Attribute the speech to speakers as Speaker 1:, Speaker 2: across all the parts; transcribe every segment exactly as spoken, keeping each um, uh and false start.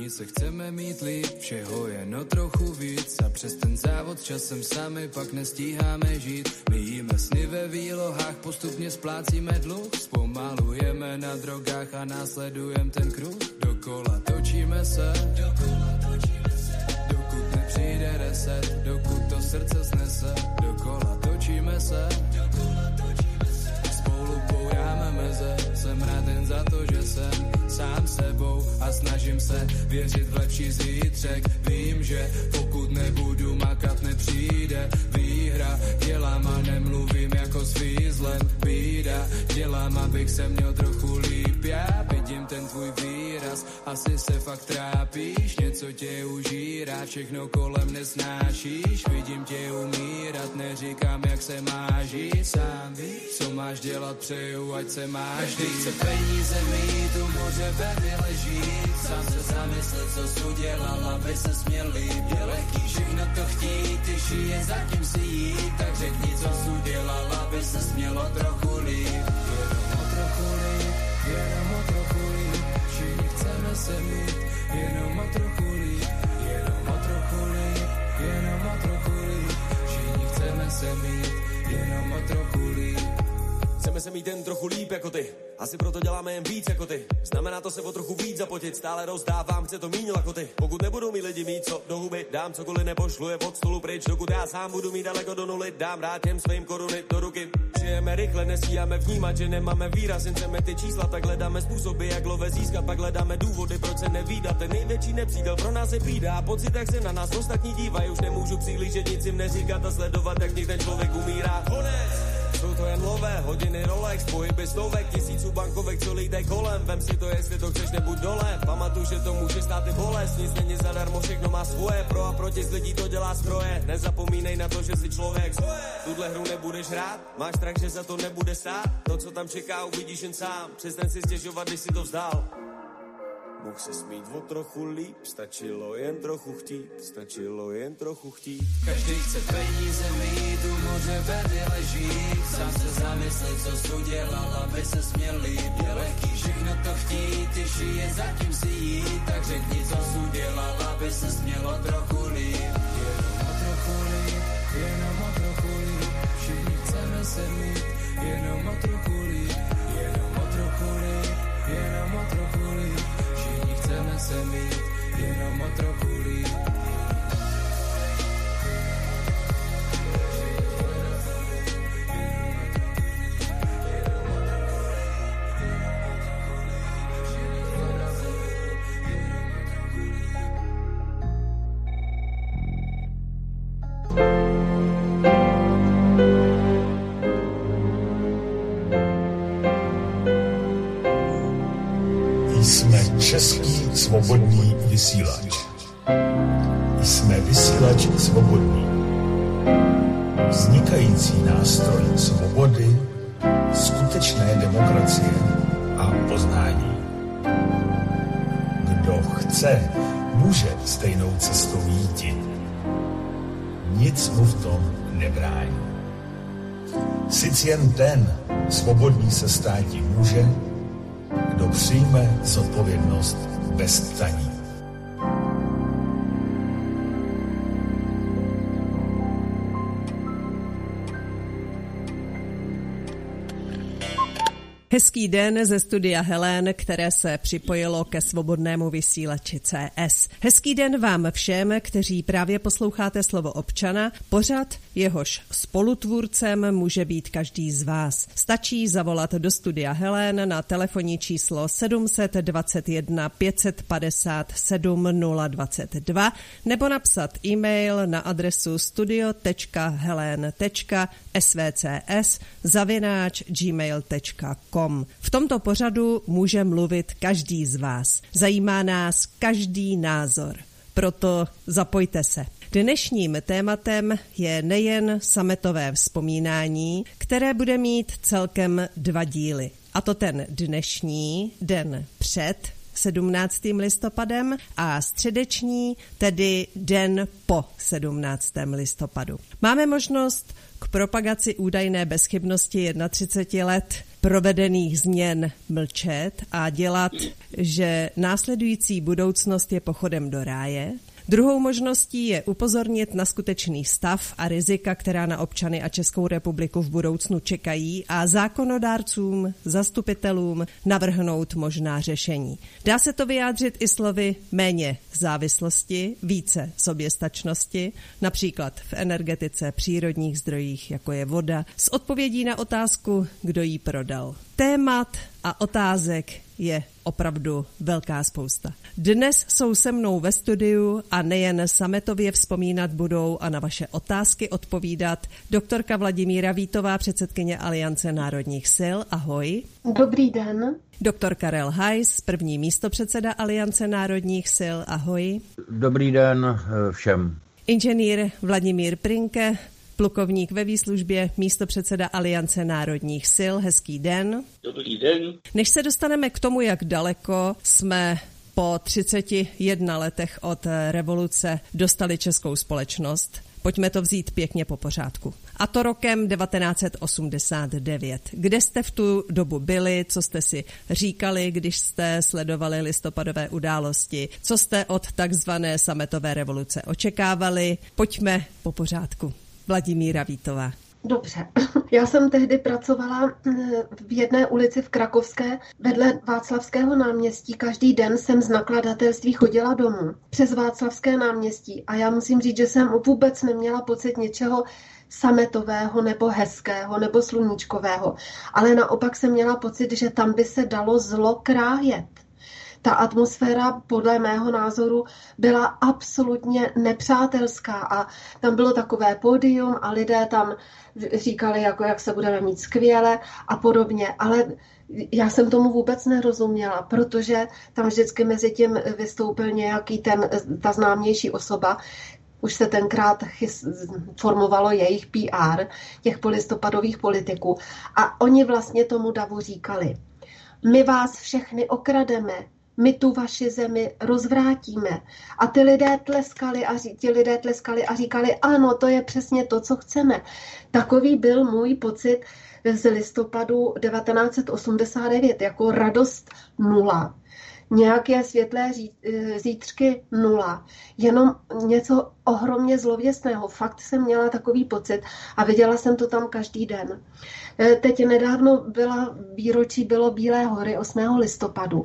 Speaker 1: Všichni se chceme mít líp, všeho jen o trochu víc a přes ten závod časem sami pak nestíháme žít. Míjíme sny ve výlohách, postupně splácíme dluh, zpomalujeme na drogách a následujeme ten kruh. Dokola točíme se, dokola točíme se, dokud nepřijde reset, dokud to srdce snese. Dokola točíme se, dokola točíme se, spolu bouráme meze, jsem rád jen za to, že jsem sám sebou a snažím se věřit v lepší zítřek. Vím, že pokud nebudu makat, nepřijde výhra. Dělám a nemluvím jako s fízlem. Bída, dělám, abych se měl trochu líp. Já vidím ten tvůj výraz, asi se fakt trápíš. Něco tě užírá, všechno kolem nesnášíš. Vidím tě umírat, neříkám, jak se máš žít. Sám víš, co máš dělat, přeju, ať se máš. Každý chce peníze mít, u moře vedy leží. Sám se zamyslet, co jsi udělal, aby se směl líp. Je lehký všechno to chtít, tyžší je zatím si jít. Tak řekni, co jsi udělal, aby se smělo trochu líp. Jenom o trochu líp, jenom o trochu líp. Všichni chceme se mít, jenom o trochu líp. Jenom o trochu líp, jenom o trochu líp. Všichni chceme se mít, jenom o trochu líp.
Speaker 2: Chceme se mít jen trochu líp jako ty, asi proto děláme jen víc jako ty. Znamená to se o trochu víc zapotit, stále rozdávám, chce to míň jako ty. Pokud nebudou mít lidi mít co do huby, dám cokoliv nepošlu je od stolu pryč. Dokud já sám budu mít daleko do nuly, dám rád těm svým koruny do ruky. Žijeme rychle, nestíháme vnímat, že nemáme výraz, jen chceme ty čísla, tak hledáme způsoby, jak love získat, pak hledáme důvody, proč se nevídat. Ten největší nepřítel pro nás je bída a pocit, jak se na nás ostatní dívají. Už nemůžu přihlížet, nic jim neříkat a sledovat, jak ten člověk umírá. Konec! Jsou to jen lové, hodiny Rolex, pohyby stovek, tisíců bankovek, co lídej kolem. Vem si to, jestli to chceš, nebuď dole. Pamatuj, že to může stát i bolest, nic není zadarmo, všechno má svoje. Pro a proti z lidí to dělá zbroje. Nezapomínej na to, že jsi člověk. Tuhle hru nebudeš hrát, máš strach, že za to nebude stát. To, co tam čeká, uvidíš jen sám. Přestaň si stěžovat, když si to vzdál. Mohl se smít o trochu líp, stačilo jen trochu chtít, stačilo jen trochu chtít.
Speaker 1: Každý chce peníze mít, u moře vedy leží. Sám se zamyslet, co jsi udělal, aby se směl líp. Je lehký všechno to chtít, tyžší je zatím si jít. Tak řekni, co jsi udělal, aby se smělo trochu líp. Jenom o trochu líp, jenom o trochu líp. Všichni chceme se mít, jenom o trochu líp. Jenom o trochu líp, jenom o trochu líp. Chceme se mít, jenom o trochu líp.
Speaker 3: Jsme český svobodný vysílač. Jsme vysílač svobodný. Vznikající nástroj svobody, skutečné demokracie a poznání. Kdo chce, může stejnou cestou jít. Nic mu v tom nebrání. Sice jen ten svobodný se státi může, kdo přijme zodpovědnost bez ptaní.
Speaker 4: Hezký den ze studia Helen, které se připojilo ke svobodnému vysílači C S. Hezký den vám všem, kteří právě posloucháte Slovo občana, pořad, jehož spolutvůrcem může být každý z vás. Stačí zavolat do studia Helen na telefonní číslo sedm dva jedna pět pět nula sedm nula dva dva nebo napsat e-mail na adresu studio tečka helen tečka svcs zavináč gmail tečka com. V tomto pořadu může mluvit každý z vás. Zajímá nás každý názor. Proto zapojte se. Dnešním tématem je nejen sametové vzpomínání, které bude mít celkem dva díly. A to ten dnešní, den před sedmnáctým listopadem a středeční, tedy den po sedmnáctém listopadu. Máme možnost k propagaci údajné bezchybnosti třicet jedna let provedených změn mlčet a dělat, že následující budoucnost je pochodem do ráje. Druhou možností je upozornit na skutečný stav a rizika, která na občany a Českou republiku v budoucnu čekají a zákonodárcům, zastupitelům navrhnout možná řešení. Dá se to vyjádřit i slovy méně závislosti, více soběstačnosti, například v energetice, přírodních zdrojích, jako je voda, s odpovědí na otázku, kdo jí prodal. Témat a otázek je opravdu velká spousta. Dnes jsou se mnou ve studiu a nejen sametově vzpomínat budou a na vaše otázky odpovídat doktorka Vladimíra Vítová, předsedkyně Aliance národních sil. Ahoj.
Speaker 5: Dobrý den.
Speaker 4: Doktor Karel Hajs, první místopředseda Aliance národních sil. Ahoj.
Speaker 6: Dobrý den všem.
Speaker 4: Inženýr Vladimír Prinke, plukovník ve výslužbě, místopředseda Aliance národních sil. Hezký den.
Speaker 7: Dobrý den.
Speaker 4: Než se dostaneme k tomu, jak daleko jsme po třiceti jedna letech od revoluce dostali českou společnost, pojďme to vzít pěkně po pořádku. A to rokem devatenáct set osmdesát devět. Kde jste v tu dobu byli, co jste si říkali, když jste sledovali listopadové události, co jste od takzvané sametové revoluce očekávali? Pojďme po pořádku. Vladimíra Vítová.
Speaker 5: Dobře. Já jsem tehdy pracovala v jedné ulici v Krakovské vedle Václavského náměstí. Každý den jsem z nakladatelství chodila domů přes Václavské náměstí a já musím říct, že jsem vůbec neměla pocit něčeho sametového nebo hezkého nebo sluníčkového, ale naopak jsem měla pocit, že tam by se dalo zlo krájet. Ta atmosféra podle mého názoru byla absolutně nepřátelská a tam bylo takové pódium a lidé tam říkali, jako jak se budeme mít skvěle a podobně, ale já jsem tomu vůbec nerozuměla, protože tam vždycky mezi tím vystoupil nějaký ten, ta známější osoba, už se tenkrát chys, formovalo jejich P R, těch polistopadových politiků a oni vlastně tomu davu říkali, my vás všechny okrademe, my tu vaši zemi rozvrátíme. A ty lidé tleskali a, ti lidé tleskali a říkali, ano, to je přesně to, co chceme. Takový byl můj pocit z listopadu devatenáct set osmdesát devět, jako radost nula. Nějaké světlé zítřky nula. Jenom něco ohromně zlověstného. Fakt jsem měla takový pocit a viděla jsem to tam každý den. Teď nedávno byla výročí bylo Bílé hory osmého listopadu.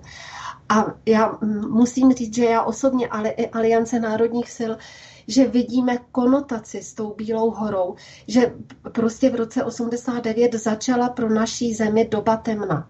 Speaker 5: A já musím říct, že já osobně, ale i Aliance národních sil, že vidíme konotaci s tou Bílou horou, že prostě v roce osmdesát devět začala pro naší zemi doba temna.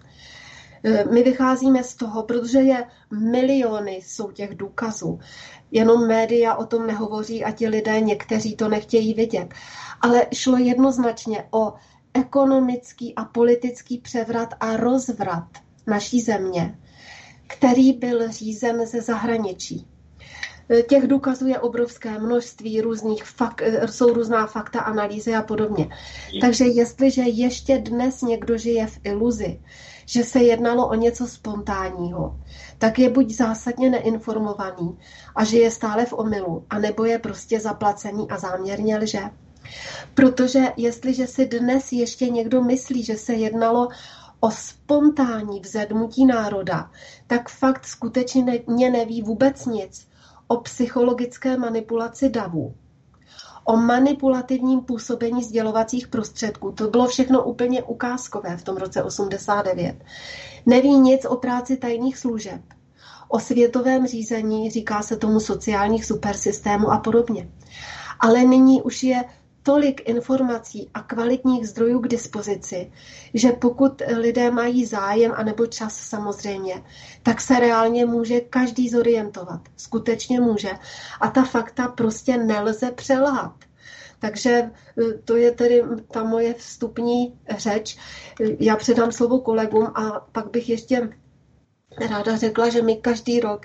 Speaker 5: My vycházíme z toho, protože je miliony jsou těch důkazů. Jenom média o tom nehovoří a ti lidé někteří to nechtějí vidět. Ale šlo jednoznačně o ekonomický a politický převrat a rozvrat naší země, který byl řízen ze zahraničí. Těch důkazů je obrovské množství, různých fak- jsou různá fakta, analýzy a podobně. Takže jestliže ještě dnes někdo žije v iluzi, že se jednalo o něco spontánního, tak je buď zásadně neinformovaný a žije stále v omylu, anebo je prostě zaplacený a záměrně lže. Protože jestliže si dnes ještě někdo myslí, že se jednalo o spontánní vzedmutí národa, tak fakt skutečně neví vůbec nic o psychologické manipulaci davů, o manipulativním působení sdělovacích prostředků. To bylo všechno úplně ukázkové v tom roce osmdesát devět. Neví nic o práci tajných služeb, o světovém řízení, říká se tomu sociálních supersystémů a podobně. Ale nyní už je tolik informací a kvalitních zdrojů k dispozici, že pokud lidé mají zájem anebo čas samozřejmě, tak se reálně může každý zorientovat. Skutečně může. A ta fakta prostě nelze přelhat. Takže to je tedy ta moje vstupní řeč. Já předám slovo kolegům a pak bych ještě ráda řekla, že my každý rok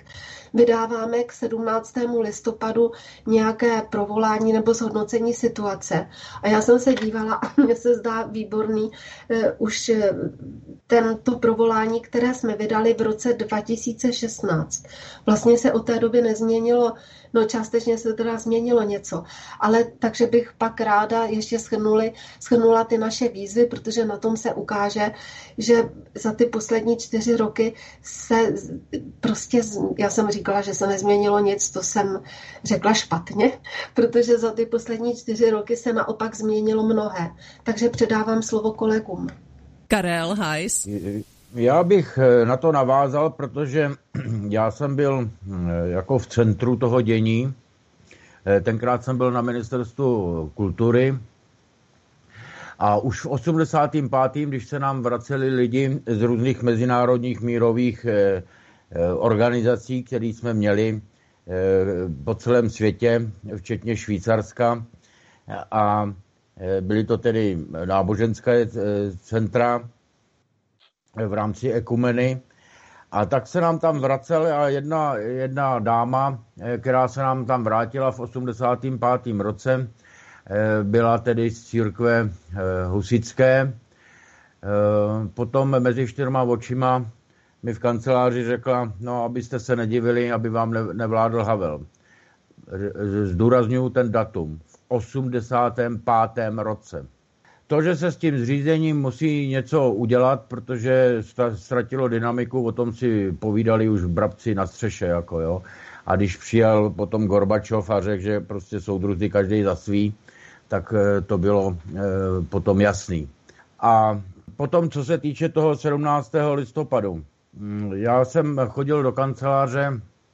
Speaker 5: vydáváme k sedmnáctému listopadu nějaké provolání nebo zhodnocení situace. A já jsem se dívala a mně se zdá výborný už tento provolání, které jsme vydali v roce dva tisíce šestnáct. Vlastně se od té doby nezměnilo, no částečně se teda změnilo něco, ale takže bych pak ráda ještě shrnuli, shrnula ty naše výzvy, protože na tom se ukáže, že za ty poslední čtyři roky se prostě, já jsem říkala, že se nezměnilo nic, to jsem řekla špatně, protože za ty poslední čtyři roky se naopak změnilo mnohé. Takže předávám slovo kolegům.
Speaker 4: Karel Hajs.
Speaker 6: Já bych na to navázal, protože já jsem byl jako v centru toho dění. Tenkrát jsem byl na ministerstvu kultury a už v osmdesátém pátém když se nám vraceli lidi z různých mezinárodních mírových organizací, které jsme měli po celém světě, včetně Švýcarska, a byly to tedy náboženské centra v rámci ekumeny. A tak se nám tam vracela a jedna, jedna dáma, která se nám tam vrátila v osmdesátém pátém roce, byla tedy z církve husitské. Potom mezi čtyřma očima mi v kanceláři řekla, no abyste se nedivili, aby vám nevládl Havel. Zdůrazňuji ten datum. V osmdesátém pátém roce. To, že se s tím zřízením musí něco udělat, protože ztratilo dynamiku, o tom si povídali už brabci na střeše. Jako jo. A když přijel potom Gorbačov a řekl, že prostě soudruzi každý za svý, tak to bylo e, potom jasný. A potom, co se týče toho sedmnáctého listopadu, já jsem chodil do kanceláře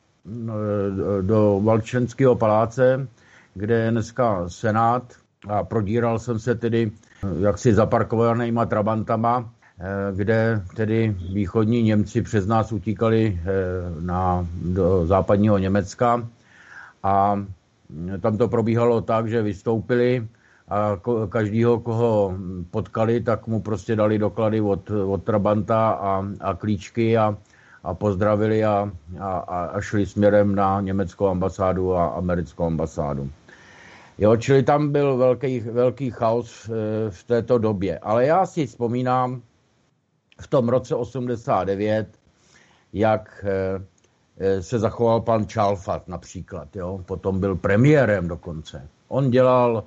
Speaker 6: do Valčenského paláce, kde je dneska senát, a prodíral jsem se tedy jaksi zaparkovanýma trabantama, kde tedy východní Němci přes nás utíkali na, do západního Německa a tam to probíhalo tak, že vystoupili a každýho, koho potkali, tak mu prostě dali doklady od, od trabanta a, a klíčky a, a pozdravili a, a, a šli směrem na německou ambasádu a americkou ambasádu. Jo, čili tam byl velký, velký chaos v této době. Ale já si vzpomínám v tom roce osmdesát devět, jak se zachoval pan Čalfat například. Jo? Potom byl premiérem dokonce. On dělal,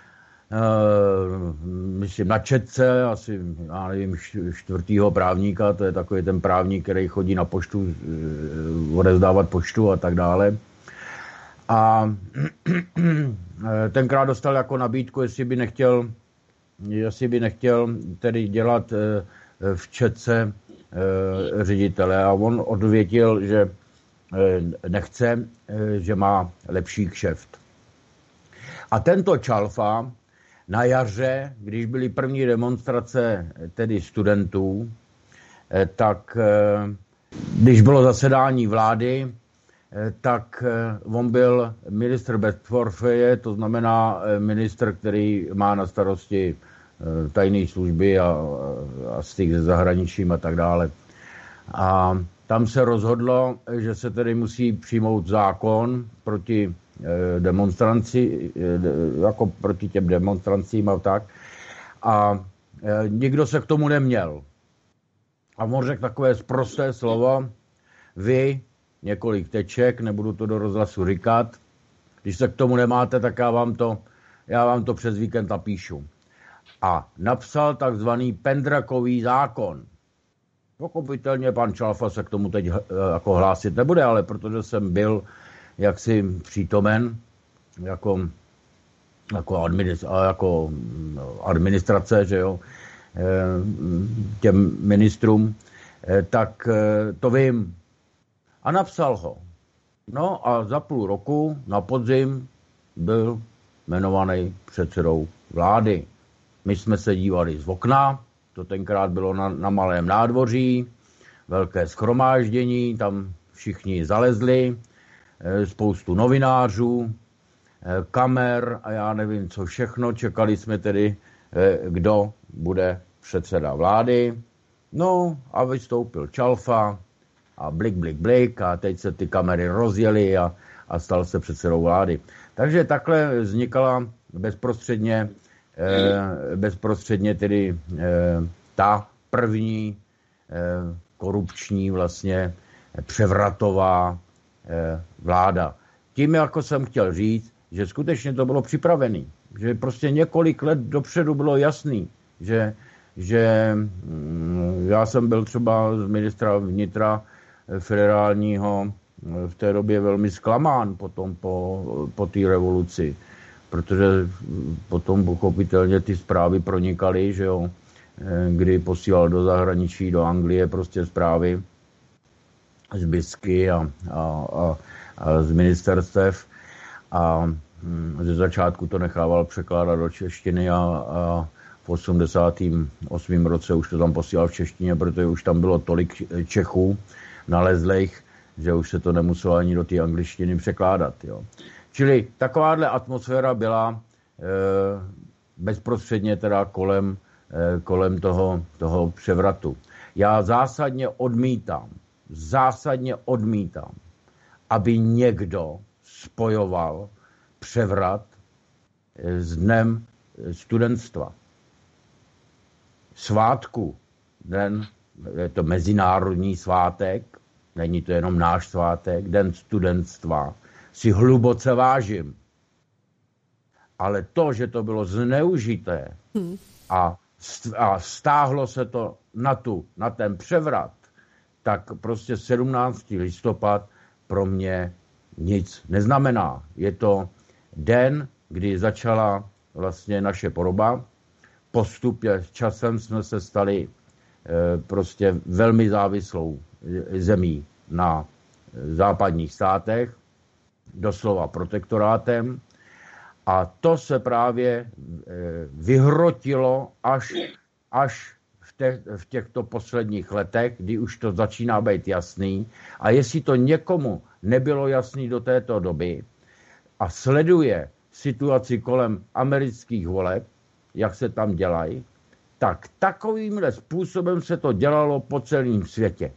Speaker 6: myslím, na četce, asi, já nevím, čtvrtýho právníka, to je takový ten právník, který chodí na poštu, odevzdávat poštu a tak dále. A tenkrát dostal jako nabídku, jestli by nechtěl, jestli by nechtěl tedy dělat v četce ředitele. A on odvětil, že nechce, že má lepší kšeft. A tento Čalfa na jaře, když byly první demonstrace tedy studentů, tak když bylo zasedání vlády, tak on byl ministr bez portfeje, to znamená ministr, který má na starosti tajné služby a, a styk se zahraničím a tak dále. A tam se rozhodlo, že se tedy musí přijmout zákon proti demonstranci, jako proti těm demonstrancím a tak. A nikdo se k tomu neměl. A on řekl takové sprosté slovo, vy, několik teček, nebudu to do rozhlasu říkat, když se k tomu nemáte, tak já vám to, já vám to přes víkend napíšu. A napsal takzvaný Pendrakový zákon. Pochopitelně pan Čalfa se k tomu teď jako hlásit nebude, ale protože jsem byl jaksi přítomen jako, jako, administ- jako administrace, že jo, těm ministrům, tak to vím. A napsal ho. No a za půl roku na podzim byl jmenovaný předsedou vlády. My jsme se dívali z okna, to tenkrát bylo na, na malém nádvoří, velké shromáždění, tam všichni zalezli, spoustu novinářů, kamer a já nevím co všechno. Čekali jsme tedy, kdo bude předseda vlády. No a vystoupil Čalfa a blik, blik, blik a teď se ty kamery rozjely a, a stal se předsedou vlády. Takže takhle vznikala bezprostředně, eh, bezprostředně tedy eh, ta první eh, korupční vlastně převratová eh, vláda. Tím, jako jsem chtěl říct, že skutečně to bylo připravené, že prostě několik let dopředu bylo jasný, že, že mm, já jsem byl třeba z ministra vnitra federálního v té době velmi zklamán potom po, po té revoluci, protože potom pochopitelně ty zprávy pronikaly, že jo, kdy posílal do zahraničí, do Anglie prostě zprávy z BISky a, a, a, a z ministerstev a ze začátku to nechával překládat do češtiny a, a v osmdesátém osmém roce už to tam posílal v češtině, protože už tam bylo tolik Čechů nalezlejch, že už se to nemuselo ani do té angličtiny překládat. Jo. Čili takováhle atmosféra byla e, bezprostředně teda kolem, e, kolem toho, toho převratu. Já zásadně odmítám, zásadně odmítám, aby někdo spojoval převrat s dnem studentstva. Svátku, den, je to mezinárodní svátek, není to jenom náš svátek, den studentstva, si hluboce vážím. Ale to, že to bylo zneužité a, a stáhlo se to na, tu, na ten převrat, tak prostě sedmnáctého listopad pro mě nic neznamená. Je to den, kdy začala vlastně naše poroba. Postupně časem jsme se stali e, prostě velmi závislou zemí na západních státech, doslova protektorátem. A to se právě e, vyhrotilo až, až v, te, v těchto posledních letech, kdy už to začíná být jasný. A jestli to někomu nebylo jasný do této doby a sleduje situaci kolem amerických voleb, jak se tam dělají, tak takovýmhle způsobem se to dělalo po celém světě.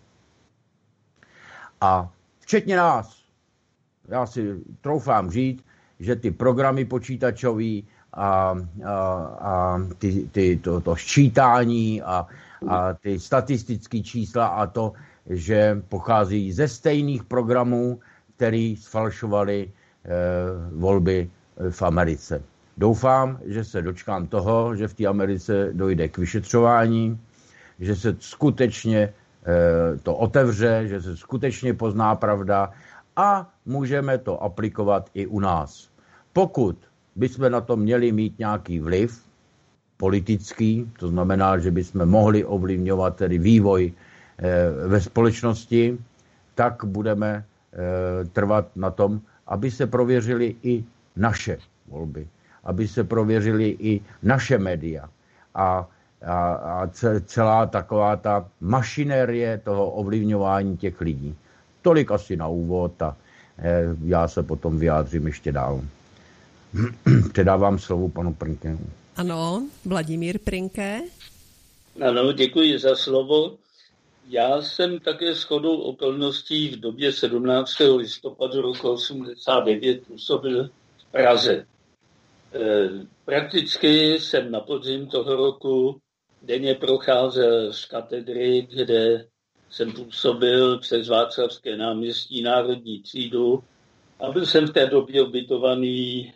Speaker 6: A včetně nás. Já si troufám říct, že ty programy počítačový a, a, a ty, ty, to, to sčítání a, a ty statistické čísla a to, že pochází ze stejných programů, který sfalšovali eh, volby v Americe. Doufám, že se dočkám toho, že v té Americe dojde k vyšetřování, že se skutečně e, to otevře, že se skutečně pozná pravda a můžeme to aplikovat i u nás. Pokud bychom na to měli mít nějaký vliv politický, to znamená, že bychom mohli ovlivňovat tedy vývoj e, ve společnosti, tak budeme e, trvat na tom, aby se prověřily i naše volby, aby se prověřily i naše média a, a, a celá taková ta mašinérie toho ovlivňování těch lidí. Tolik asi na úvod a e, já se potom vyjádřím ještě dál. Předávám slovo panu Prinkému.
Speaker 4: Ano, Vladimír Prinké.
Speaker 7: Ano, děkuji za slovo. Já jsem také shodou okolností v době sedmnáctého listopadu roku osmdesát devět působil v Praze. Prakticky jsem na podzim toho roku denně procházel z katedry, kde jsem působil přes Václavské náměstí Národní třídu a byl jsem v té době ubytovaný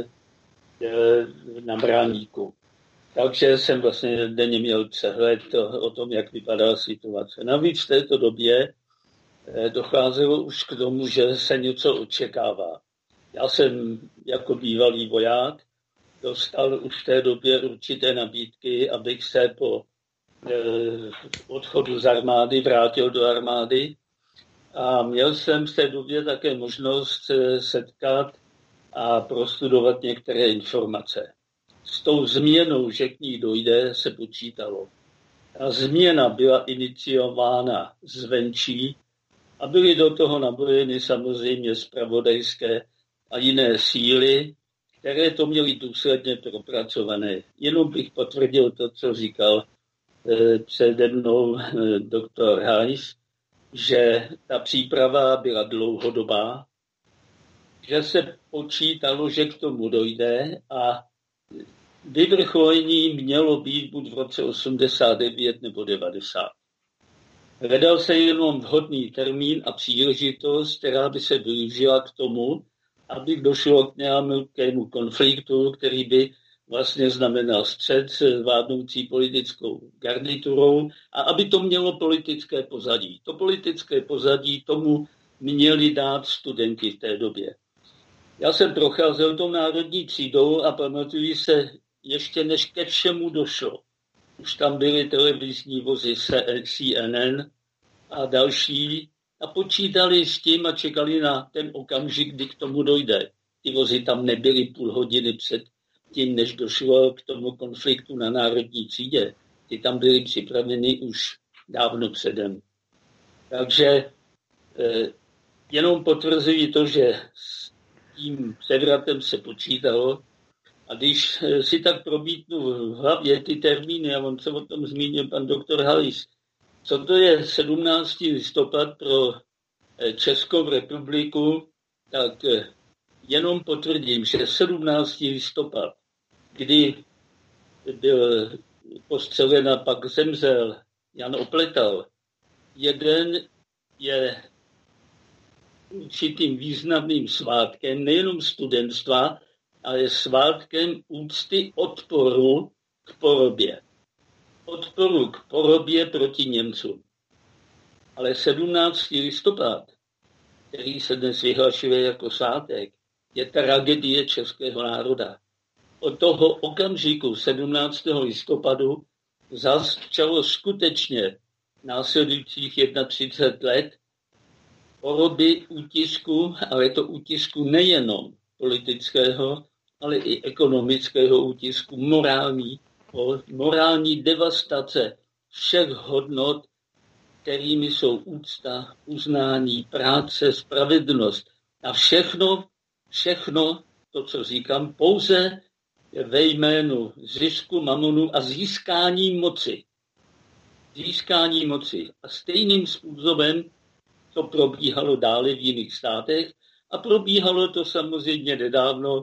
Speaker 7: na Mráníku. Takže jsem vlastně denně měl přehled o tom, jak vypadá situace. Navíc v této době docházelo už k tomu, že se něco očekává. Já jsem jako bývalý voják dostal už v té době určité nabídky, abych se po eh, odchodu z armády vrátil do armády. A měl jsem v té době také možnost se setkat a prostudovat některé informace. S tou změnou, že k ní dojde, se počítalo. Ta změna byla iniciována zvenčí a byly do toho nabojeny samozřejmě zpravodajské a jiné síly, které to měly důsledně propracované. Jenom bych potvrdil to, co říkal eh, přede mnou eh, doktor Heiss, že ta příprava byla dlouhodobá, že se počítalo, že k tomu dojde a vyvrcholení mělo být buď v roce osmdesát devět nebo devadesát. Hledal se jenom vhodný termín a příležitost, která by se využila k tomu, aby došlo k nějakému konfliktu, který by vlastně znamenal střet s vládnoucí politickou garniturou a aby to mělo politické pozadí. To politické pozadí tomu měli dát studenti v té době. Já jsem procházel tou národní třídou a pamatuju se, ještě než ke všemu došlo. Už tam byly televizní vozy C N N a další a počítali s tím a čekali na ten okamžik, kdy k tomu dojde. Ty vozy tam nebyly půl hodiny před tím, než došlo k tomu konfliktu na národní třídě. Ty tam byly připraveny už dávno předem. Takže eh, jenom potvrzují to, že s tím převratem se počítalo. A když si tak probítnu v hlavě ty termíny, a on se o tom zmínil pan doktor Halis, co to je sedmnáctého listopad pro Českou republiku, tak jenom potvrdím, že sedmnáctého listopad, kdy byl postřelen a pak zemřel Jan Opletal, jeden je určitým významným svátkem nejenom studentstva, ale svátkem úcty odporu k porobě. Odporu k porobě proti Němcům. Ale sedmnáctého listopad, který se dnes vyhlašuje jako svátek, je tragédie českého národa. Od toho okamžiku sedmnáctého listopadu začalo skutečně následujících třicet jedna let poroby útisku, ale to útisku nejenom politického, ale i ekonomického útisku, morální, morální devastace všech hodnot, kterými jsou úcta, uznání, práce, spravedlnost. A všechno, všechno, to, co říkám, pouze ve jménu zisku, mamonu a získání moci. Získání moci. A stejným způsobem to probíhalo dále v jiných státech a probíhalo to samozřejmě nedávno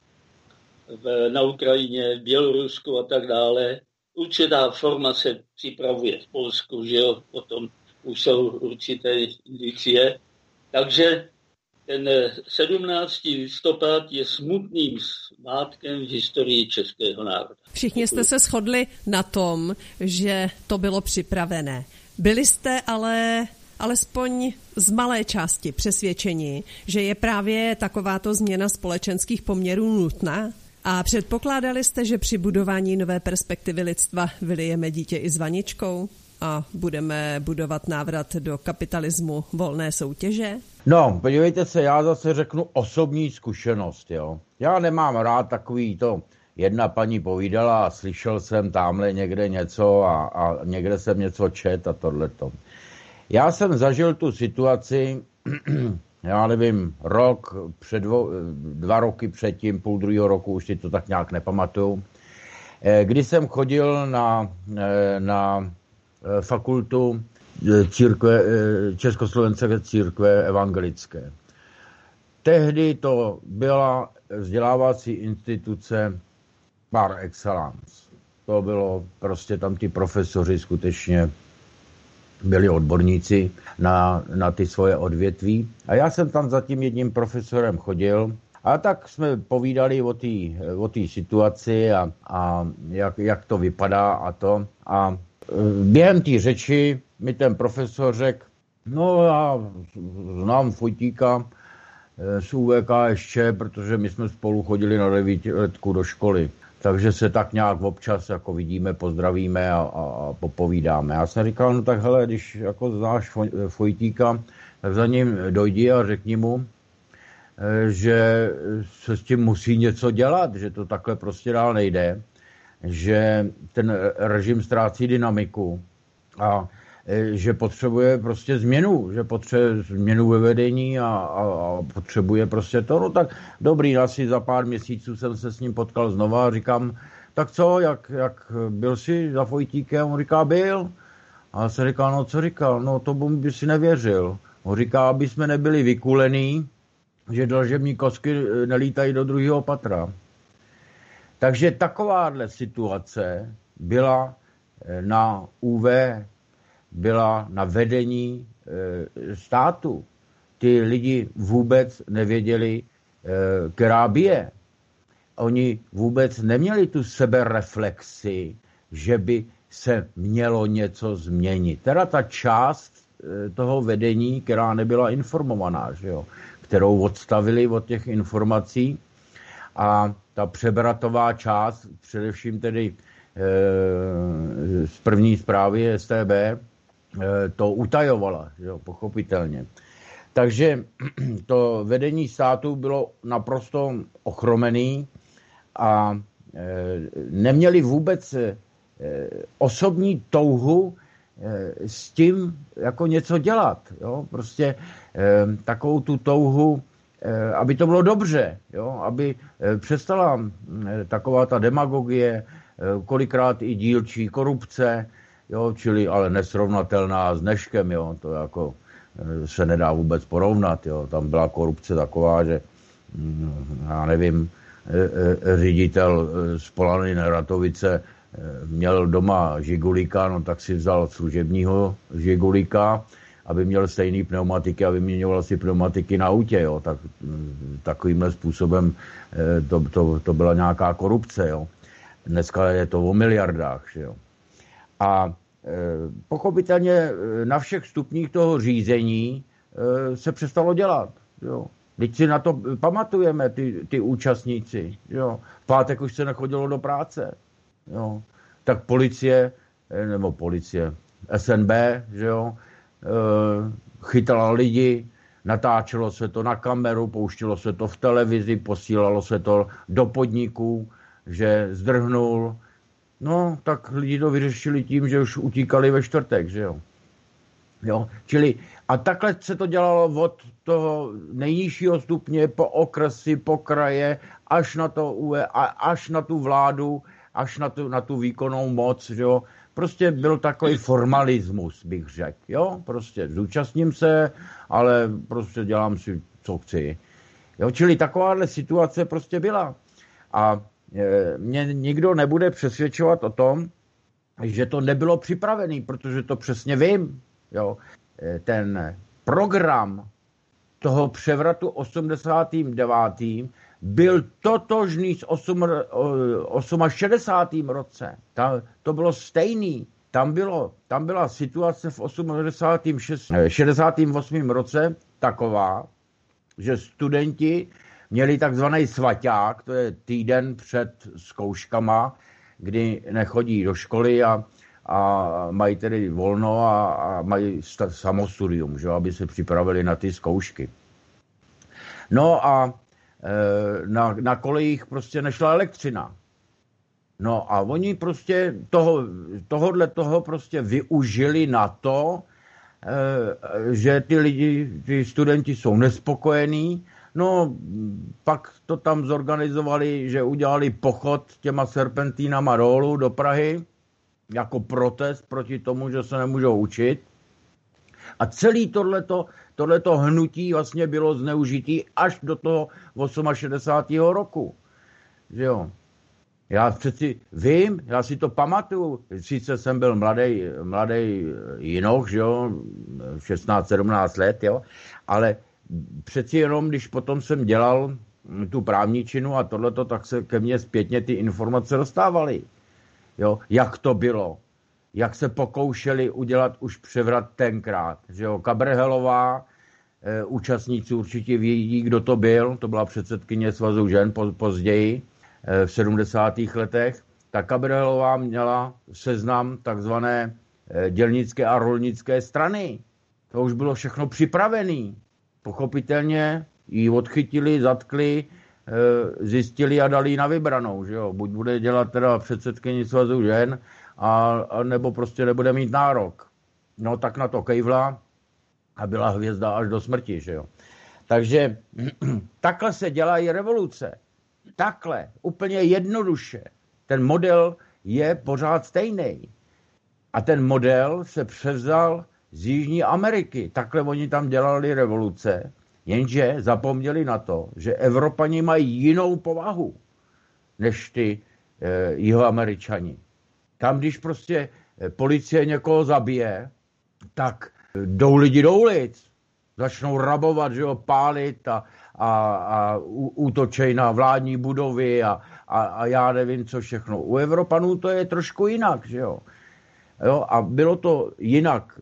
Speaker 7: v, na Ukrajině, v Bělorusku a tak dále. Určitá forma se připravuje v Polsku, že jo, potom už jsou určité indicie. Takže ten sedmnáctého listopad je smutným svátkem v historii českého národa.
Speaker 4: Všichni jste se shodli na tom, že to bylo připravené. Byli jste ale alespoň z malé části přesvědčeni, že je právě takováto změna společenských poměrů nutná? A předpokládali jste, že při budování nové perspektivy lidstva vylijeme dítě i s vaničkou a budeme budovat návrat do kapitalismu volné soutěže?
Speaker 6: No, podívejte se, já zase řeknu osobní zkušenost, jo. Já nemám rád takový to, jedna paní povídala a slyšel jsem tamhle někde něco a, a někde jsem něco čet a tohleto. Já jsem zažil tu situaci, já nevím, rok, před dvo, dva roky předtím, půl druhého roku, už si to tak nějak nepamatuju, kdy jsem chodil na, na fakultu církve, Československé církve evangelické. Tehdy to byla vzdělávací instituce par excellence. To bylo prostě tam ti profesoři skutečně byli odborníci na, na ty svoje odvětví. A já jsem tam za tím jedním profesorem chodil a tak jsme povídali o té o té situaci a, a jak, jak to vypadá a to. A během té řeči mi ten profesor řekl, no já znám Fojtíka z U V K ještě, protože my jsme spolu chodili na devítiletku do školy. Takže se tak nějak občas jako vidíme, pozdravíme a, a, a popovídáme. Já jsem říkal, no tak hele, když jako znáš Fojtíka, tak za ním dojdi a řekni mu, že se s tím musí něco dělat, že to takhle prostě dál nejde, že ten režim ztrácí dynamiku a že potřebuje prostě změnu, že potřebuje změnu ve vedení a, a, a potřebuje prostě to, no tak dobrý, asi za pár měsíců jsem se s ním potkal znova a říkám, tak co, jak, jak byl jsi za Fojtíkem? On říká, byl. A já jsem říkal, no co říkal, no to by si nevěřil. On říká, aby jsme nebyli vykulený, že dlažební kosky nelítají do druhého patra. Takže takováhle situace byla na ú vé, byla na vedení e, státu. Ty lidi vůbec nevěděli, e, která bije. Oni vůbec neměli tu sebereflexi, že by se mělo něco změnit. Teda ta část e, toho vedení, která nebyla informovaná, že jo, kterou odstavili od těch informací, a ta přebratová část, především tedy e, z první zprávy es té bé, e, to utajovala, jo, pochopitelně. Takže to vedení státu bylo naprosto ochromený a e, neměli vůbec e, osobní touhu e, s tím jako něco dělat. Jo? Prostě e, takovou tu touhu, aby to bylo dobře, jo? Aby přestala taková ta demagogie, kolikrát i dílčí korupce, jo? Čili ale nesrovnatelná s dneškem, jo? To jako se nedá vůbec porovnat. Jo? Tam byla korupce taková, že já nevím, ředitel z Polany Neratovice měl doma žigulíka, no tak si vzal služebního žigulíka, aby měl stejný pneumatiky a vyměňoval si pneumatiky na autě, jo. Tak, takovýmhle způsobem to, to, to byla nějaká korupce, jo. Dneska je to o miliardách, že jo. A e, pochopitelně na všech stupních toho řízení e, se přestalo dělat, jo. Teď si na to pamatujeme, ty, ty účastníci, jo. V pátek už se nechodilo do práce, jo. Tak policie, nebo policie, es en bé, že jo, chytala lidi, natáčelo se to na kameru, pouštilo se to v televizi, posílalo se to do podniků, že zdrhnul. No, tak lidi to vyřešili tím, že už utíkali ve čtvrtek, že jo. Jo, čili a takhle se to dělalo od toho nejnižšího stupně po okresy, po kraje, až na to ú vé, až na tu vládu, až na tu, na tu výkonnou moc, že jo. Prostě byl takový formalismus, bych řekl, jo. Prostě zúčastním se, ale prostě dělám si, co chci. Jo, čili takováhle situace prostě byla. A e, mě nikdo nebude přesvědčovat o tom, že to nebylo připravený, protože to přesně vím, jo. E, ten program toho převratu osmdesátým devátým byl totožný s šedesátým osmým roce. Tam, to bylo stejný. Tam, bylo, tam byla situace v šedesátém osmém roce taková, že studenti měli takzvaný svaťák, to je týden před zkouškama, kdy nechodí do školy a, a mají tedy volno a, a mají samostudium, že, aby se připravili na ty zkoušky. No a Na, na kolejích prostě nešla elektřina. No a oni prostě toho, tohodle toho prostě využili na to, že ty lidi, ty studenti jsou nespokojení. No pak to tam zorganizovali, že udělali pochod těma serpentínama dolů do Prahy jako protest proti tomu, že se nemůžou učit. A celý tohleto, tohleto hnutí vlastně bylo zneužitý až do toho šedesátého osmého roku. Že jo. Já přeci vím, já si to pamatuju, sice jsem byl mladý, mladý jinoch, že jo, šestnáct sedmnáct let, jo, ale přeci jenom, když potom jsem dělal tu právničinu a tohleto, tak se ke mně zpětně ty informace dostávaly. Jo, jak to bylo. Jak se pokoušeli udělat už převrat tenkrát. Že jo, Kabrhelová, e, účastníci určitě vědí, kdo to byl, to byla předsedkyně Svazu žen po, později, e, v sedmdesátých letech. Ta Kabrhelová měla seznam takzvané e, dělnické a rolnické strany. To už bylo všechno připravené. Pochopitelně ji odchytili, zatkli, e, zjistili a dali na vybranou. Že jo? Buď bude dělat teda předsedkyně Svazu žen, A, a nebo prostě nebude mít nárok. No tak na to kejvla a byla hvězda až do smrti, že jo. Takže takhle se dělají revoluce. Takhle, úplně jednoduše. Ten model je pořád stejný. A ten model se převzal z Jižní Ameriky. Takhle oni tam dělali revoluce, jenže zapomněli na to, že Evropani mají jinou povahu než ty e, Jihoameričani. Tam, když prostě policie někoho zabije, tak jdou lidi do ulic, začnou rabovat, že jo, pálit a, a, a útočej na vládní budovy a, a, a já nevím, co všechno. U Evropanů to je trošku jinak, že jo. Jo, a bylo to jinak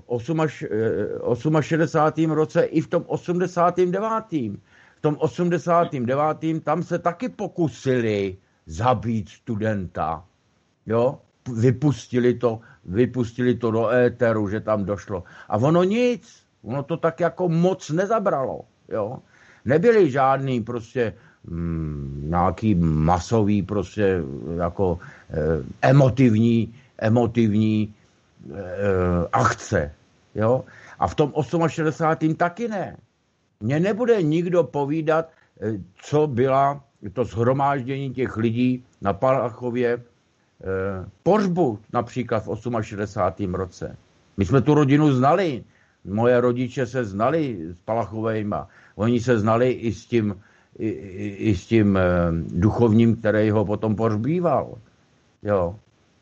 Speaker 6: v šedesátém osmém roce i v tom osmdesátém devátém V tom osmdesátém devátém tam se taky pokusili zabít studenta. Jo, vypustili to, vypustili to do éteru, že tam došlo. A ono nic, ono to tak jako moc nezabralo. Jo. Nebyli žádný prostě mm, nějaký masový prostě jako eh, emotivní emotivní e, akce. Jo? A v tom šedesátém osmém taky ne. Mně nebude nikdo povídat, e, co byla to shromáždění těch lidí na Palachově e, pohřbu například v šedesátém osmém roce. My jsme tu rodinu znali. Moje rodiče se znali s Palachovejma. Oni se znali i s tím, i, i, i s tím e, duchovním, který ho potom pohřbíval. Jo.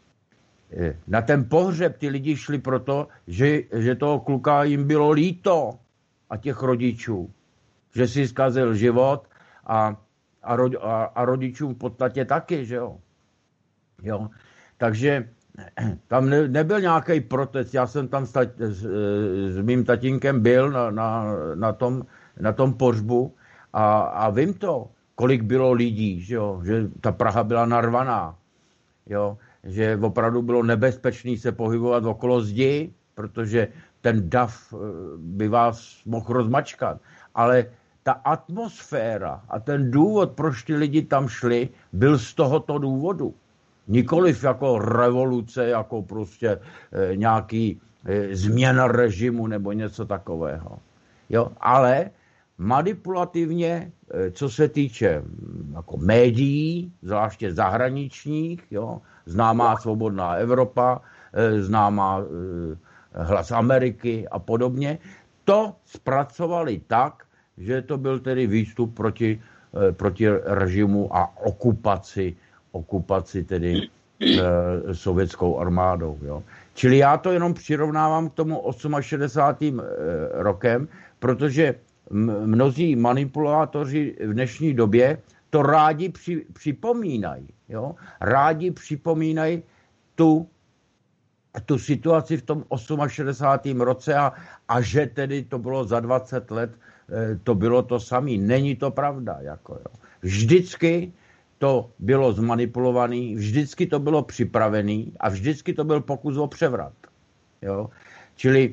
Speaker 6: Na ten pohřeb ty lidi šli proto, že, že toho kluka jim bylo líto a těch rodičů. Že si zkazil život a, a, ro, a, a rodičům v podstatě taky, že jo. jo. Takže tam ne, nebyl nějaký protest. Já jsem tam s, tať, s, s mým tatínkem byl na, na, na, tom, na tom pohřbu a, a vím to, kolik bylo lidí, že jo. Že ta Praha byla narvaná, jo. Že opravdu bylo nebezpečné se pohybovat okolo zdi, protože ten dav by vás mohl rozmačkat. Ale ta atmosféra a ten důvod, proč ty lidi tam šli, byl z tohoto důvodu. Nikoliv jako revoluce, jako prostě e, nějaký e, změna režimu nebo něco takového. Jo? Ale manipulativně, e, co se týče jako médií, zvláště zahraničních, jo, známá Svobodná Evropa, známá Hlas Ameriky a podobně. To zpracovali tak, že to byl tedy výstup proti, proti režimu a okupaci, okupaci tedy e, sovětskou armádou. Jo. Čili já to jenom přirovnávám k tomu šedesátém osmém rokem, protože mnozí manipulátoři v dnešní době to rádi při, připomínají. Jo? Rádi připomínají tu, tu situaci v tom šedesátém osmém roce a, a že tedy to bylo za dvacet let, to bylo to samé. Není to pravda. Jako, jo. Vždycky to bylo zmanipulované, vždycky to bylo připravené a vždycky to byl pokus o převrat. Jo? Čili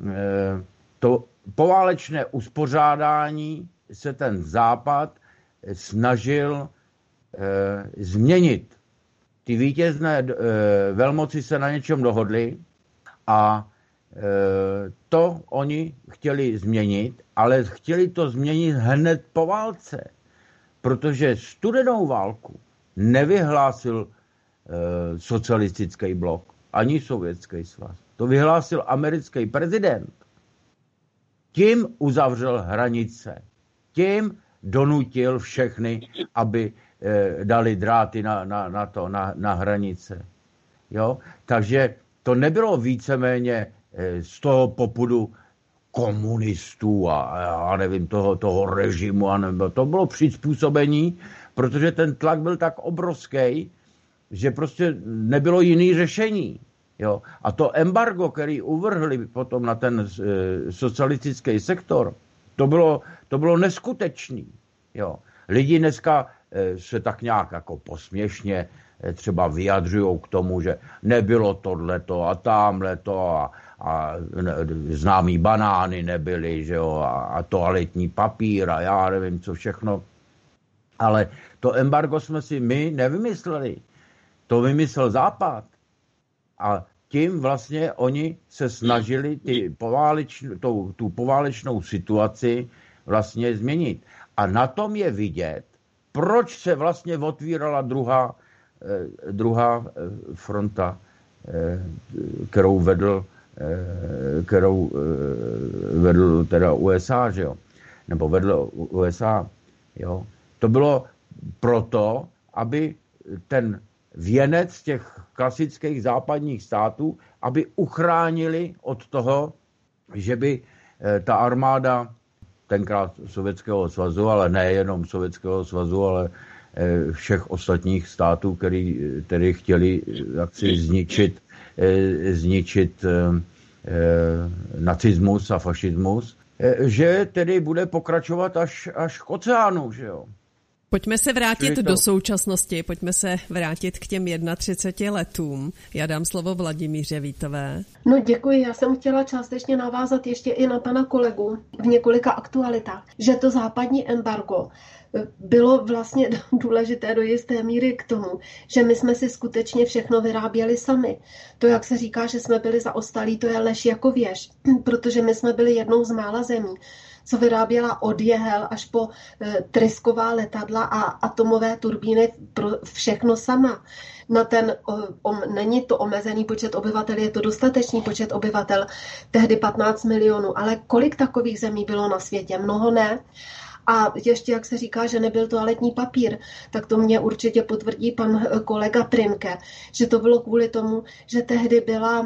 Speaker 6: to poválečné uspořádání se ten Západ snažil e, změnit. Ty vítězné e, velmoci se na něčem dohodly a e, to oni chtěli změnit, ale chtěli to změnit hned po válce, protože studenou válku nevyhlásil e, socialistický blok, ani sovětský svaz. To vyhlásil americký prezident. Tím uzavřel hranice. Tím donutil všechny, aby e, dali dráty na, na, na, to, na, na hranice. Jo? Takže to nebylo víceméně e, z toho popudu komunistů a, a nevím, toho, toho režimu. A nevím, to bylo přizpůsobení, protože ten tlak byl tak obrovský, že prostě nebylo jiný řešení. Jo? A to embargo, který uvrhli potom na ten e, socialistický sektor, to bylo, to bylo neskutečný. Jo. Lidi dneska e, se tak nějak jako posměšně e, třeba vyjadřují k tomu, že nebylo tohleto a támhleto a, a ne, známý banány nebyly, že jo, a, a toaletní papír a já nevím co všechno. Ale to embargo jsme si my nevymysleli. To vymyslel Západ. A tím vlastně oni se snažili ty pováleč, tu, tu poválečnou situaci vlastně změnit. A na tom je vidět, proč se vlastně otvírala druhá, eh, druhá fronta kterou vedl, kterou vedl teda U S A, že jo? Nebo vedl U S A, jo? To bylo proto, aby ten věnec těch klasických západních států, aby uchránili od toho, že by ta armáda tenkrát Sovětského svazu, ale nejenom Sovětského svazu, ale všech ostatních států, který, který chtěli jaksi zničit, zničit nacismus a fašismus, že tedy bude pokračovat až, až k oceánu, že jo.
Speaker 4: Pojďme se vrátit do současnosti, pojďme se vrátit k těm třiceti jedna letům. Já dám slovo Vladimíře Vítové.
Speaker 5: No děkuji, já jsem chtěla částečně navázat ještě i na pana kolegu v několika aktualitách, že to západní embargo bylo vlastně důležité do jisté míry k tomu, že my jsme si skutečně všechno vyráběli sami. To, jak se říká, že jsme byli zaostalí, to je lež jako věž, protože my jsme byli jednou z mála zemí, co vyráběla od jehel až po e, trysková letadla a atomové turbíny, pro všechno sama. Na ten, o, o, není to omezený počet obyvatel, je to dostatečný počet obyvatel, tehdy patnáct milionů, ale kolik takových zemí bylo na světě? Mnoho ne. A ještě, jak se říká, že nebyl toaletní papír, tak to mě určitě potvrdí pan kolega Trinke, že to bylo kvůli tomu, že tehdy byla,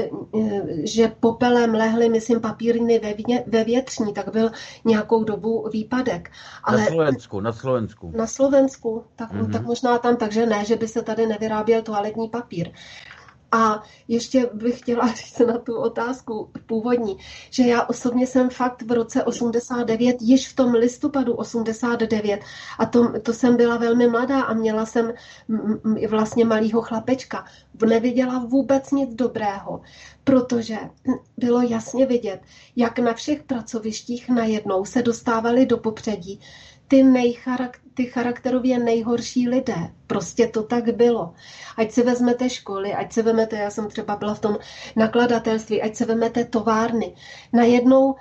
Speaker 5: že popelem lehly, myslím, papírny ve, vě, ve větřní, tak byl nějakou dobu výpadek. Ale
Speaker 6: na Slovensku, na Slovensku.
Speaker 5: Na Slovensku, tak,
Speaker 6: mm-hmm.
Speaker 5: tak možná tam, takže ne, že by se tady nevyráběl toaletní papír. A ještě bych chtěla říct na tu otázku původní, že já osobně jsem fakt v roce osmdesát devět, již v tom listopadu osmdesát devět, a to, to jsem byla velmi mladá a měla jsem vlastně malýho chlapečka, neviděla vůbec nic dobrého, protože bylo jasně vidět, jak na všech pracovištích najednou se dostávali do popředí ty, nejcharak- ty charakterově nejhorší lidé. Prostě to tak bylo. Ať se vezmete školy, ať se vezmete, já jsem třeba byla v tom nakladatelství, ať se vezmete továrny. Najednou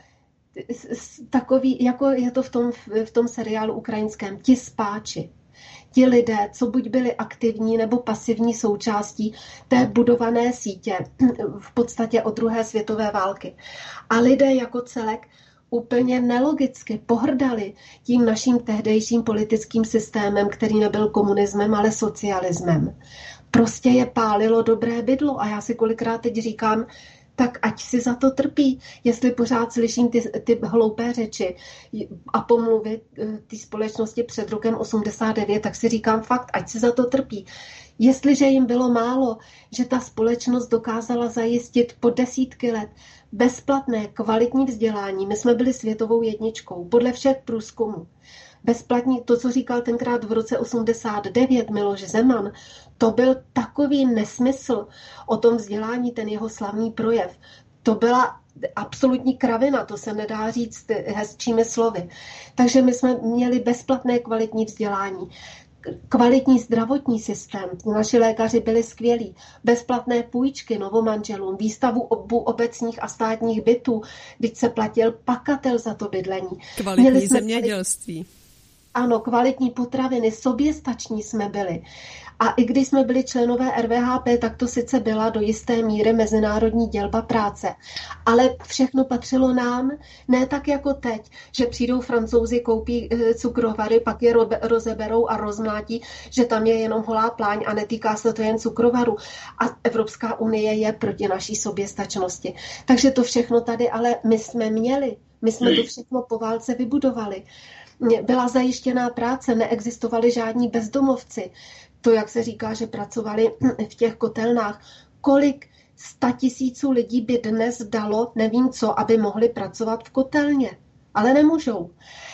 Speaker 5: takový, jako je to v tom, v tom seriálu ukrajinském, ti spáči. Ti lidé, co buď byli aktivní nebo pasivní součástí té budované sítě v podstatě od druhé světové války. A lidé jako celek úplně nelogicky pohrdali tím naším tehdejším politickým systémem, který nebyl komunismem, ale socialismem. Prostě je pálilo dobré bydlo a já si kolikrát teď říkám, tak ať si za to trpí. Jestli pořád slyším ty, ty hloupé řeči a pomluvy té společnosti před rokem osmdesát devět, tak si říkám fakt, ať si za to trpí. Jestliže jim bylo málo, že ta společnost dokázala zajistit po desítky let bezplatné kvalitní vzdělání, my jsme byli světovou jedničkou, podle všech průzkumů. Bezplatní, to, co říkal tenkrát v roce osmdesát devět Miloš Zeman, to byl takový nesmysl o tom vzdělání, ten jeho slavný projev. To byla absolutní kravina, to se nedá říct hezčími slovy. Takže my jsme měli bezplatné kvalitní vzdělání. Kvalitní zdravotní systém, naši lékaři byli skvělí, bezplatné půjčky novomanželům, výstavu obu obecních a státních bytů, když se platil pakatel za to bydlení.
Speaker 4: Kvalitní Měli jsme zemědělství.
Speaker 5: Ano, kvalitní potraviny, soběstační jsme byli. A i když jsme byli členové R V H P, tak to sice byla do jisté míry mezinárodní dělba práce. Ale všechno patřilo nám, ne tak jako teď, že přijdou Francouzi, koupí cukrovary, pak je rozeberou a rozmlátí, že tam je jenom holá pláň a netýká se to jen cukrovaru. A Evropská unie je proti naší soběstačnosti. Takže to všechno tady, ale my jsme měli. My jsme to všechno po válce vybudovali. Byla zajištěná práce, neexistovali žádní bezdomovci. To, jak se říká, že pracovali v těch kotelnách. Kolik statisíců lidí by dnes dalo, nevím co, aby mohli pracovat v kotelně. Ale nemůžou.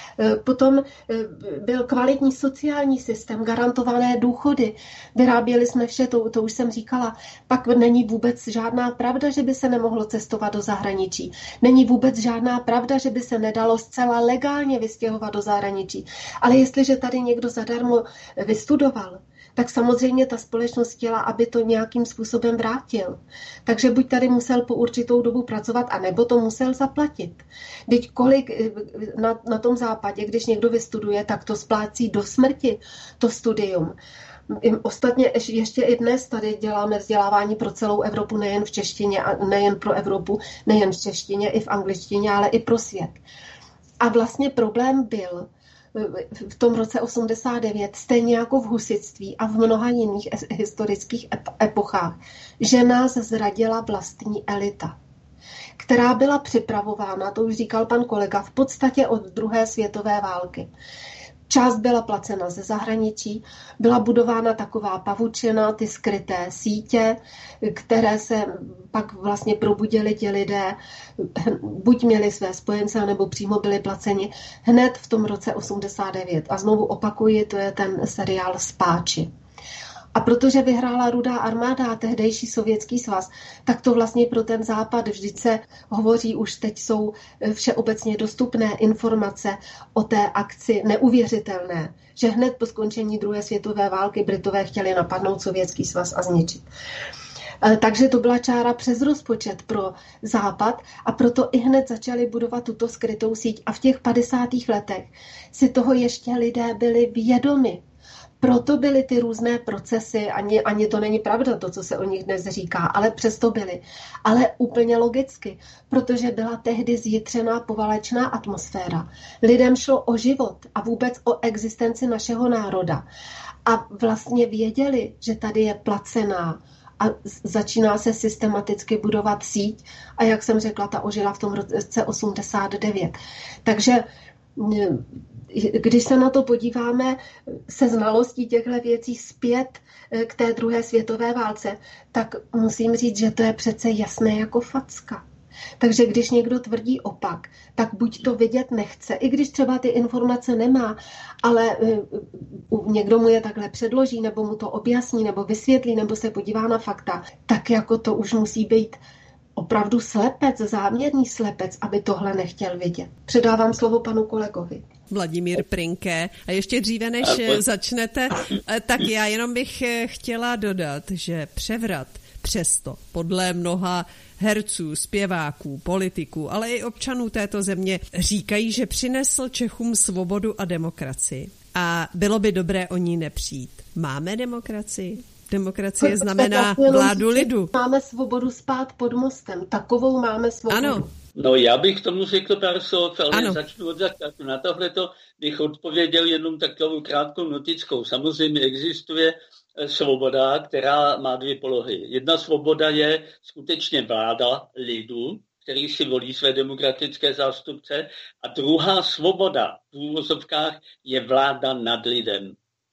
Speaker 5: Potom byl kvalitní sociální systém, garantované důchody. Vyráběli jsme vše, to, to už jsem říkala. Pak není vůbec žádná pravda, že by se nemohlo cestovat do zahraničí. Není vůbec žádná pravda, že by se nedalo zcela legálně vystěhovat do zahraničí. Ale jestliže tady někdo zadarmo vystudoval, tak samozřejmě ta společnost chtěla, aby to nějakým způsobem vrátil. Takže buď tady musel po určitou dobu pracovat, anebo to musel zaplatit. Teď kolik na, na tom západě západě, když někdo vystuduje, tak to splácí do smrti, to studium. Ostatně ještě i dnes tady děláme vzdělávání pro celou Evropu, nejen v češtině, a nejen pro Evropu, nejen v češtině, i v angličtině, ale i pro svět. A vlastně problém byl v tom roce osmdesát devět, stejně jako v husitství a v mnoha jiných historických epochách, že nás zradila vlastní elita, která byla připravována, to už říkal pan kolega, v podstatě od druhé světové války. Část byla placena ze zahraničí, byla budována taková pavučina, ty skryté sítě, které se pak vlastně probudili ti lidé, buď měli své spojence, nebo přímo byli placeni hned v tom roce osmdesát devět. A znovu opakuji, to je ten seriál Spáči. A protože vyhrála Rudá armáda a tehdejší Sovětský svaz, tak to vlastně pro ten západ vždyť se hovoří, už teď jsou všeobecně dostupné informace o té akci neuvěřitelné, že hned po skončení druhé světové války Britové chtěli napadnout Sovětský svaz a zničit. Takže to byla čára přes rozpočet pro západ a proto i hned začali budovat tuto skrytou síť. A v těch padesátých letech si toho ještě lidé byli vědomi. Proto byly ty různé procesy, ani, ani to není pravda, to, co se o nich dnes říká, ale přesto byly. Ale úplně logicky, protože byla tehdy zjitřená poválečná atmosféra. Lidem šlo o život a vůbec o existenci našeho národa. A vlastně věděli, že tady je placená a začíná se systematicky budovat síť. A jak jsem řekla, ta ožila v tom roce osmdesát devět. Takže když se na to podíváme se znalostí těchto věcí zpět k té druhé světové válce, tak musím říct, že to je přece jasné jako facka. Takže když někdo tvrdí opak, tak buď to vidět nechce, i když třeba ty informace nemá, ale někdo mu je takhle předloží, nebo mu to objasní, nebo vysvětlí, nebo se podívá na fakta, tak jako to už musí být opravdu slepec, záměrný slepec, aby tohle nechtěl vidět. Předávám slovo panu kolegovi.
Speaker 4: Vladimír Prinke. A ještě dříve, než začnete, tak já jenom bych chtěla dodat, že převrat přesto podle mnoha herců, zpěváků, politiků, ale i občanů této země říkají, že přinesl Čechům svobodu a demokracii. A bylo by dobré o ní nepřijít. Máme demokracii? Demokracie znamená vládu lidu.
Speaker 5: Máme svobodu spát pod mostem. Takovou máme svobodu.
Speaker 4: Ano.
Speaker 7: No já bych tomu řekl pár slov, ale
Speaker 4: ano.
Speaker 7: začnu od začátku. Na tohleto bych odpověděl jenom takovou krátkou notickou. Samozřejmě existuje svoboda, která má dvě polohy. Jedna svoboda je skutečně vláda lidu, který si volí své demokratické zástupce, a druhá svoboda v úvozovkách je vláda nad lidem.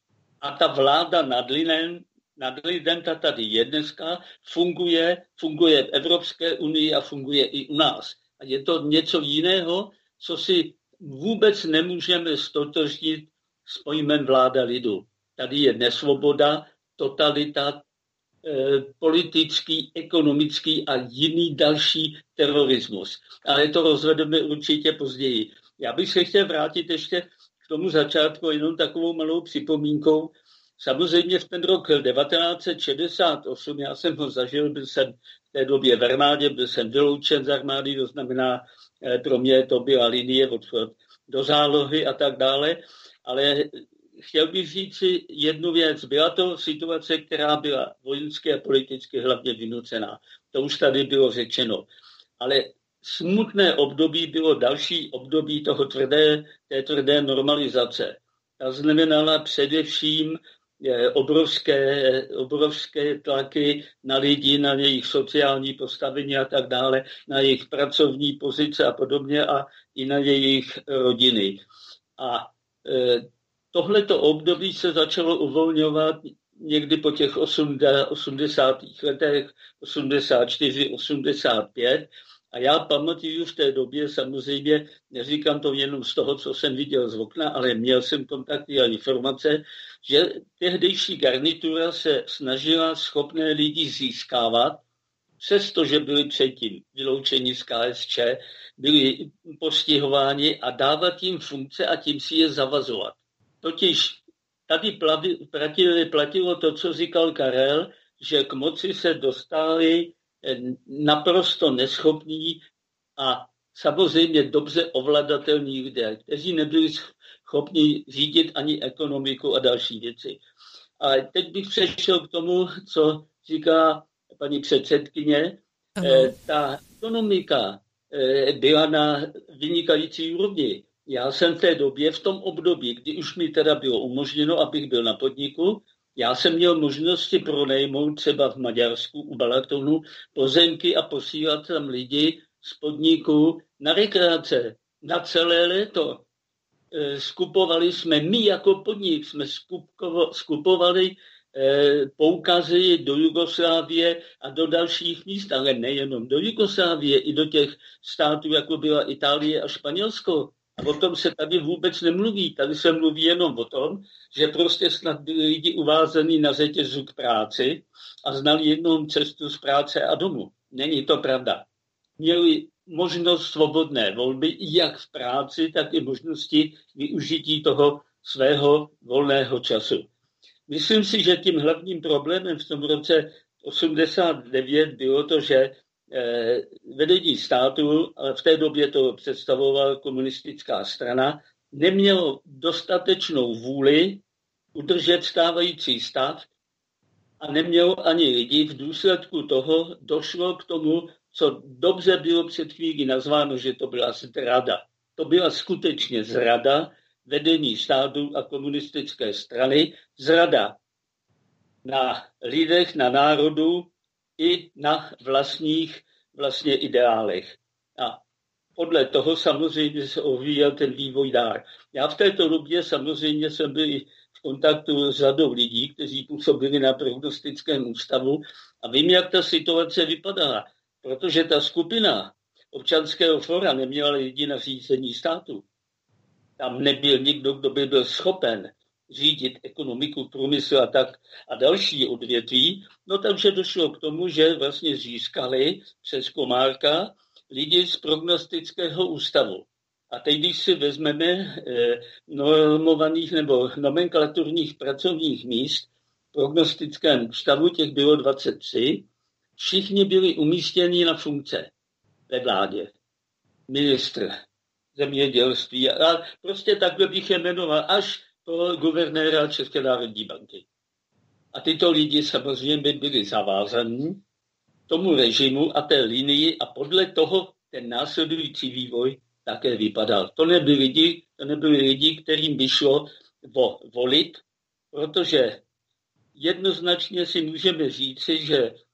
Speaker 7: A ta vláda nad lidem, nad lidem ta tady je dneska, funguje, funguje v Evropské unii a funguje i u nás. A je to něco jiného, co si vůbec nemůžeme ztotožnit s pojmem vláda lidu. Tady je nesvoboda, totalita, eh, politický, ekonomický a jiný další terorismus. Ale to rozvedeme určitě později. Já bych se chtěl vrátit ještě k tomu začátku jenom takovou malou připomínkou. Samozřejmě v ten rok devatenáct set šedesát osm, já jsem ho zažil, byl jsem v té době v armádě, byl jsem vyloučen z armády, to znamená, pro mě to byla linie odchod do zálohy a tak dále, ale chtěl bych říct si jednu věc. Byla to situace, která byla vojensky a politicky hlavně vynucená. To už tady bylo řečeno. Ale smutné období bylo další období toho tvrdé, té tvrdé normalizace. Ta znamenala především obrovské, obrovské tlaky na lidi, na jejich sociální postavení a tak dále, na jejich pracovní pozice a podobně a i na jejich rodiny. A e, tohleto období se začalo uvolňovat někdy po těch osmdesátých letech, osmdesát čtyři, osmdesát pět. A já pamatuju v té době, samozřejmě, neříkám to jenom z toho, co jsem viděl z okna, ale měl jsem kontakty a informace, že tehdejší garnitura se snažila schopné lidi získávat, přestože byli předtím vyloučeni z K S Č, byli postihováni a dávat jim funkce a tím si je zavazovat. Totiž tady platilo, platilo to, co říkal Karel, že k moci se dostali naprosto neschopní a samozřejmě dobře ovladatelní lidé, kteří nebyli schopni řídit ani ekonomiku a další věci. A teď bych přešel k tomu, co říká paní předsedkyně. Eh, ta ekonomika eh, byla na vynikající úrovni. Já jsem v té době, v tom období, kdy už mi teda bylo umožněno, abych byl na podniku, já jsem měl možnosti pronajmout třeba v Maďarsku u Balatonu pozemky a posílat tam lidi z podniku na rekreace na celé léto. Skupovali jsme, my jako podnik jsme skupovali poukazy do Jugoslávie a do dalších míst, ale nejenom do Jugoslávie, i do těch států, jako byla Itálie a Španělsko. A o tom se tady vůbec nemluví. Tady se mluví jenom o tom, že prostě snad byli lidi uvázení na řetězu k práci a znali jednou cestu z práce a domů. Není to pravda. Měli možnost svobodné volby jak v práci, tak i možnosti využití toho svého volného času. Myslím si, že tím hlavním problémem v tom roce osmdesát devět bylo to, že eh, vedení státu, ale v té době to představovala komunistická strana, nemělo dostatečnou vůli udržet stávající stav a nemělo ani lidi. V důsledku toho došlo k tomu, co dobře bylo před chvílí nazváno, že to byla zrada. To byla skutečně zrada vedení státu a komunistické strany, zrada na lidech, na národu i na vlastních vlastně ideálech. A podle toho samozřejmě se ovíjel ten vývoj dál. Já v této době samozřejmě jsem byl i v kontaktu s řadou lidí, kteří působili na prognostickém ústavu a vím, jak ta situace vypadala. Protože ta skupina občanského fora neměla lidi na řízení státu. Tam nebyl nikdo, kdo by byl schopen řídit ekonomiku, průmysl a tak a další odvětví. No takže došlo k tomu, že vlastně získali přes Komárka lidi z prognostického ústavu. A teď, když si vezmeme eh, normovaných nebo nomenklaturních pracovních míst v prognostickém ústavu, těch bylo dvacet tři, všichni byli umístěni na funkce ve vládě. Ministr zemědělství a prostě takhle bych je jmenoval až po guvernéra České národní banky. A tyto lidi samozřejmě byli zavázaní tomu režimu a té linii a podle toho ten následující vývoj také vypadal. To nebyli lidi, to nebyli lidi, kterým by šlo vo, volit, protože jednoznačně si můžeme říci, že e,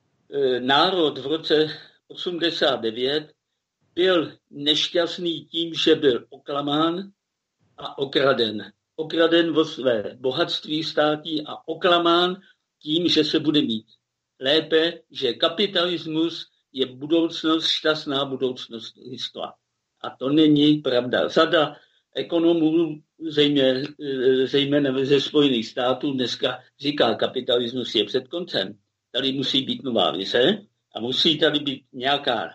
Speaker 7: národ v roce osmdesát devět byl nešťastný tím, že byl oklamán a okraden. Okraden o své bohatství státí a oklamán tím, že se bude mít lépe, že kapitalismus je budoucnost, šťastná budoucnost lidstva. A to není pravda. Řada ekonomů, zejména, zejména ze Spojených států, dneska říká, kapitalismus je před koncem. Tady musí být nová vize a musí tady být nějaká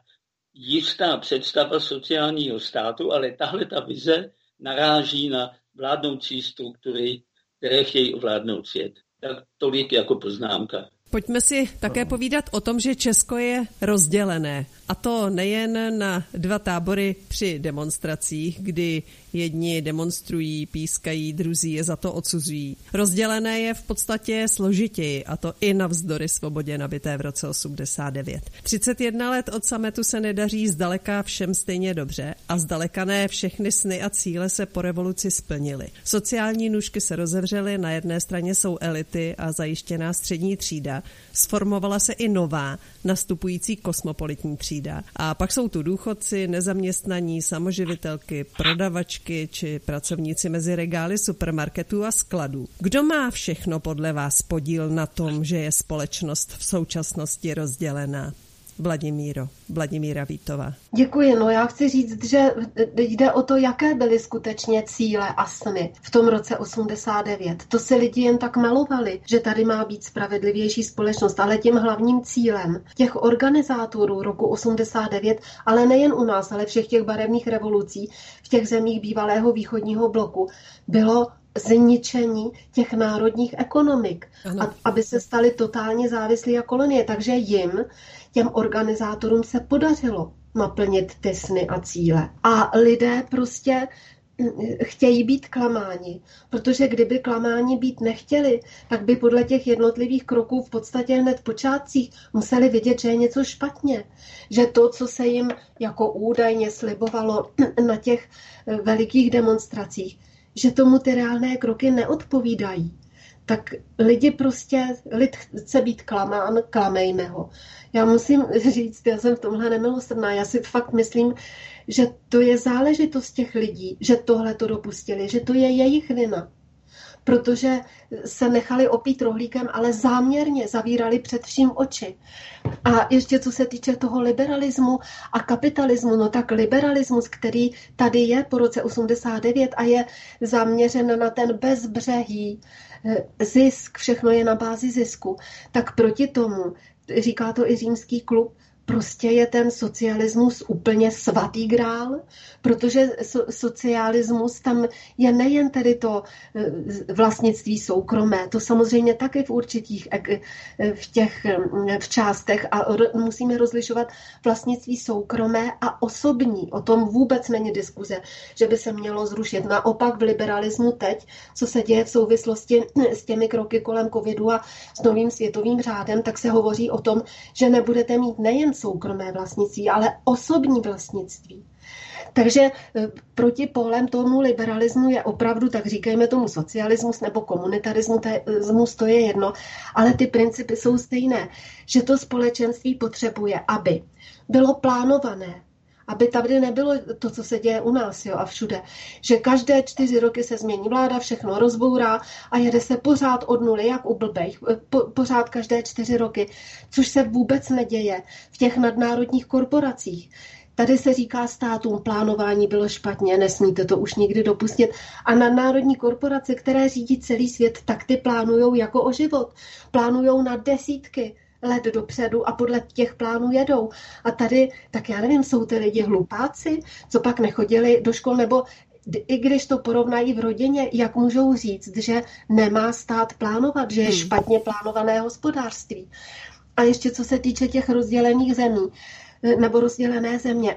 Speaker 7: jistá představa sociálního státu, ale tahle ta vize naráží na vládnoucí struktury, které chtějí ovládnout svět. Tak tolik jako poznámka.
Speaker 4: Pojďme si také povídat o tom, že Česko je rozdělené. A to nejen na dva tábory při demonstracích, kdy jedni demonstrují, pískají, druzí je za to odsuzují. Rozdělené je v podstatě složitěji, a to i navzdory svobodě nabité v roce osmdesát devět. třicet jedna let od sametu se nedaří zdaleka všem stejně dobře a zdaleka ne všechny sny a cíle se po revoluci splnily. Sociální nůžky se rozevřely, na jedné straně jsou elity a zajištěná střední třída, sformovala se i nová, nastupující kosmopolitní třída. A pak jsou tu důchodci, nezaměstnaní, samoživitelky, prodavačky či pracovníci mezi regály supermarketů a skladů. Kdo má všechno podle vás podíl na tom, že je společnost v současnosti rozdělená? Vladimíro, Vladimíra Vítová.
Speaker 5: Děkuji. No já chci říct, že jde o to, jaké byly skutečně cíle a sny v tom roce osmdesát devět. To si lidi jen tak malovali, že tady má být spravedlivější společnost, ale tím hlavním cílem těch organizátorů roku osmdesát devět, ale nejen u nás, ale všech těch barevných revolucí v těch zemích bývalého východního bloku, bylo zničení těch národních ekonomik, a, aby se staly totálně závislí a kolonie. Takže jim, těm organizátorům se podařilo naplnit ty sny a cíle. A lidé prostě chtějí být klamáni, protože kdyby klamáni být nechtěli, tak by podle těch jednotlivých kroků v podstatě hned v počátcích museli vidět, že je něco špatně. Že to, co se jim jako údajně slibovalo na těch velikých demonstracích, že tomu ty reálné kroky neodpovídají. Tak lidi prostě, lid chce být klamán, klamejme ho. Já musím říct, já jsem v tomhle nemilosrdná, já si fakt myslím, že to je záležitost těch lidí, že tohle to dopustili, že to je jejich vina. Protože se nechali opít rohlíkem, ale záměrně zavírali před vším oči. A ještě co se týče toho liberalismu a kapitalismu, no tak liberalismus, který tady je po roce osmdesát devět a je zaměřen na ten bezbřehý zisk, všechno je na bázi zisku, tak proti tomu, říká to i Římský klub, prostě je ten socialismus úplně svatý grál, protože so, socialismus tam je nejen tedy to vlastnictví soukromé, to samozřejmě taky v určitých v těch v částech a musíme rozlišovat vlastnictví soukromé a osobní. O tom vůbec není diskuze, že by se mělo zrušit. Naopak v liberalismu teď, co se děje v souvislosti s těmi kroky kolem covidu a s novým světovým řádem, tak se hovoří o tom, že nebudete mít nejen soukromé vlastnictví, ale osobní vlastnictví. Takže protipólem tomu liberalismu je opravdu, tak říkejme tomu socialismus nebo komunitarismus, to je jedno, ale ty principy jsou stejné, že to společenství potřebuje, aby bylo plánované, aby tady nebylo to, co se děje u nás, jo, a všude. Že každé čtyři roky se změní vláda, všechno rozbourá a jede se pořád od nuly, jak u blbejch, po, pořád každé čtyři roky, což se vůbec neděje v těch nadnárodních korporacích. Tady se říká státům, plánování bylo špatně, nesmíte to už nikdy dopustit. A nadnárodní korporace, které řídí celý svět, tak ty plánujou jako o život. Plánujou na desítky let dopředu a podle těch plánů jedou. A tady, tak já nevím, jsou ty lidi hlupáci, co pak nechodili do škol, nebo i když to porovnají v rodině, jak můžou říct, že nemá stát plánovat, že je špatně plánované hospodářství. A ještě co se týče těch rozdělených zemí, nebo rozdělené země.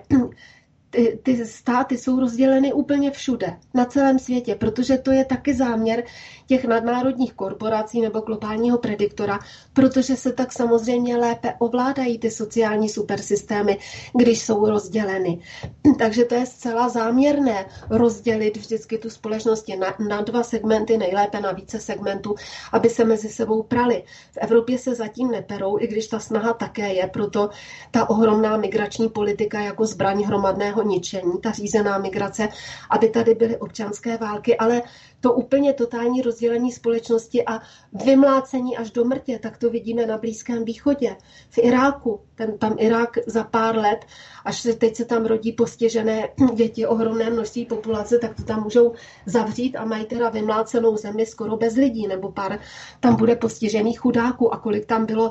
Speaker 5: Ty, ty státy jsou rozděleny úplně všude, na celém světě, protože to je taky záměr těch nadnárodních korporací nebo globálního prediktora, protože se tak samozřejmě lépe ovládají ty sociální supersystémy, když jsou rozděleny. Takže to je zcela záměrné rozdělit vždycky tu společnost na, na dva segmenty, nejlépe na více segmentů, aby se mezi sebou prali. V Evropě se zatím neperou, i když ta snaha také je, proto ta ohromná migrační politika jako zbraň hromadného ničení, ta řízená migrace, aby tady byly občanské války, ale to úplně totální rozdělení společnosti a vymlácení až do mrtě, tak to vidíme na Blízkém východě. V Iráku, ten, tam Irák za pár let, až se teď se tam rodí postižené děti, ohromné množství populace, tak to tam můžou zavřít a mají teda vymlácenou zemi skoro bez lidí, nebo pár tam bude postižených chudáků a kolik tam bylo,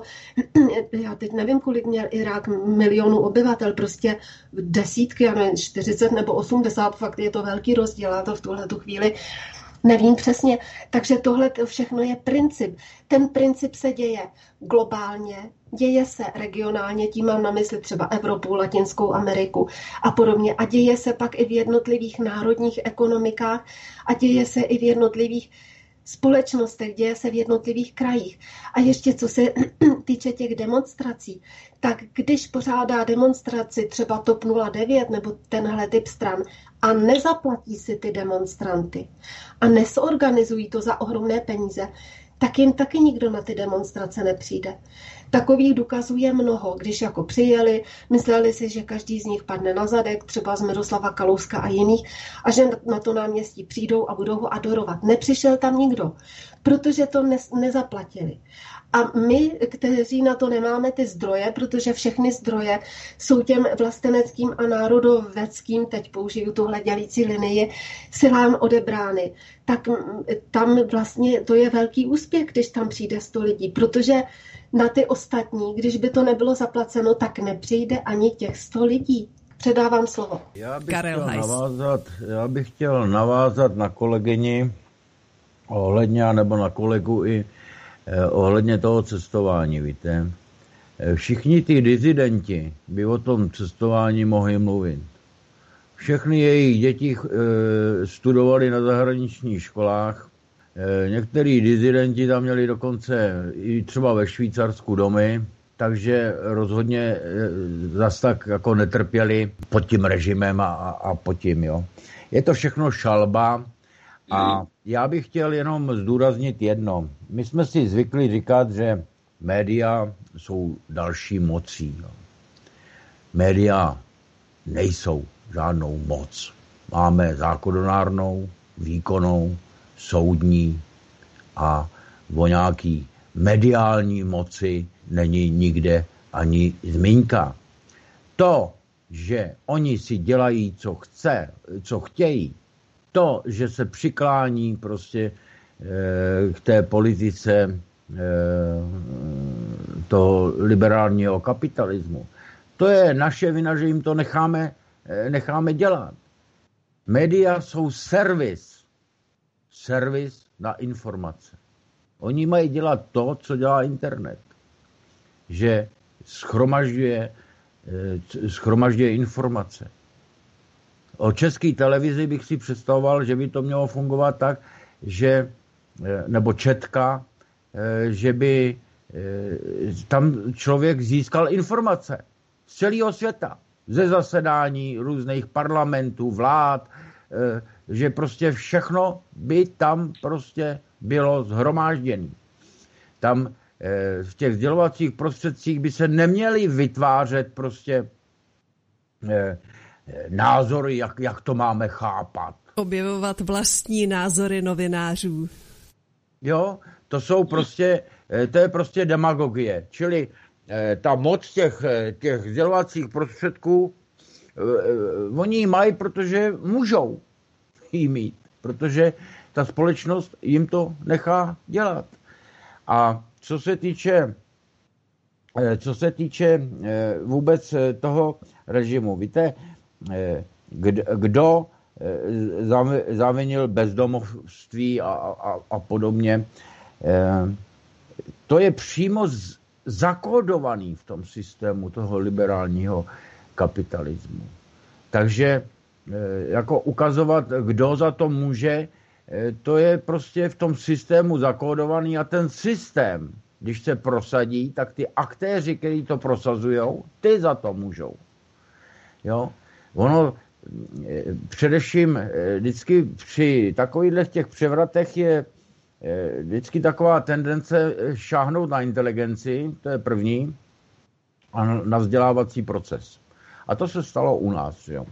Speaker 5: já teď nevím, kolik měl Irák milionů obyvatel, prostě desítky, já nevím, čtyřicet nebo osmdesát, fakt je to velký rozdíl, a to v tuhletu chvíli nevím přesně, takže tohle všechno je princip. Ten princip se děje globálně, děje se regionálně, tím mám na mysli třeba Evropu, Latinskou Ameriku a podobně. A děje se pak i v jednotlivých národních ekonomikách a děje se i v jednotlivých společnostech, děje se v jednotlivých krajích. A ještě co se týče těch demonstrací, tak když pořádá demonstraci třeba TOP nula devět nebo tenhle typ stran a nezaplatí si ty demonstranty a nesorganizují to za ohromné peníze, tak jim taky nikdo na ty demonstrace nepřijde. Takových důkazů je mnoho, když jako přijeli, mysleli si, že každý z nich padne na zadek, třeba z Miroslava Kalouska a jiných, a že na to náměstí přijdou a budou ho adorovat. Nepřišel tam nikdo, protože to ne- nezaplatili. A my, kteří na to nemáme ty zdroje, protože všechny zdroje jsou těm vlasteneckým a národoveckým, teď použiju tuhle dělící linii, silám odebrány, tak tam vlastně to je velký úspěch, když tam přijde sto lidí, protože na ty ostatní, když by to nebylo zaplaceno, tak nepřijde ani těch sto lidí. Předávám slovo.
Speaker 6: Já bych, chtěl navázat, já bych chtěl navázat na kolegyni ohledně, nebo na kolegu i eh, ohledně toho cestování, víte. Všichni ty dizidenti by o tom cestování mohli mluvit. Všechny jejich děti e, studovali na zahraničních školách. E, některý dizidenti tam měli dokonce i třeba ve Švýcarsku domy, takže rozhodně e, zas tak jako netrpěli pod tím režimem a, a, a pod tím. Jo. Je to všechno šalba a já bych chtěl jenom zdůraznit jedno. My jsme si zvykli říkat, že média jsou další mocí. Jo. Média nejsou žádnou moc. Máme zákonodárnou, výkonnou, soudní a o nějaký mediální moci není nikde ani zmínka. To, že oni si dělají, co chce, co chtějí, to, že se přiklání prostě e, k té politice e, toho liberálního kapitalismu, to je naše vina, že jim to necháme necháme dělat. Média jsou servis. Servis na informace. Oni mají dělat to, co dělá internet. Že schromažďuje, schromažďuje informace. O České televizi bych si představoval, že by to mělo fungovat tak, že, nebo Četka, že by tam člověk získal informace z celého světa. Ze zasedání různých parlamentů, vlád, že prostě všechno by tam prostě bylo shromážděné. Tam v těch sdělovacích prostředcích by se neměly vytvářet prostě názory, jak, jak to máme chápat.
Speaker 4: Objevovat vlastní názory novinářů. Jo,
Speaker 6: to jsou prostě, to je prostě demagogie, čili ta moc těch, těch sdělovacích prostředků, oni ji mají, protože můžou jí mít, protože ta společnost jim to nechá dělat. A co se týče, co se týče vůbec toho režimu, víte, kdo zavinil bezdomovství a, a, a podobně, to je přímo z zakódovaný v tom systému toho liberálního kapitalismu. Takže jako ukazovat, kdo za to může, to je prostě v tom systému zakódovaný a ten systém, když se prosadí, tak ty aktéři, kteří to prosazujou, ty za to můžou. Jo? Ono především vždycky při takových těch převratech je vždycky taková tendence šáhnout na inteligenci, to je první, a na vzdělávací proces. A to se stalo u nás. Jo.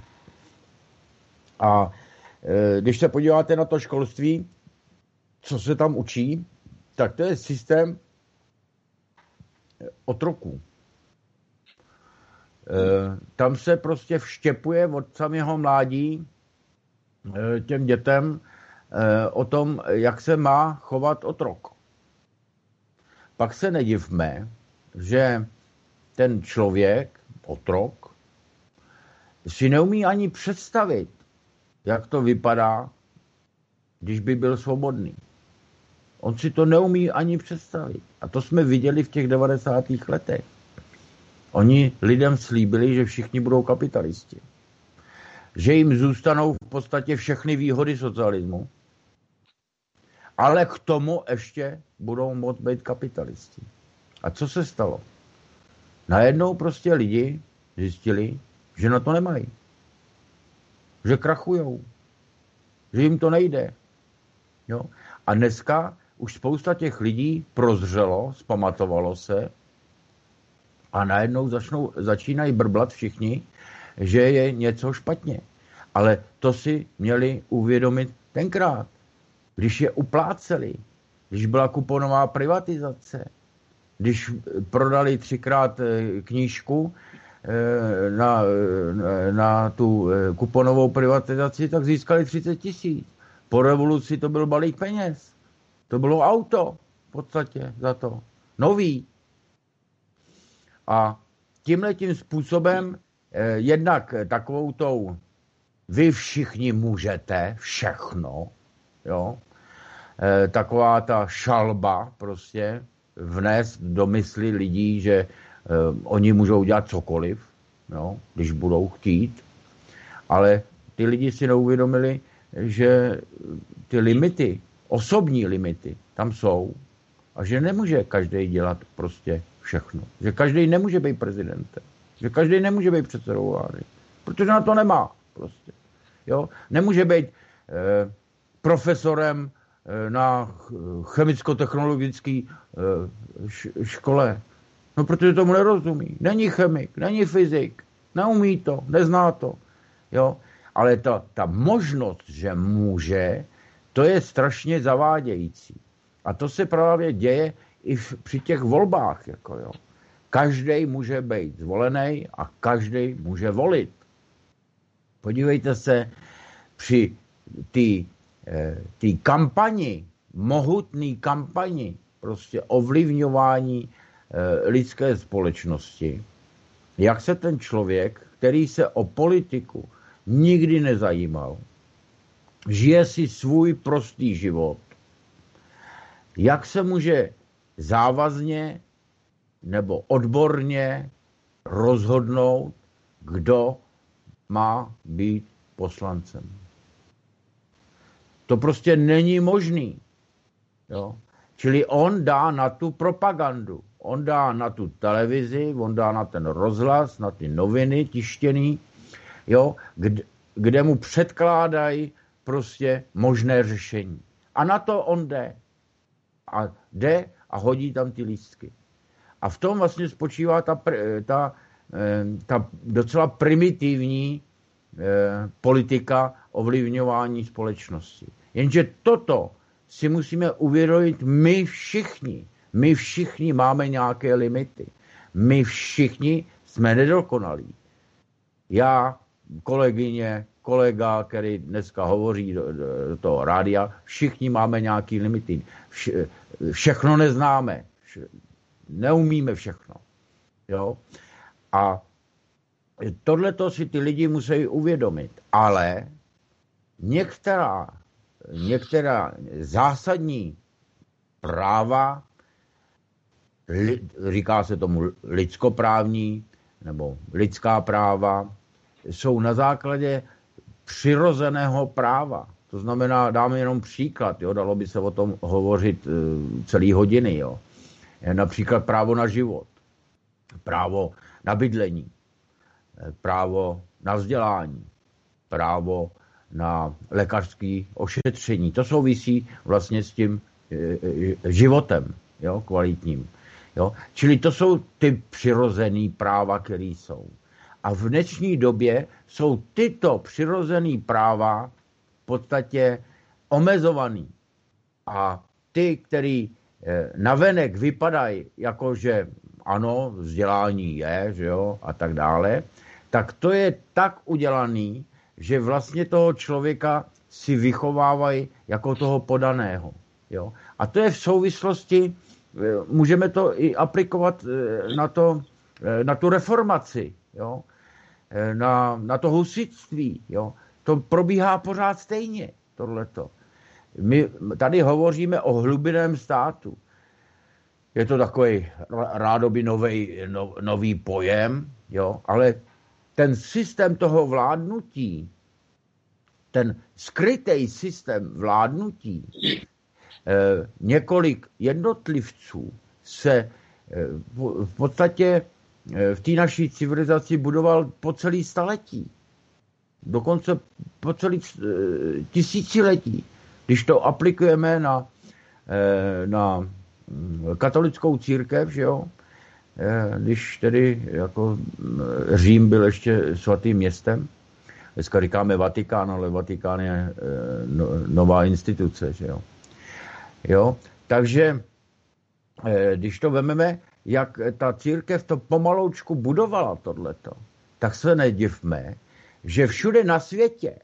Speaker 6: A když se podíváte na to školství, co se tam učí, tak to je systém otroků. Tam se prostě vštěpuje od samého mládí těm dětem o tom, jak se má chovat otrok. Pak se nedivme, že ten člověk, otrok, si neumí ani představit, jak to vypadá, když by byl svobodný. On si to neumí ani představit. A to jsme viděli v těch devadesátých letech. Oni lidem slíbili, že všichni budou kapitalisti. Že jim zůstanou v podstatě všechny výhody socialismu, ale k tomu ještě budou moct být kapitalisti. A co se stalo? Najednou prostě lidi zjistili, že na to nemají. Že krachujou. Že jim to nejde. Jo? A dneska už spousta těch lidí prozřelo, zpamatovalo se a najednou začnou, začínají brblat všichni, že je něco špatně. Ale to si měli uvědomit tenkrát, když je upláceli, když byla kuponová privatizace, když prodali třikrát knížku na, na tu kuponovou privatizaci, tak získali třicet tisíc. Po revoluci to byl balík peněz. To bylo auto v podstatě za to. Nový. A tímhletím způsobem jednak takovou tou vy všichni můžete všechno, jo, taková ta šalba prostě vnést do mysli lidí, že oni můžou dělat cokoliv, jo, když budou chtít, ale ty lidi si neuvědomili, že ty limity, osobní limity tam jsou a že nemůže každý dělat prostě všechno. Že každý nemůže být prezidentem. Že každý nemůže být předsedou vlády. Protože na to nemá prostě. Jo? Nemůže být eh, profesorem eh, na chemicko-technologické eh, škole. No, protože tomu nerozumí. Není chemik, není fyzik, neumí to, nezná to. Jo? Ale ta, ta možnost, že může, to je strašně zavádějící. A to se právě děje i v, při těch volbách. Jako jo. Každý může být zvolený a každý může volit. Podívejte se, při té kampani, mohutné kampani, prostě ovlivňování e, lidské společnosti, jak se ten člověk, který se o politiku nikdy nezajímal, žije si svůj prostý život, jak se může závazně nebo odborně rozhodnout, kdo má být poslancem. To prostě není možný. Jo? Čili on dá na tu propagandu, on dá na tu televizi, on dá na ten rozhlas, na ty noviny tištěný, jo? Kde, kde mu předkládají prostě možné řešení. A na to on jde. A jde a hodí tam ty lístky. A v tom vlastně spočívá ta, ta, ta docela primitivní politika ovlivňování společnosti. Jenže toto si musíme uvědomit my všichni. My všichni máme nějaké limity. My všichni jsme nedokonalí. Já, kolegyně, kolega, který dneska hovoří do, do toho rádia, všichni máme nějaké limity. Vše, všechno neznáme. Vše, neumíme všechno. Jo? A tohleto si ty lidi musí uvědomit. Ale některá, některá zásadní práva, li, říká se tomu lidskoprávní, nebo lidská práva, jsou na základě přirozeného práva. To znamená, dáme jenom příklad, jo, dalo by se o tom hovořit uh, celý hodiny. Jo. Například právo na život, právo na bydlení, právo na vzdělání, právo na lékařské ošetření. To souvisí vlastně s tím uh, životem, jo, kvalitním. Jo. Čili to jsou ty přirozené práva, které jsou. A v dnešní době jsou tyto přirozené práva v podstatě omezovaný. A ty, který navenek vypadají jako, že ano, vzdělání je, že jo, a tak dále, tak to je tak udělaný, že vlastně toho člověka si vychovávají jako toho podaného. Jo. A to je v souvislosti, můžeme to i aplikovat na, to, na tu reformaci, jo. Na, na to husitství. Jo. To probíhá pořád stejně, tohleto. My tady hovoříme o hlubinném státu. Je to takový rádoby nový, no, nový pojem, jo, ale ten systém toho vládnutí, ten skrytý systém vládnutí, eh, několik jednotlivců se eh, v, v podstatě v té naší civilizaci budoval po celý staletí. Dokonce po celý tisíciletí. Když to aplikujeme na, na katolickou církev, že jo? Když tedy jako Řím byl ještě svatým městem, dneska říkáme Vatikán, ale Vatikán je nová instituce, že jo? Jo? Takže když to vememe, jak ta církev to pomaloučku budovala tohleto, tak se nedivme, že všude na světě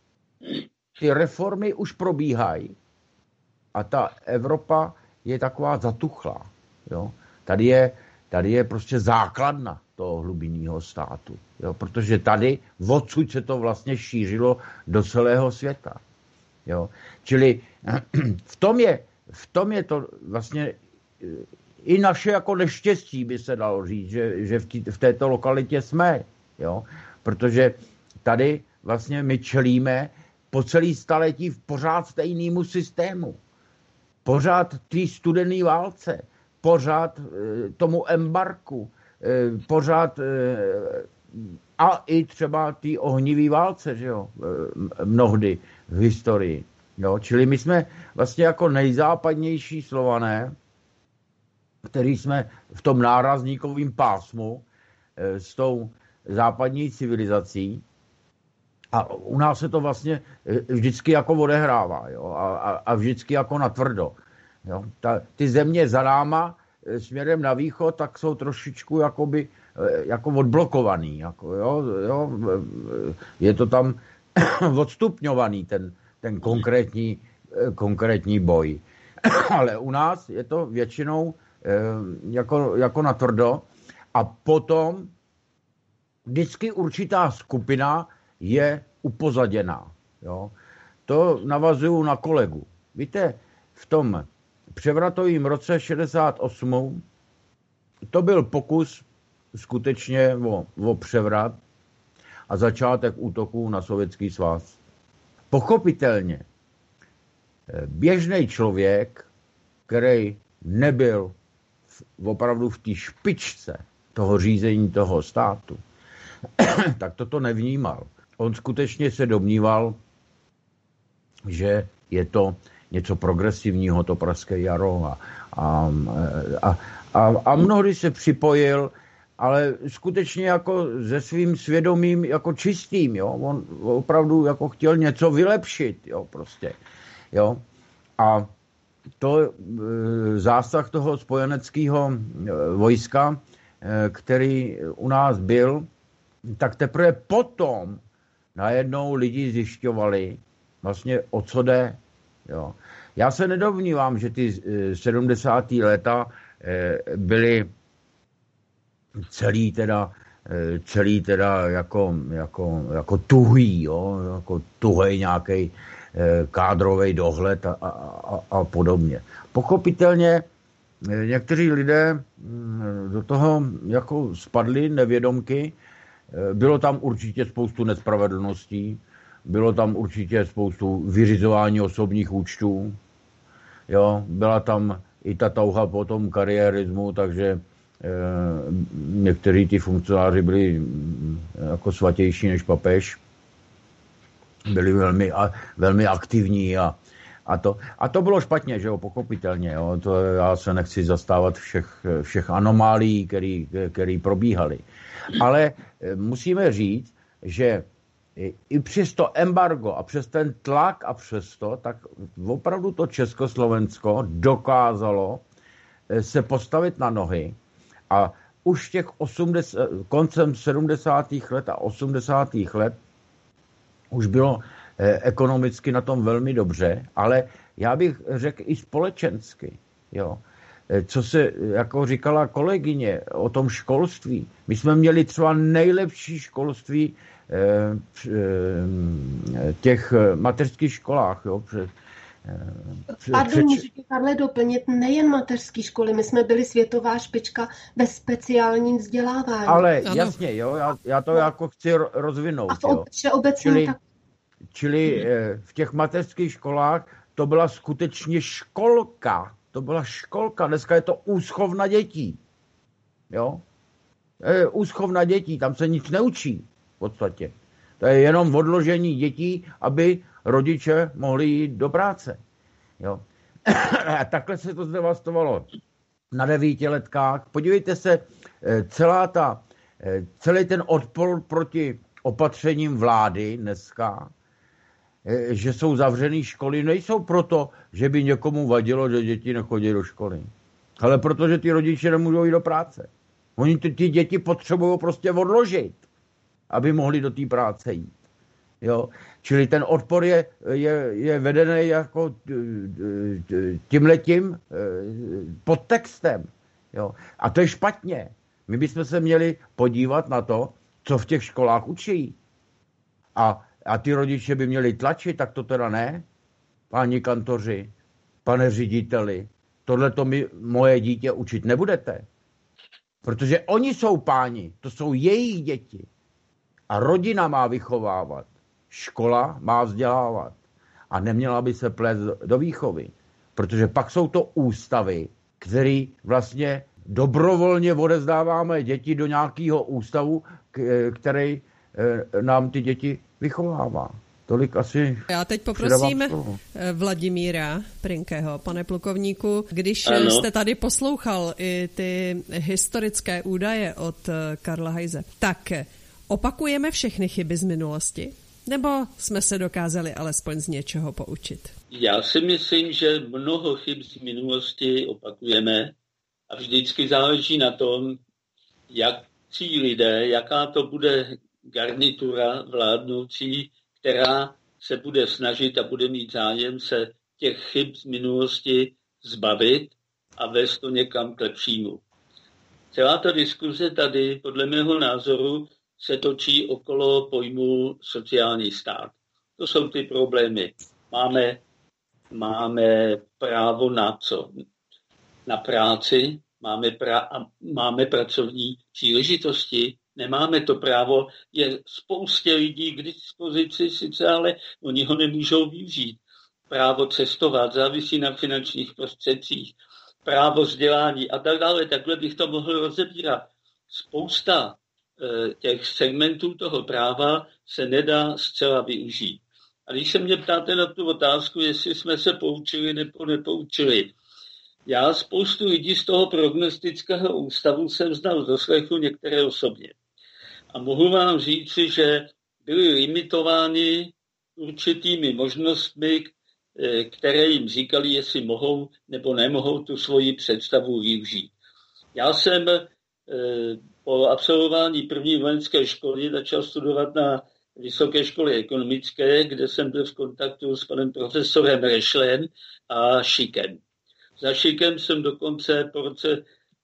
Speaker 6: ty reformy už probíhají a ta Evropa je taková zatuchlá. Jo? Tady, je, tady je prostě základna toho hlubinného státu, jo? Protože tady odsud se to vlastně šířilo do celého světa. Jo? Čili v tom, je, v tom je to vlastně i naše jako neštěstí by se dalo říct, že, že v, tí, v této lokalitě jsme, jo, protože tady vlastně my čelíme po celý staletí v pořád stejnému systému. Pořád té studené válce, pořád e, tomu embarku, e, pořád e, a i třeba té ohnivý válce, že jo, e, mnohdy v historii. Jo. Čili my jsme vlastně jako nejzápadnější Slované, který jsme v tom nárazníkovém pásmu e, s tou západní civilizací. A u nás se to vlastně vždycky jako odehrává, jo? A, a, a vždycky jako natvrdo. Jo? Ta, ty země za náma směrem na východ, tak jsou trošičku jakoby, jako odblokovaný. Jako, jo? Jo? Je to tam odstupňovaný ten, ten konkrétní, konkrétní boj. Ale u nás je to většinou jako, jako natvrdo. A potom vždycky určitá skupina je upozaděná. Jo. To navazuju na kolegu. Víte, v tom převratovém roce šedesát osm to byl pokus skutečně o, o převrat a začátek útoků na Sovětský svaz. Pochopitelně běžný člověk, který nebyl v, opravdu v té špičce toho řízení toho státu, tak toto nevnímal. On skutečně se domníval, že je to něco progresivního, to pražské jaro a, a, a, a, a mnohdy se připojil, ale skutečně jako se svým svědomím jako čistým, jo. On opravdu jako chtěl něco vylepšit, jo, prostě, jo. A to e, zásah toho spojeneckého e, vojska, e, který u nás byl, tak teprve potom najednou lidi zjišťovali vlastně o co jde. Jo. Já se nedomnívám, že ty sedmdesátá léta byly celý teda, celý teda jako, jako, jako tuhý, jo, jako tuhej nějaký kádrový dohled a, a, a, a podobně. Pochopitelně někteří lidé do toho jako spadli nevědomky. Bylo tam určitě spoustu nespravedlností, bylo tam určitě spoustu vyřizování osobních účtů, jo, byla tam i ta touha po tom kariérismu, takže e, někteří ty funkcionáři byli jako svatější než papež, byli velmi, a, velmi aktivní a, a, to, a to bylo špatně, že jo, pochopitelně, jo, to já se nechci zastávat všech, všech anomálí, který, který probíhaly. Ale musíme říct, že i přes to embargo a přes ten tlak a přes to, tak opravdu to Československo dokázalo se postavit na nohy a už těch osmdesát, koncem sedmdesátých let a osmdesátých let už bylo ekonomicky na tom velmi dobře, ale já bych řekl i společensky, jo. Co se, jako říkala kolegyně o tom školství, my jsme měli třeba nejlepší školství v těch mateřských školách. Jo, před,
Speaker 5: před, Pardon, můžete, Karle, doplnit, nejen mateřské školy, my jsme byli světová špička ve speciálním vzdělávání.
Speaker 6: Ale ano. Jasně, jo, já, já to no. jako chci rozvinout.
Speaker 5: A v všeobecně
Speaker 6: čili,
Speaker 5: tak...
Speaker 6: čili v těch mateřských školách to byla skutečně školka. To byla školka, dneska je to úschovna dětí. Jo? Je úschovna dětí, tam se nic neučí v podstatě. To je jenom odložení dětí, aby rodiče mohli jít do práce. Jo? A takhle se to zdevastovalo na devítiletkách. Podívejte se, celá ta, celý ten odpor proti opatřením vlády dneska, že jsou zavřené školy, nejsou proto, že by někomu vadilo, že děti nechodí do školy. Ale protože ty rodiče nemůžou jít do práce. Oni ty, ty děti potřebují prostě odložit, aby mohli do té práce jít. Jo? Čili ten odpor je, je, je vedený jako tímhletím podtextem. Jo? A to je špatně. My bychom se měli podívat na to, co v těch školách učí. A A ty rodiče by měli tlačit, tak to teda ne, páni kantoři, pane řediteli, tohleto mi moje dítě učit nebudete. Protože oni jsou páni, to jsou jejich děti. A rodina má vychovávat, škola má vzdělávat. A neměla by se plést do výchovy. Protože pak jsou to ústavy, které vlastně dobrovolně odezdáváme děti do nějakého ústavu, který nám ty děti vychovává. Tolik asi.
Speaker 4: Já teď poprosím Vladimíra Prinkého, pane plukovníku, když
Speaker 7: ano.
Speaker 4: jste tady poslouchal i ty historické údaje od Karla Hajze, tak opakujeme všechny chyby z minulosti? Nebo jsme se dokázali alespoň z něčeho poučit?
Speaker 7: Já si myslím, že mnoho chyb z minulosti opakujeme a vždycky záleží na tom, jak cí lidé, jaká to bude garnitura vládnoucí, která se bude snažit a bude mít zájem se těch chyb z minulosti zbavit a vést to někam k lepšímu. Celá ta diskuze tady, podle mého názoru, se točí okolo pojmu sociální stát. To jsou ty problémy. Máme, máme právo na co? Na práci, máme, pra, máme pracovní příležitosti, nemáme to právo, je spoustě lidí k dispozici sice, ale oni ho nemůžou využít. Právo cestovat závisí na finančních prostředcích, právo vzdělání a tak dále. Takhle bych to mohl rozebírat. Spousta e, těch segmentů toho práva se nedá zcela využít. A když se mě ptáte na tu otázku, jestli jsme se poučili nebo nepoučili, já spoustu lidí z toho prognostického ústavu jsem znal z doslechu, některé osobně. A mohu vám říci, že byly limitovány určitými možnostmi, které jim říkali, jestli mohou nebo nemohou tu svoji představu využít. Já jsem po absolvování první vojenské školy začal studovat na Vysoké školy ekonomické, kde jsem byl v kontaktu s panem profesorem Rešlem a Šikem. Za Šikem jsem dokonce po roce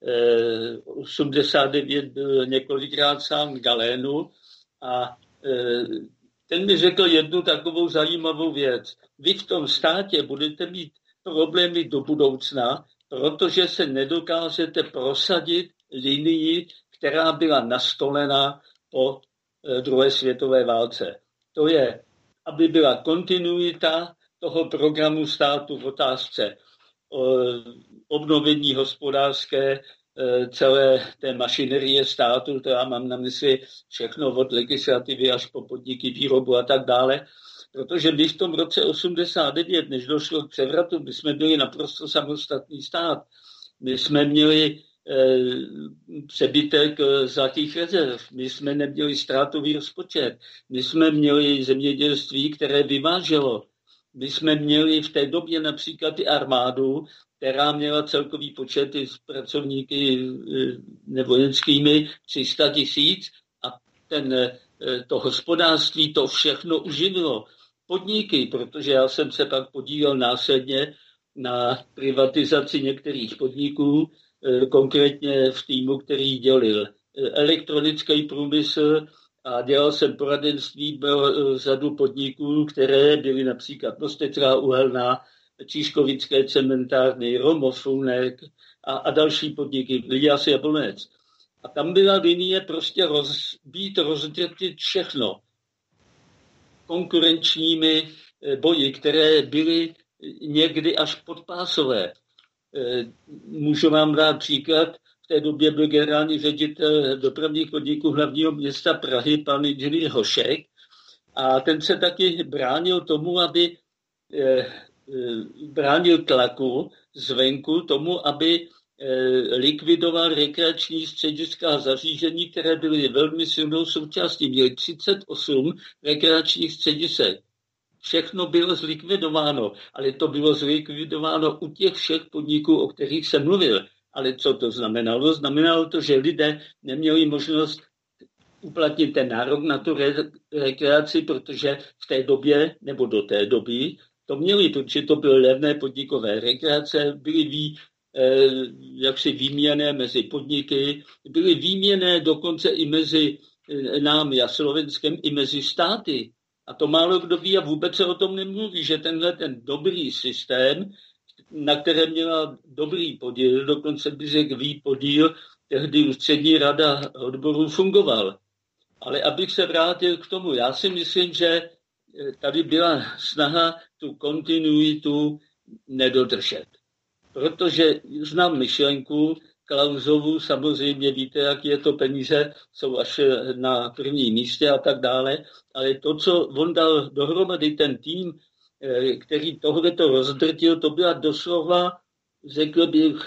Speaker 7: osmdesát devět byl několikrát sám v Galénu a ten mi řekl jednu takovou zajímavou věc. Vy v tom státě budete mít problémy do budoucna, protože se nedokážete prosadit linii, která byla nastolena po druhé světové válce. To je, aby byla kontinuita toho programu státu v otázce obnovení hospodářské celé té mašinerie státu, to já mám na mysli všechno od legislativy až po podniky, výrobu a tak dále, protože my v tom roce osmdesát devět, než došlo k převratu, my jsme byli naprosto samostatný stát. My jsme měli eh, přebytek zlatých rezerv, my jsme neměli ztrátový rozpočet, my jsme měli zemědělství, které vyváželo. My jsme měli v té době například i armádu, která měla celkový počet s pracovníky nevojenskými tři sta tisíc a ten, to hospodářství to všechno uživilo. Podniky, protože já jsem se pak podílel následně na privatizaci některých podniků, konkrétně v týmu, který dělil elektronický průmysl, a dělal jsem poradenství, byl řadu podniků, které byly například Mostecká uhelná, Číškovické cementárny, Romofunek a, a další podniky, Lidias Jablonec. A tam byla linie prostě roz, být rozdrtit všechno konkurenčními boji, které byly někdy až podpásové. Můžu vám dát příklad. V té době byl generální ředitel dopravních podniků hlavního města Prahy, pan inženýr Hošek, a ten se taky bránil tomu, aby eh, bránil tlaku zvenku tomu, aby eh, likvidoval rekreační střediska a zařízení, které byly velmi silnou součástí. Měli třicet osm rekreačních středisek. Všechno bylo zlikvidováno, ale to bylo zlikvidováno u těch všech podniků, o kterých jsem mluvil. Ale co to znamenalo? Znamenalo to, že lidé neměli možnost uplatnit ten nárok na tu re- rekreaci, protože v té době, nebo do té doby, to měli, protože to byly levné podnikové rekreace, byly ví, eh, jaksi výměné mezi podniky, byly výměné dokonce i mezi eh, námi a Slovenskem, i mezi státy. A to málo kdo ví a vůbec se o tom nemluví, že tenhle ten dobrý systém, na které měla dobrý podíl, dokonce by řekl ví podíl, tehdy ústřední rada odborů fungoval. Ale abych se vrátil k tomu, já si myslím, že tady byla snaha tu kontinuitu nedodržet. Protože znám myšlenku Klausovu, samozřejmě víte, jak je to, peníze jsou až na prvním místě a tak dále, ale to, co on dal dohromady ten tým, který tohleto rozdrtil, to byla doslova, řekl bych,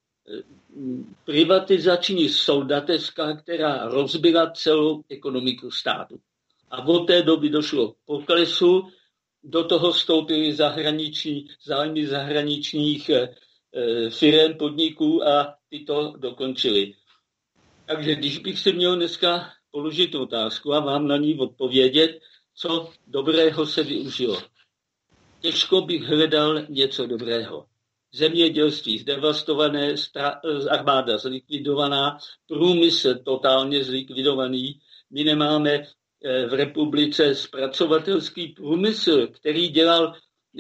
Speaker 7: privatizační soldateska, která rozbila celou ekonomiku státu. A od té doby došlo k poklesu, do toho vstoupily zahraniční, zájmy zahraničních e, firem, podniků a ty to dokončili. Takže když bych si měl dneska položit otázku a vám na ní odpovědět, co dobrého se využilo. Těžko bych hledal něco dobrého. Zemědělství zdevastované, armáda zlikvidovaná, průmysl totálně zlikvidovaný. My nemáme v republice zpracovatelský průmysl, který dělal,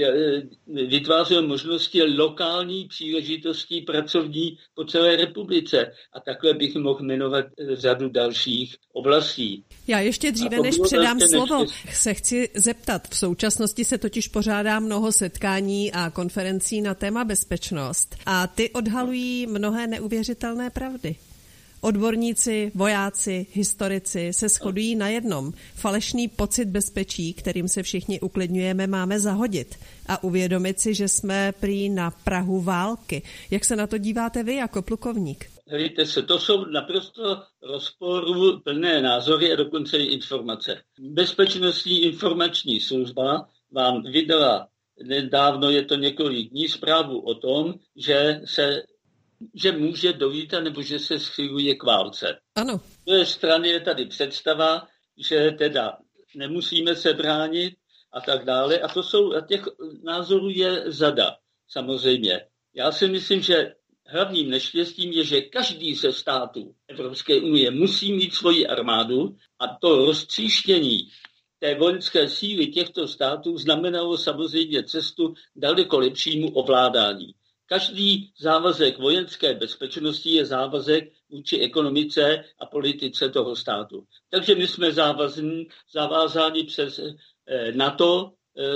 Speaker 7: vytvářel možnosti lokální příležitosti pracovní po celé republice. A takhle bych mohl jmenovat řadu dalších oblastí.
Speaker 4: Já ještě dříve, než předám slovo, se chci zeptat. V současnosti se totiž pořádá mnoho setkání a konferencí na téma bezpečnost a ty odhalují mnohé neuvěřitelné pravdy. Odborníci, vojáci, historici se shodují na jednom. Falešný pocit bezpečí, kterým se všichni uklidňujeme, máme zahodit a uvědomit si, že jsme prý na prahu války. Jak se na to díváte vy jako plukovník?
Speaker 7: Hejte se, to jsou naprosto rozporu plné názory a dokonce i informace. Bezpečnostní informační služba vám vydala nedávno, je to několik dní, zprávu o tom, že se že může dojít, nebo že se schyluje k válce.
Speaker 4: Ano.
Speaker 7: Z té strany je tady představa, že teda nemusíme se bránit a tak dále. A to jsou, a těch názorů je řada, samozřejmě. Já si myslím, že hlavním neštěstím je, že každý ze států Evropské unie musí mít svoji armádu a to roztříštění té vojenské síly těchto států znamenalo samozřejmě cestu daleko lepšímu ovládání. Každý závazek vojenské bezpečnosti je závazek vůči ekonomice a politice toho státu. Takže my jsme závazní, zavázáni přes NATO,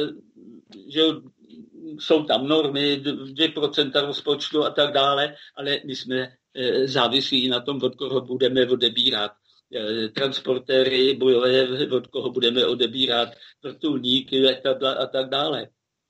Speaker 7: že jsou tam normy, dvě procenta rozpočtu a tak dále, ale my jsme závislí na tom, od koho budeme odebírat transportéry bojové, od koho budeme odebírat vrtulníky, letadla a tak dále.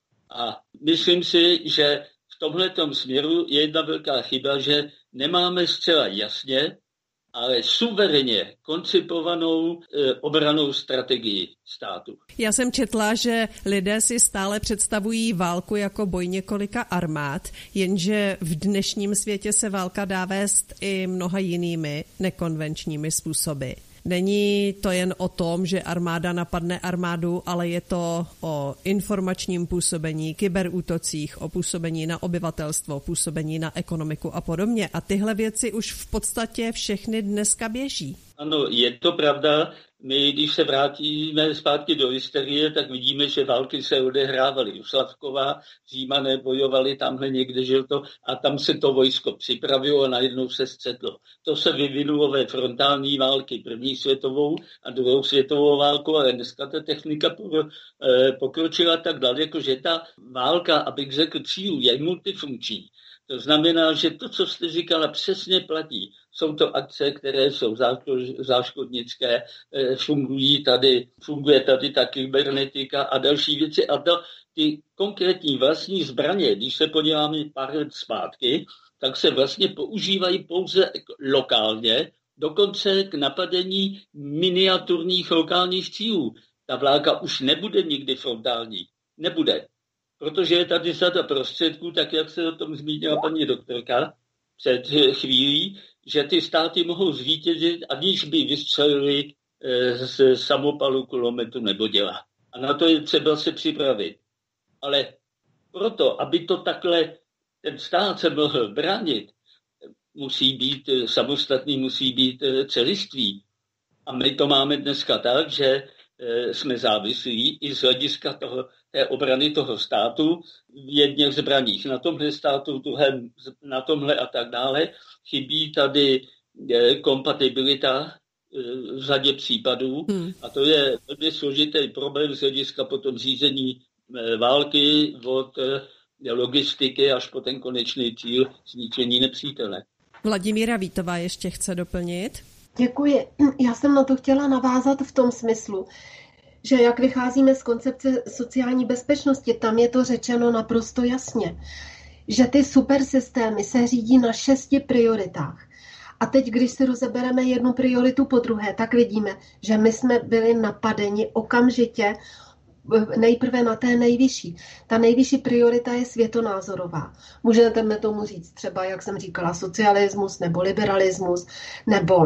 Speaker 7: A myslím si, že v tomhletom směru je jedna velká chyba, že nemáme zcela jasně, ale suverénně koncipovanou e, obranou strategii státu.
Speaker 4: Já jsem četla, že lidé si stále představují válku jako boj několika armád, jenže v dnešním světě se válka dá vést i mnoha jinými nekonvenčními způsoby. Není to jen o tom, že armáda napadne armádu, ale je to o informačním působení, kyberútocích, o působení na obyvatelstvo, působení na ekonomiku a podobně. A tyhle věci už v podstatě všechny dneska běží.
Speaker 7: Ano, je to pravda. My, když se vrátíme zpátky do hysterie, tak vidíme, že války se odehrávaly u Slavkova, Římané bojovali tamhle někde, že to, a tam se to vojsko připravilo a najednou se střetlo. To se vyvinulo ve frontální války, první světovou a druhou světovou válku, ale dneska ta technika pokročila tak daleko, že ta válka, abych řekl cíl, je multifunkční. To znamená, že to, co jste říkala, přesně platí. Jsou to akce, které jsou záškodnické, fungují tady, funguje tady ta kybernetika a další věci. A to, ty konkrétní vlastní zbraně, když se podíváme pár let zpátky, tak se vlastně používají pouze lokálně, dokonce k napadení miniaturních lokálních cílů. Ta válka už nebude nikdy frontální. Nebude. Protože je tady řada prostředků, tak jak se o tom zmínila paní doktorka před chvílí, že ty státy mohou zvítězit, aniž by vystřelili z samopalu, kulometu nebo děla. A na to je třeba se připravit. Ale proto, aby to takhle ten stát se mohl bránit, musí být samostatný, musí být celistvý. A my to máme dneska tak, že jsme závislí i z hlediska toho té obrany toho státu, v jedných zbraních na tomhle státu, druhém na tomhle a tak dále. Chybí tady kompatibilita v řadě případů hmm. a to je velmi složitý problém z hlediska potom řízení války od logistiky až po ten konečný cíl zničení nepřítele.
Speaker 4: Vladimíra Vítová ještě chce doplnit.
Speaker 5: Děkuji. Já jsem na to chtěla navázat v tom smyslu, že jak vycházíme z koncepce sociální bezpečnosti, tam je to řečeno naprosto jasně, že ty supersystémy se řídí na šesti prioritách. A teď, když si rozebereme jednu prioritu po druhé, tak vidíme, že my jsme byli napadeni okamžitě nejprve na té nejvyšší. Ta nejvyšší priorita je světonázorová. Můžete mi tomu říct třeba, jak jsem říkala, socialismus nebo liberalismus, nebo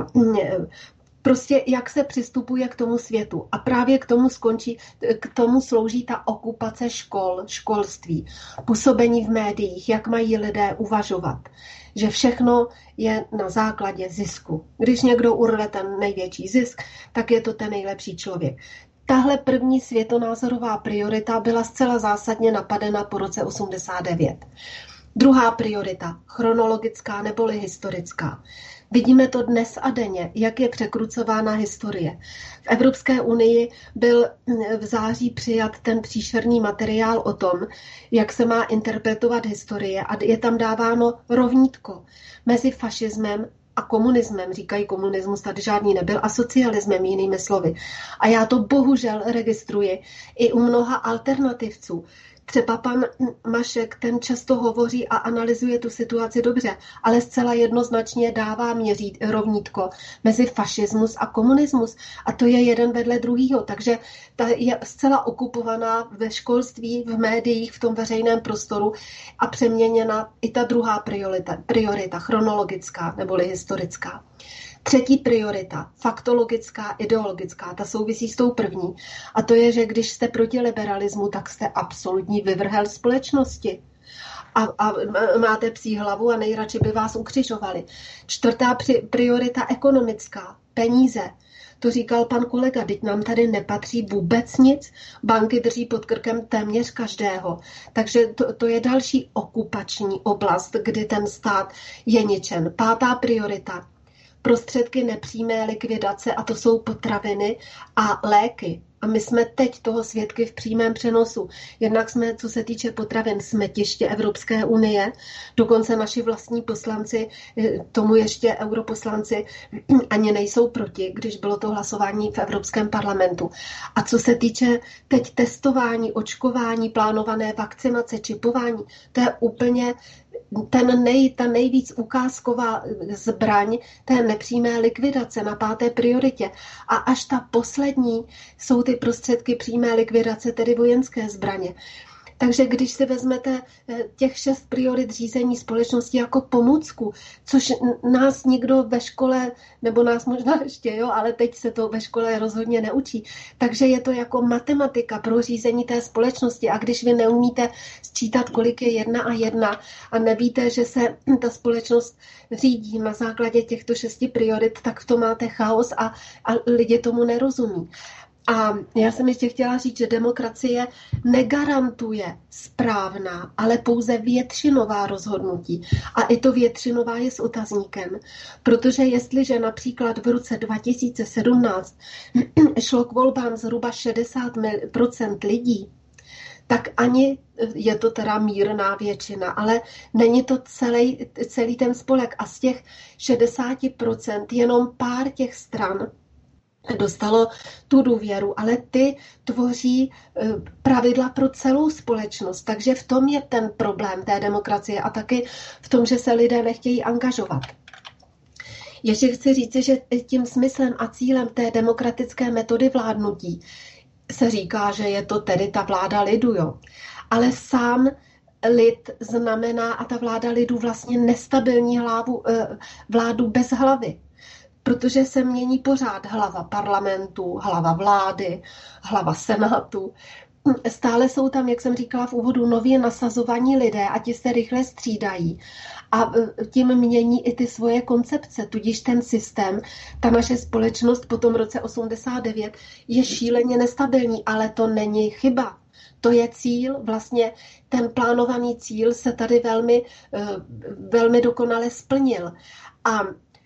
Speaker 5: prostě jak se přistupuje k tomu světu. A právě k tomu skončí, k tomu slouží ta okupace škol, školství, působení v médiích, jak mají lidé uvažovat. Že všechno je na základě zisku. Když někdo urve ten největší zisk, tak je to ten nejlepší člověk. Tahle první světonázorová priorita byla zcela zásadně napadena po roce osmdesát devět. Druhá priorita, chronologická neboli historická. Vidíme to dnes a denně, jak je překrucována historie. V Evropské unii byl v září přijat ten příšerný materiál o tom, jak se má interpretovat historie a je tam dáváno rovnítko mezi fašismem a komunismem, říkají komunismus, tady žádný nebyl, a socialismem, jinými slovy. A já to bohužel registruji i u mnoha alternativců. Třeba pan Mašek, ten často hovoří a analyzuje tu situaci dobře, ale zcela jednoznačně dává měřit rovnítko mezi fašismus a komunismus. A to je jeden vedle druhýho. Takže ta je zcela okupovaná ve školství, v médiích, v tom veřejném prostoru a přeměněna i ta druhá priorita, priorita chronologická neboli historická. Třetí priorita, faktologická, ideologická, ta souvisí s tou první. A to je, že když jste proti liberalismu, tak jste absolutní vyvrhel společnosti. A, a máte psí hlavu a nejradši by vás ukřižovali. Čtvrtá priorita ekonomická, peníze. To říkal pan kolega, teď nám tady nepatří vůbec nic. Banky drží pod krkem téměř každého. Takže to, to je další okupační oblast, kdy ten stát je ničen. Pátá priorita. Prostředky nepřímé likvidace, a to jsou potraviny a léky. A my jsme teď toho svědky v přímém přenosu. Jednak jsme, co se týče potravin, smetiště Evropské unie, dokonce naši vlastní poslanci, tomu ještě europoslanci, ani nejsou proti, když bylo to hlasování v Evropském parlamentu. A co se týče teď testování, očkování, plánované vakcinace, čipování, to je úplně ten nej, ta nejvíc ukázková zbraň té nepřímé likvidace na páté prioritě. A až ta poslední jsou ty prostředky přímé likvidace, tedy vojenské zbraně. Takže když si vezmete těch šest priorit řízení společnosti jako pomůcku, což nás nikdo ve škole, nebo nás možná ještě, jo, ale teď se to ve škole rozhodně neučí. Takže je to jako matematika pro řízení té společnosti a když vy neumíte sčítat, kolik je jedna a jedna a nevíte, že se ta společnost řídí na základě těchto šesti priorit, tak v tom máte chaos a, a lidi tomu nerozumí. A já jsem ještě chtěla říct, že demokracie negarantuje správná, ale pouze většinová rozhodnutí. A i to většinová je s otazníkem, protože jestliže například v roce dva tisíce sedmnáct šlo k volbám zhruba šedesát procent lidí, tak ani je to teda mírná většina, ale není to celý, celý ten spolek. A z těch šedesát procent jenom pár těch stran dostalo tu důvěru, ale ty tvoří pravidla pro celou společnost. Takže v tom je ten problém té demokracie a taky v tom, že se lidé nechtějí angažovat. Ještě chci říct, že tím smyslem a cílem té demokratické metody vládnutí se říká, že je to tedy ta vláda lidu, jo. Ale sám lid znamená a ta vláda lidu vlastně nestabilní hlavu, vládu bez hlavy. Protože se mění pořád hlava parlamentu, hlava vlády, hlava senátu. Stále jsou tam, jak jsem říkala v úvodu, nově nasazovaní lidé a ti se rychle střídají. A tím mění i ty svoje koncepce, tudíž ten systém, ta naše společnost po tom roce osmdesát devět je šíleně nestabilní, ale to není chyba. to je cíl, vlastně ten plánovaný cíl se tady velmi, velmi dokonale splnil. A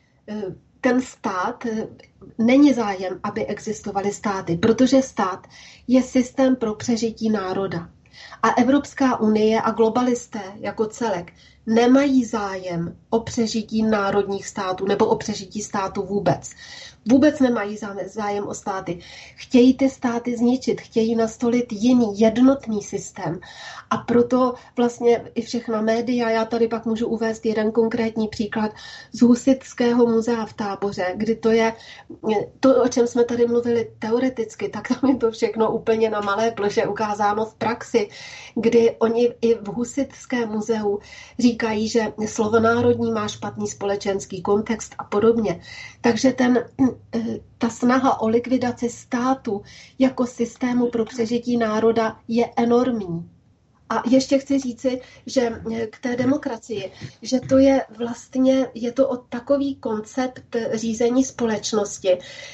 Speaker 5: ten stát, není zájem, aby existovaly státy, protože stát je systém pro přežití národa. A Evropská unie a globalisté jako celek nemají zájem o přežití národních států nebo o přežití států vůbec. Vůbec nemají zájem o státy. Chtějí ty státy zničit, chtějí nastolit jiný, jednotný systém. A proto vlastně i všechna média, já tady pak můžu uvést jeden konkrétní příklad z Husitského muzea v Táboře, kdy to je, to, o čem jsme tady mluvili teoreticky, tak tam je to všechno úplně na malé ploše ukázáno v praxi, kdy oni i v Husitském muzeu říkají, že slovo národní má špatný společenský kontext a podobně. Takže ten ta snaha o likvidaci státu jako systému pro přežití národa je enormní. A ještě chci říci, že k té demokracii, že to je vlastně, je to takový koncept řízení společnosti,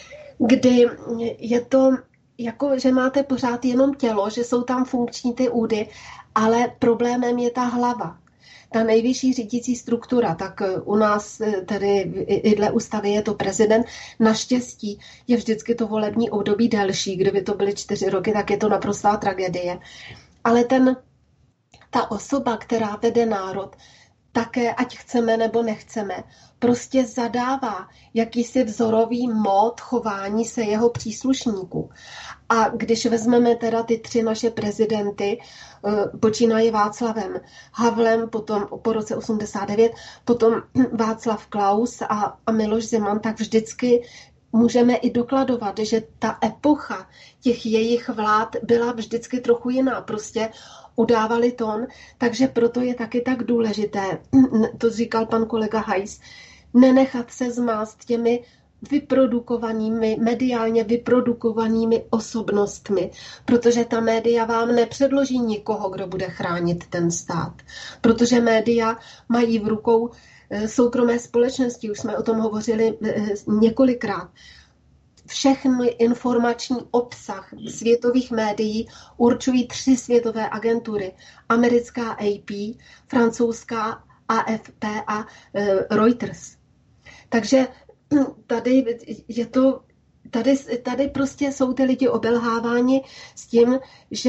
Speaker 5: kdy je to jako, že máte pořád jenom tělo, že jsou tam funkční ty údy, ale problémem je ta hlava. Ta nejvyšší řídící struktura, tak u nás tedy i dle ústavy je to prezident. Naštěstí je vždycky to volební období delší, kdyby to byly čtyři roky, tak je to naprostá tragédie. Ale ten, ta osoba, která vede národ, také, ať chceme nebo nechceme, prostě zadává jakýsi vzorový mód chování se jeho příslušníků. A když vezmeme teda ty tři naše prezidenty, počínaje Václavem Havlem, potom po roce osmdesát devět, potom Václav Klaus a, a Miloš Zeman, tak vždycky můžeme i dokladovat, že ta epocha těch jejich vlád byla vždycky trochu jiná. Prostě udávali tón, takže proto je taky tak důležité, to říkal pan kolega Hajs, nenechat se zmást těmi vyprodukovanými, mediálně vyprodukovanými osobnostmi, protože ta média vám nepředloží nikoho, kdo bude chránit ten stát. Protože média mají v rukou soukromé společnosti, už jsme o tom hovořili několikrát. Všechny informační obsah světových médií určují tři světové agentury. Americká A P, francouzská A F P a Reuters. Takže tady je to, tady, tady prostě jsou ty lidi obelháváni s tím, že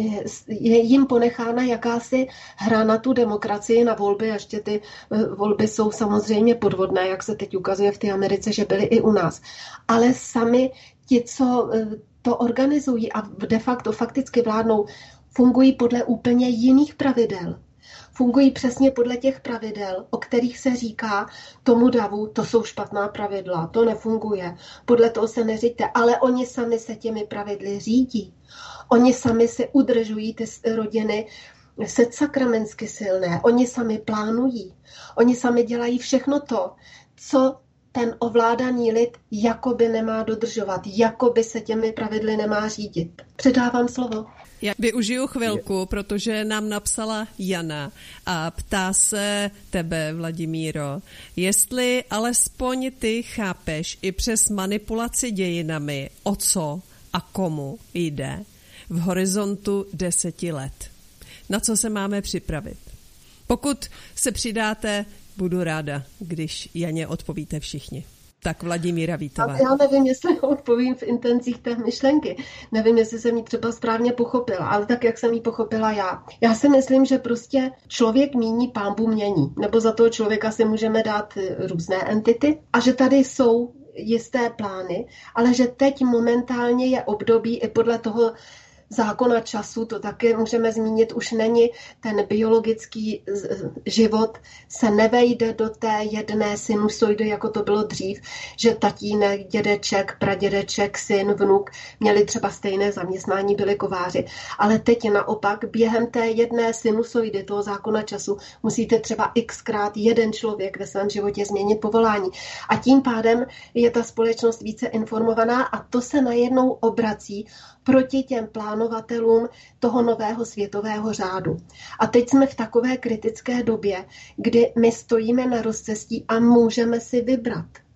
Speaker 5: je jim ponechána jakási hra na tu demokracii, na volby, a ještě ty volby jsou samozřejmě podvodné, jak se teď ukazuje v té Americe, že byly i u nás. Ale sami ti, co to organizují a de facto fakticky vládnou, fungují podle úplně jiných pravidel. Fungují přesně podle těch pravidel, o kterých se říká tomu davu, to jsou špatná pravidla, to nefunguje, podle toho se neříďte, ale oni sami se těmi pravidly řídí. Oni sami se udržují ty rodiny sakramentsky silné, oni sami plánují, oni sami dělají všechno to, co ten ovládaný lid jakoby nemá dodržovat, jakoby se těmi pravidly nemá řídit. Předávám slovo.
Speaker 4: Já využiju chvilku, protože nám napsala Jana a ptá se tebe, Vladimíro, jestli alespoň ty chápeš i přes manipulaci dějinami, o co a komu jde v horizontu deseti let. Na co se máme připravit? Pokud se přidáte, budu ráda, když Janě odpovíte všichni. Tak Vladimíra Vítová.
Speaker 5: Já nevím, jestli odpovím v intencích té myšlenky. Nevím, jestli jsem ji třeba správně pochopila, ale tak, jak jsem ji pochopila já. Já si myslím, že prostě člověk míní, pánbu mění. Nebo za toho člověka si můžeme dát různé entity. A že tady jsou jisté plány, ale že teď momentálně je období i podle toho zákona času, to taky můžeme zmínit, už není ten biologický život, se nevejde do té jedné sinusoidy, jako to bylo dřív, že tatínek, dědeček, pradědeček, syn, vnuk měli třeba stejné zaměstnání, byli kováři. Ale teď naopak během té jedné sinusoidy toho zákona času musíte třeba xkrát jeden člověk ve svém životě změnit povolání. A tím pádem je ta společnost více informovaná a to se najednou obrací proti těm plánovatelům toho nového světového řádu. A teď jsme v takové kritické době, kdy my stojíme na rozcestí a můžeme si vybrat.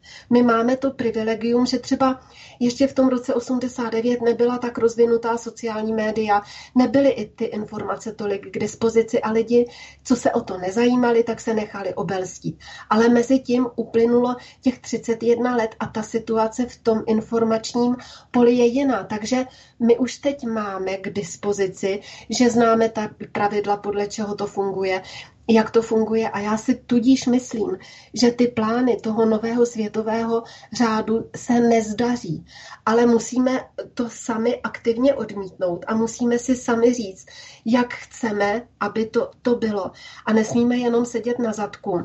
Speaker 5: My máme to privilegium, že třeba ještě v tom roce osmdesát devět nebyla tak rozvinutá sociální média, nebyly i ty informace tolik k dispozici a lidi, co se o to nezajímali, tak se nechali obelstít. Ale mezi tím uplynulo těch třicet jedna let a ta situace v tom informačním poli je jiná. Takže my už teď máme k dispozici, že známe ta pravidla, podle čeho to funguje, jak to funguje a já si tudíž myslím, že ty plány toho nového světového řádu se nezdaří, ale musíme to sami aktivně odmítnout a musíme si sami říct, jak chceme, aby to, to bylo a nesmíme jenom sedět na zadku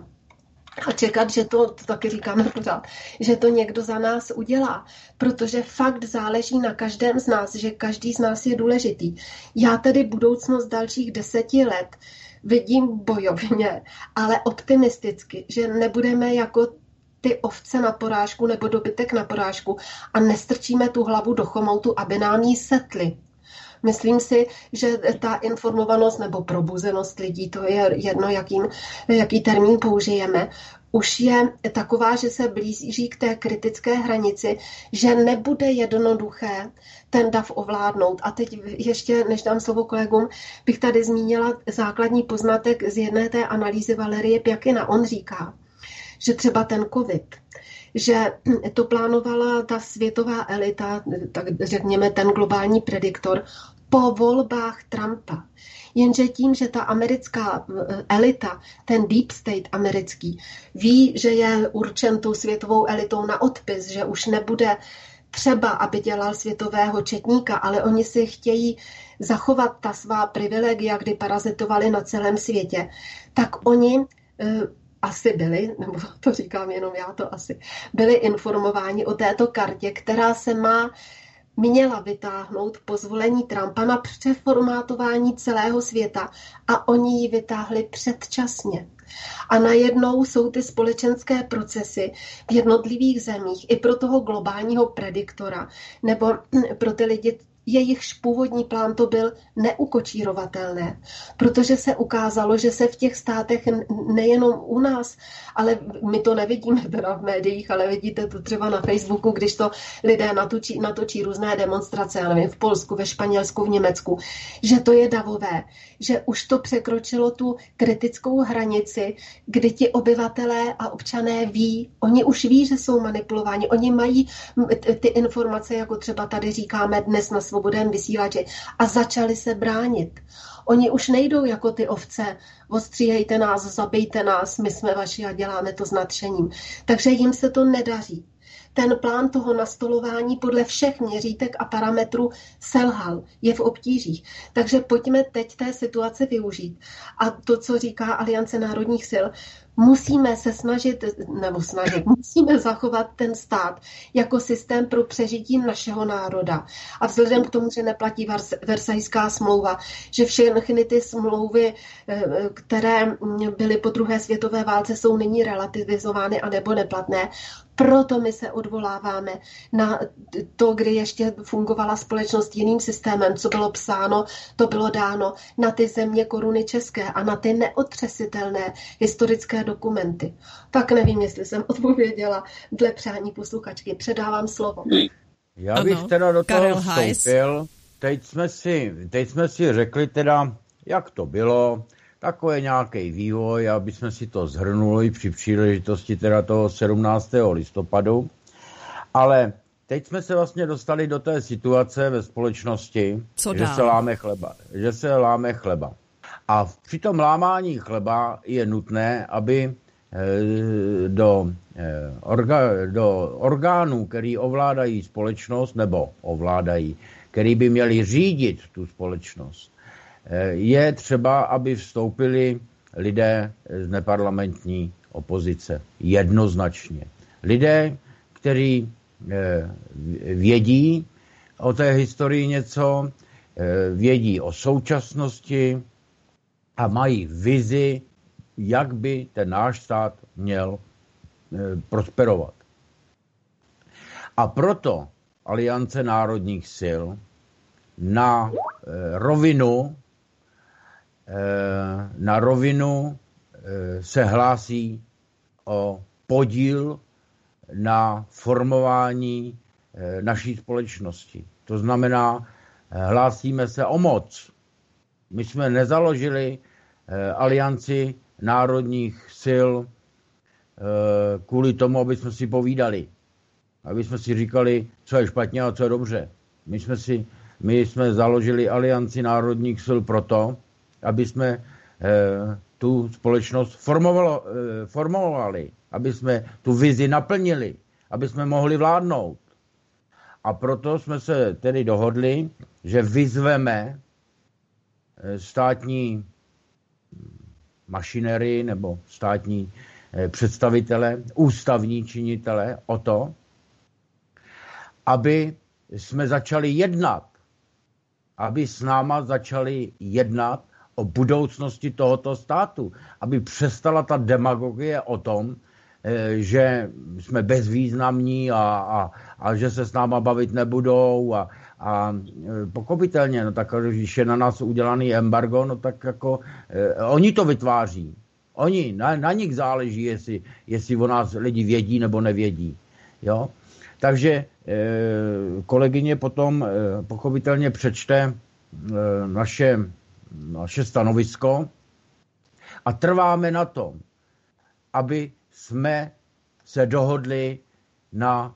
Speaker 5: a čekat, že to, to taky říkáme pořád, že to někdo za nás udělá, protože fakt záleží na každém z nás, že každý z nás je důležitý. Já tedy budoucnost dalších deseti let vidím bojovně, ale optimisticky, že nebudeme jako ty ovce na porážku nebo dobytek na porážku a nestrčíme tu hlavu do chomoutu, aby nám jí setli. Myslím si, že ta informovanost nebo probuzenost lidí, to je jedno, jakým, jaký termín použijeme, už je taková, že se blíží k té kritické hranici, že nebude jednoduché ten dav ovládnout. A teď ještě, než dám slovo kolegům, bych tady zmínila základní poznatek z jedné té analýzy Valerie Pjakina. On říká, že třeba ten covid, že to plánovala ta světová elita, tak řekněme ten globální prediktor, po volbách Trumpa. Jenže tím, že ta americká elita, ten deep state americký, ví, že je určen tou světovou elitou na odpis, že už nebude třeba, aby dělal světového četníka, ale oni si chtějí zachovat ta svá privilegia, kdy parazitovali na celém světě, tak oni e, asi byli, nebo to říkám jenom já, to asi, byli informováni o této kartě, která se má měla vytáhnout po zvolení Trumpa na přeformátování celého světa a oni ji vytáhli předčasně. A najednou jsou ty společenské procesy v jednotlivých zemích i pro toho globálního prediktora nebo pro ty lidi, jejichž původní plán to byl neukočírovatelné, protože se ukázalo, že se v těch státech nejenom u nás, ale my to nevidíme teda v médiích, ale vidíte to třeba na Facebooku, když to lidé natočí, natočí různé demonstrace, já nevím, v Polsku, ve Španělsku, v Německu, že to je davové, že už to překročilo tu kritickou hranici, kdy ti obyvatelé a občané ví, oni už ví, že jsou manipulováni, oni mají ty informace, jako třeba tady říkáme dnes na Svobodném vysílači a začali se bránit. Oni už nejdou jako ty ovce, ostříhejte nás, zabijte nás, my jsme vaši a děláme to s nadšením. Takže jim se to nedaří. Ten plán toho nastolování podle všech měřítek a parametrů selhal, je v obtížích. Takže pojďme teď té situace využít. A to, co říká Aliance národních sil, musíme se snažit, nebo snažit, musíme zachovat ten stát jako systém pro přežití našeho národa. A vzhledem k tomu, že neplatí Versajská smlouva, že všechny ty smlouvy, které byly po druhé světové válce, jsou nyní relativizovány anebo neplatné, proto my se odvoláváme na to, kdy ještě fungovala společnost jiným systémem, co bylo psáno, to bylo dáno na ty země koruny české a na ty neotřesitelné historické dokumenty. Tak nevím, jestli jsem odpověděla dle přání posluchačky. Předávám slovo.
Speaker 6: Já bych ano, teda do toho vstoupil. Teď jsme, si, teď jsme si řekli teda, jak to bylo, takový nějaký vývoj, aby jsme si to zhrnuli při příležitosti teda toho sedmnáctého listopadu. Ale teď jsme se vlastně dostali do té situace ve společnosti, že se láme chleba. Že se láme chleba. A při tom lámání chleba je nutné, aby do, do orgánů, který ovládají společnost, nebo ovládají, který by měli řídit tu společnost, je třeba, aby vstoupili lidé z neparlamentní opozice. Jednoznačně. Lidé, kteří vědí o té historii něco, vědí o současnosti a mají vizi, jak by ten náš stát měl prosperovat. A proto Aliance národních sil na rovinu na rovinu se hlásí o podíl na formování naší společnosti. To znamená, hlásíme se o moc. My jsme nezaložili alianci národních sil kvůli tomu, aby jsme si povídali. Aby jsme si říkali, co je špatně a co je dobře. My jsme, si, my jsme založili alianci národních sil proto, aby jsme tu společnost formovalo, formovali, aby jsme tu vizi naplnili, aby jsme mohli vládnout. A proto jsme se tedy dohodli, že vyzveme státní mašinerii nebo státní představitele, ústavní činitele o to, aby jsme začali jednat, aby s náma začali jednat o budoucnosti tohoto státu, aby přestala ta demagogie o tom, že jsme bezvýznamní a, a, a že se s náma bavit nebudou a, a pochopitelně, no tak když je na nás udělaný embargo, no tak jako eh, oni to vytváří. Oni, na, na nich záleží, jestli, jestli o nás lidi vědí nebo nevědí. Jo? Takže eh, kolegyně potom eh, pochopitelně přečte eh, naše, naše stanovisko a trváme na tom, aby jsme se dohodli na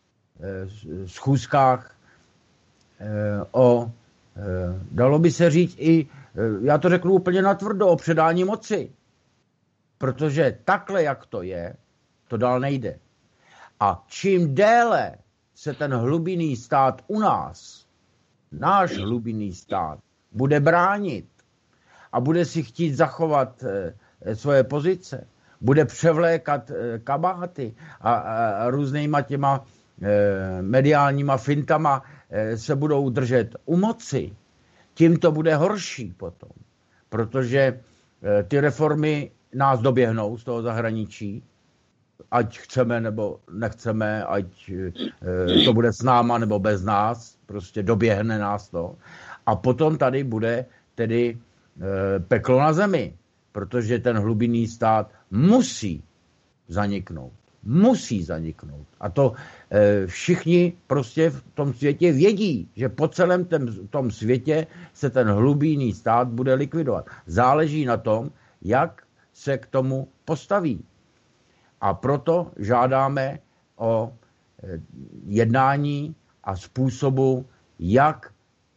Speaker 6: e, schůzkách e, o, e, dalo by se říct i, e, já to řeknu úplně natvrdo, o předání moci. Protože takhle, jak to je, to dál nejde. A čím déle se ten hlubinný stát u nás, náš hlubinný stát, bude bránit a bude si chtít zachovat e, svoje pozice, bude převlékat e, kabáty a, a různýma těma e, mediálníma fintama e, se budou držet u moci, tím to bude horší potom. Protože e, ty reformy nás doběhnou z toho zahraničí, ať chceme nebo nechceme, ať e, to bude s náma nebo bez nás, prostě doběhne nás to. A potom tady bude tedy e, peklo na zemi, protože ten hlubinný stát musí zaniknout. Musí zaniknout. A to e, všichni prostě v tom světě vědí, že po celém tém, tom světě se ten hlubinný stát bude likvidovat. Záleží na tom, jak se k tomu postaví. A proto žádáme o e, jednání a způsobu, jak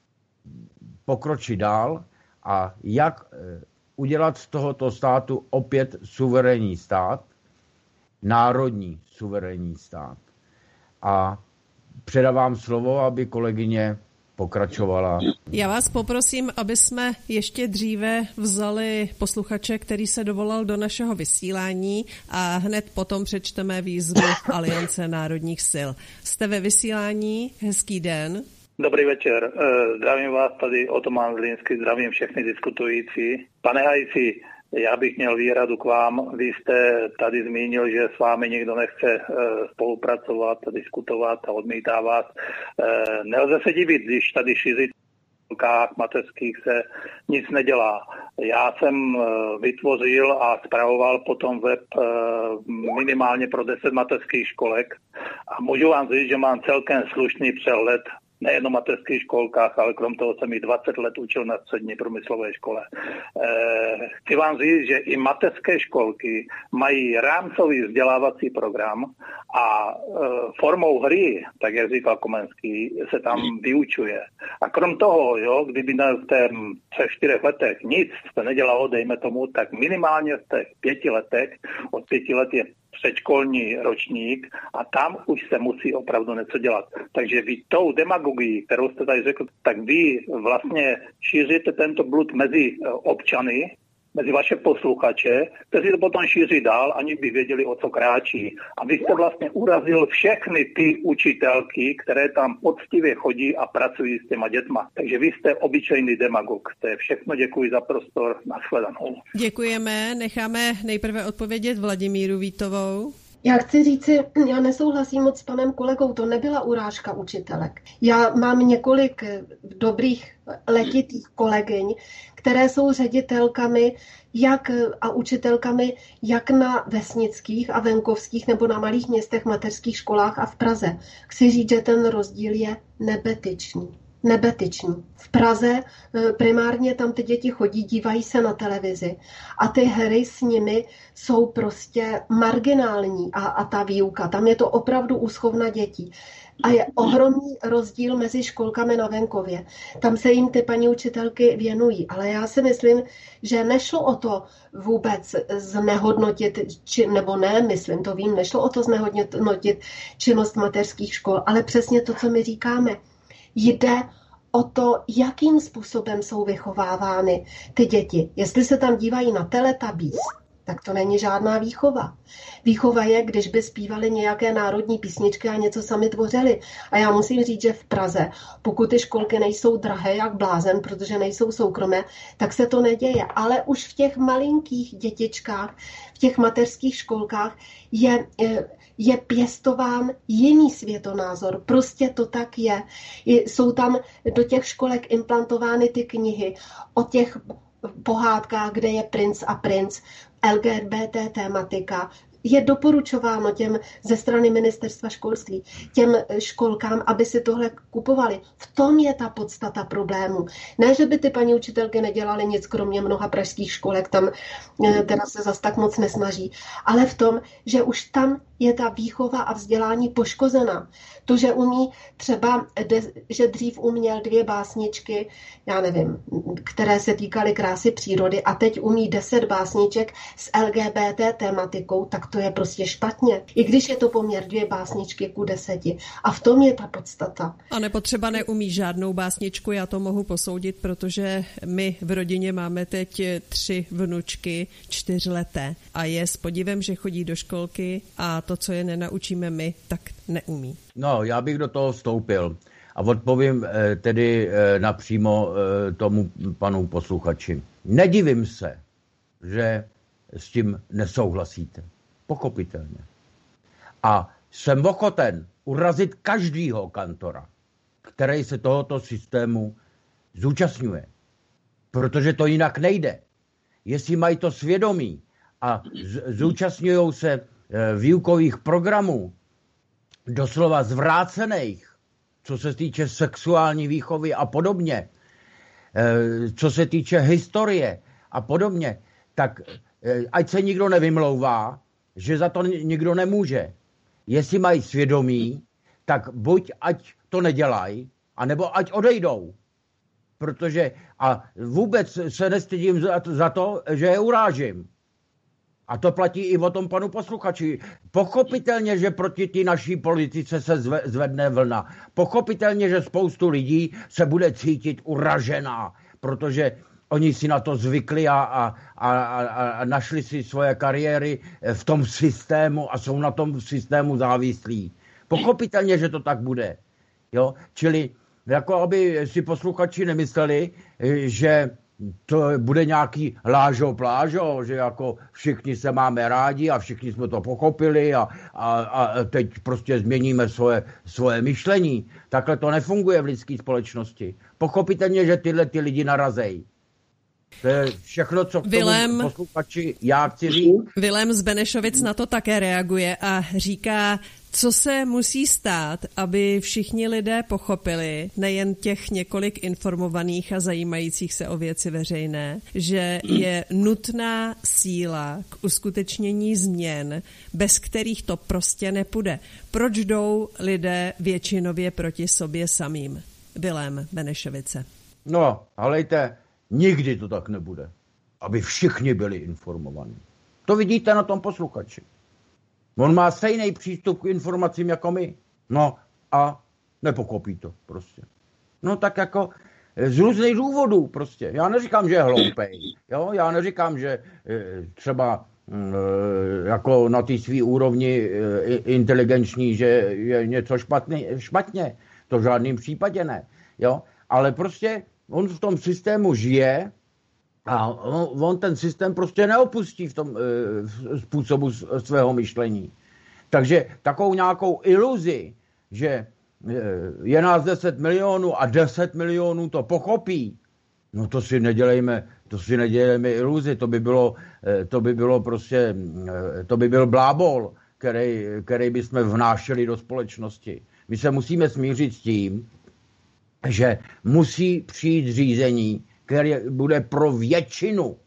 Speaker 6: pokročit dál a jak e, udělat z tohoto státu opět suverénní stát, národní suverénní stát. A předávám slovo, aby kolegyně pokračovala.
Speaker 4: Já vás poprosím, aby jsme ještě dříve vzali posluchače, který se dovolal do našeho vysílání a hned potom přečteme výzvu Aliance národních sil. Jste ve vysílání, hezký den.
Speaker 8: Dobrý večer, zdravím vás tady Otoman Zlínský, zdravím všechny diskutující. Pane Hajsi, já bych měl výhradu k vám. Vy jste tady zmínil, že s vámi nikdo nechce spolupracovat, diskutovat a odmítá vás. Nelze se divit, když tady šířit v školkách mateřských se nic nedělá. Já jsem vytvořil a spravoval potom web minimálně pro deset mateřských školek a můžu vám říct, že mám celkem slušný přehled nejen o mateřských školkách, ale krom toho jsem i dvacet let učil na střední průmyslové škole. E, chci vám říct, že i mateřské školky mají rámcový vzdělávací program a e, formou hry, tak jak říkal Komenský, se tam vyučuje. A krom toho, jo, kdyby na těch třech, čtyřech letech nic se nedělalo, dejme tomu, tak minimálně v těch pěti letech, od pěti let je předškolní ročník a tam už se musí opravdu něco dělat. Takže vy tou demagogii, kterou jste tady řekl, tak vy vlastně šíříte tento blud mezi občany, mezi vaše posluchače, kteří to potom šíří dál, ani by věděli, o co kráčí. A vy jste vlastně urazil všechny ty učitelky, které tam poctivě chodí a pracují s těma dětma. Takže vy jste obyčejný demagog. To je všechno, děkuji za prostor, nashledanou.
Speaker 4: Děkujeme, necháme nejprve odpovědět Vladimíru Vítovou.
Speaker 5: Já chci říci, já nesouhlasím moc s panem kolegou, to nebyla urážka učitelek. Já mám několik dobrých letitých kolegyň, které jsou ředitelkami jak, a učitelkami jak na vesnických a venkovských nebo na malých městech, mateřských školách a v Praze. Chci říct, že ten rozdíl je nebetyčný. Nebetyční. V Praze primárně tam ty děti chodí, dívají se na televizi a ty hry s nimi jsou prostě marginální a, a ta výuka, tam je to opravdu úschovna dětí. A je ohromný rozdíl mezi školkami na venkově. Tam se jim ty paní učitelky věnují, ale já si myslím, že nešlo o to vůbec znehodnotit, či, nebo ne, myslím, to vím, nešlo o to znehodnotit činnost mateřských škol, ale přesně to, co my říkáme. Jde o to, jakým způsobem jsou vychovávány ty děti. Jestli se tam dívají na Teletubbies, tak to není žádná výchova. Výchova je, když by zpívali nějaké národní písničky a něco sami tvořili. A já musím říct, že v Praze, pokud ty školky nejsou drahé jak blázen, protože nejsou soukromé, tak se to neděje. Ale už v těch malinkých dětičkách, v těch mateřských školkách je... je je pěstován jiný světonázor. Prostě to tak je. Jsou tam do těch školek implantovány ty knihy o těch pohádkách, kde je princ a princ, L G B T tématika. Je doporučováno těm ze strany ministerstva školství, těm školkám, aby si tohle kupovali. V tom je ta podstata problému. Ne, že by ty paní učitelky nedělaly nic, kromě mnoha pražských školek, tam teda se zas tak moc nesnaží, ale v tom, že už tam je ta výchova a vzdělání poškozená. To, že umí třeba, že dřív uměl dvě básničky, já nevím, které se týkaly krásy přírody a teď umí deset básniček s L G B T tématikou, tak to je prostě špatně. I když je to poměr dvě básničky ku deseti. A v tom je ta podstata.
Speaker 4: A nebo třeba neumí žádnou básničku, já to mohu posoudit, protože my v rodině máme teď tři vnučky čtyřleté a je s podivem, že chodí do školky a to, co je nenaučíme my, tak neumí.
Speaker 6: No, já bych do toho vstoupil a odpovím tedy napřímo tomu panu posluchači. Nedivím se, že s tím nesouhlasíte. Pochopitelně. A jsem ochoten urazit každýho kantora, který se tohoto systému zúčastňuje. Protože to jinak nejde. Jestli mají to svědomí a zúčastňují se výukových programů, doslova zvrácených, co se týče sexuální výchovy a podobně, co se týče historie a podobně, tak ať se nikdo nevymlouvá, že za to nikdo nemůže. Jestli mají svědomí, tak buď ať to nedělají, anebo ať odejdou. Protože a vůbec se nestydím za to, za to, že je urážím. A to platí i o tom panu posluchači. Pochopitelně, že proti té naší politice se zvedne vlna. Pochopitelně, že spoustu lidí se bude cítit uražená, protože oni si na to zvykli a, a, a, a našli si svoje kariéry v tom systému a jsou na tom systému závislí. Pochopitelně, že to tak bude. Jo? Čili jako aby si posluchači nemysleli, že to bude nějaký lážo plážo, že jako všichni se máme rádi a všichni jsme to pochopili a, a, a teď prostě změníme svoje, svoje myšlení. Takhle to nefunguje v lidské společnosti. Pochopitelně, že tyhle ty lidi narazejí. To je všechno, co k tomu posluchači já chci říct.
Speaker 4: Vilém z Benešovic na to také reaguje a říká, co se musí stát, aby všichni lidé pochopili, nejen těch několik informovaných a zajímajících se o věci veřejné, že je nutná síla k uskutečnění změn, bez kterých to prostě nepůjde. Proč jdou lidé většinově proti sobě samým? Vilém, Benešovice.
Speaker 6: No, halejte, nikdy to tak nebude, aby všichni byli informovaní. To vidíte na tom posluchači. On má stejný přístup k informacím jako my. No a nepokopí to prostě. No tak jako z různých důvodů prostě. Já neříkám, že je hloupej. Jo? Já neříkám, že třeba jako na té svý úrovni inteligenční, že je něco špatný, špatně. To v žádném případě ne. Jo? Ale prostě on v tom systému žije a on, on ten systém prostě neopustí v tom e, způsobu svého myšlení. Takže takovou nějakou iluzi, že je nás deset milionů a deset milionů to pochopí, no to si nedělejme, to si nedělejme iluzi, to by bylo, to by bylo prostě, to by byl blábol, který, který bychom vnášeli do společnosti. My se musíme smířit s tím, že musí přijít řízení, které bude pro většinu,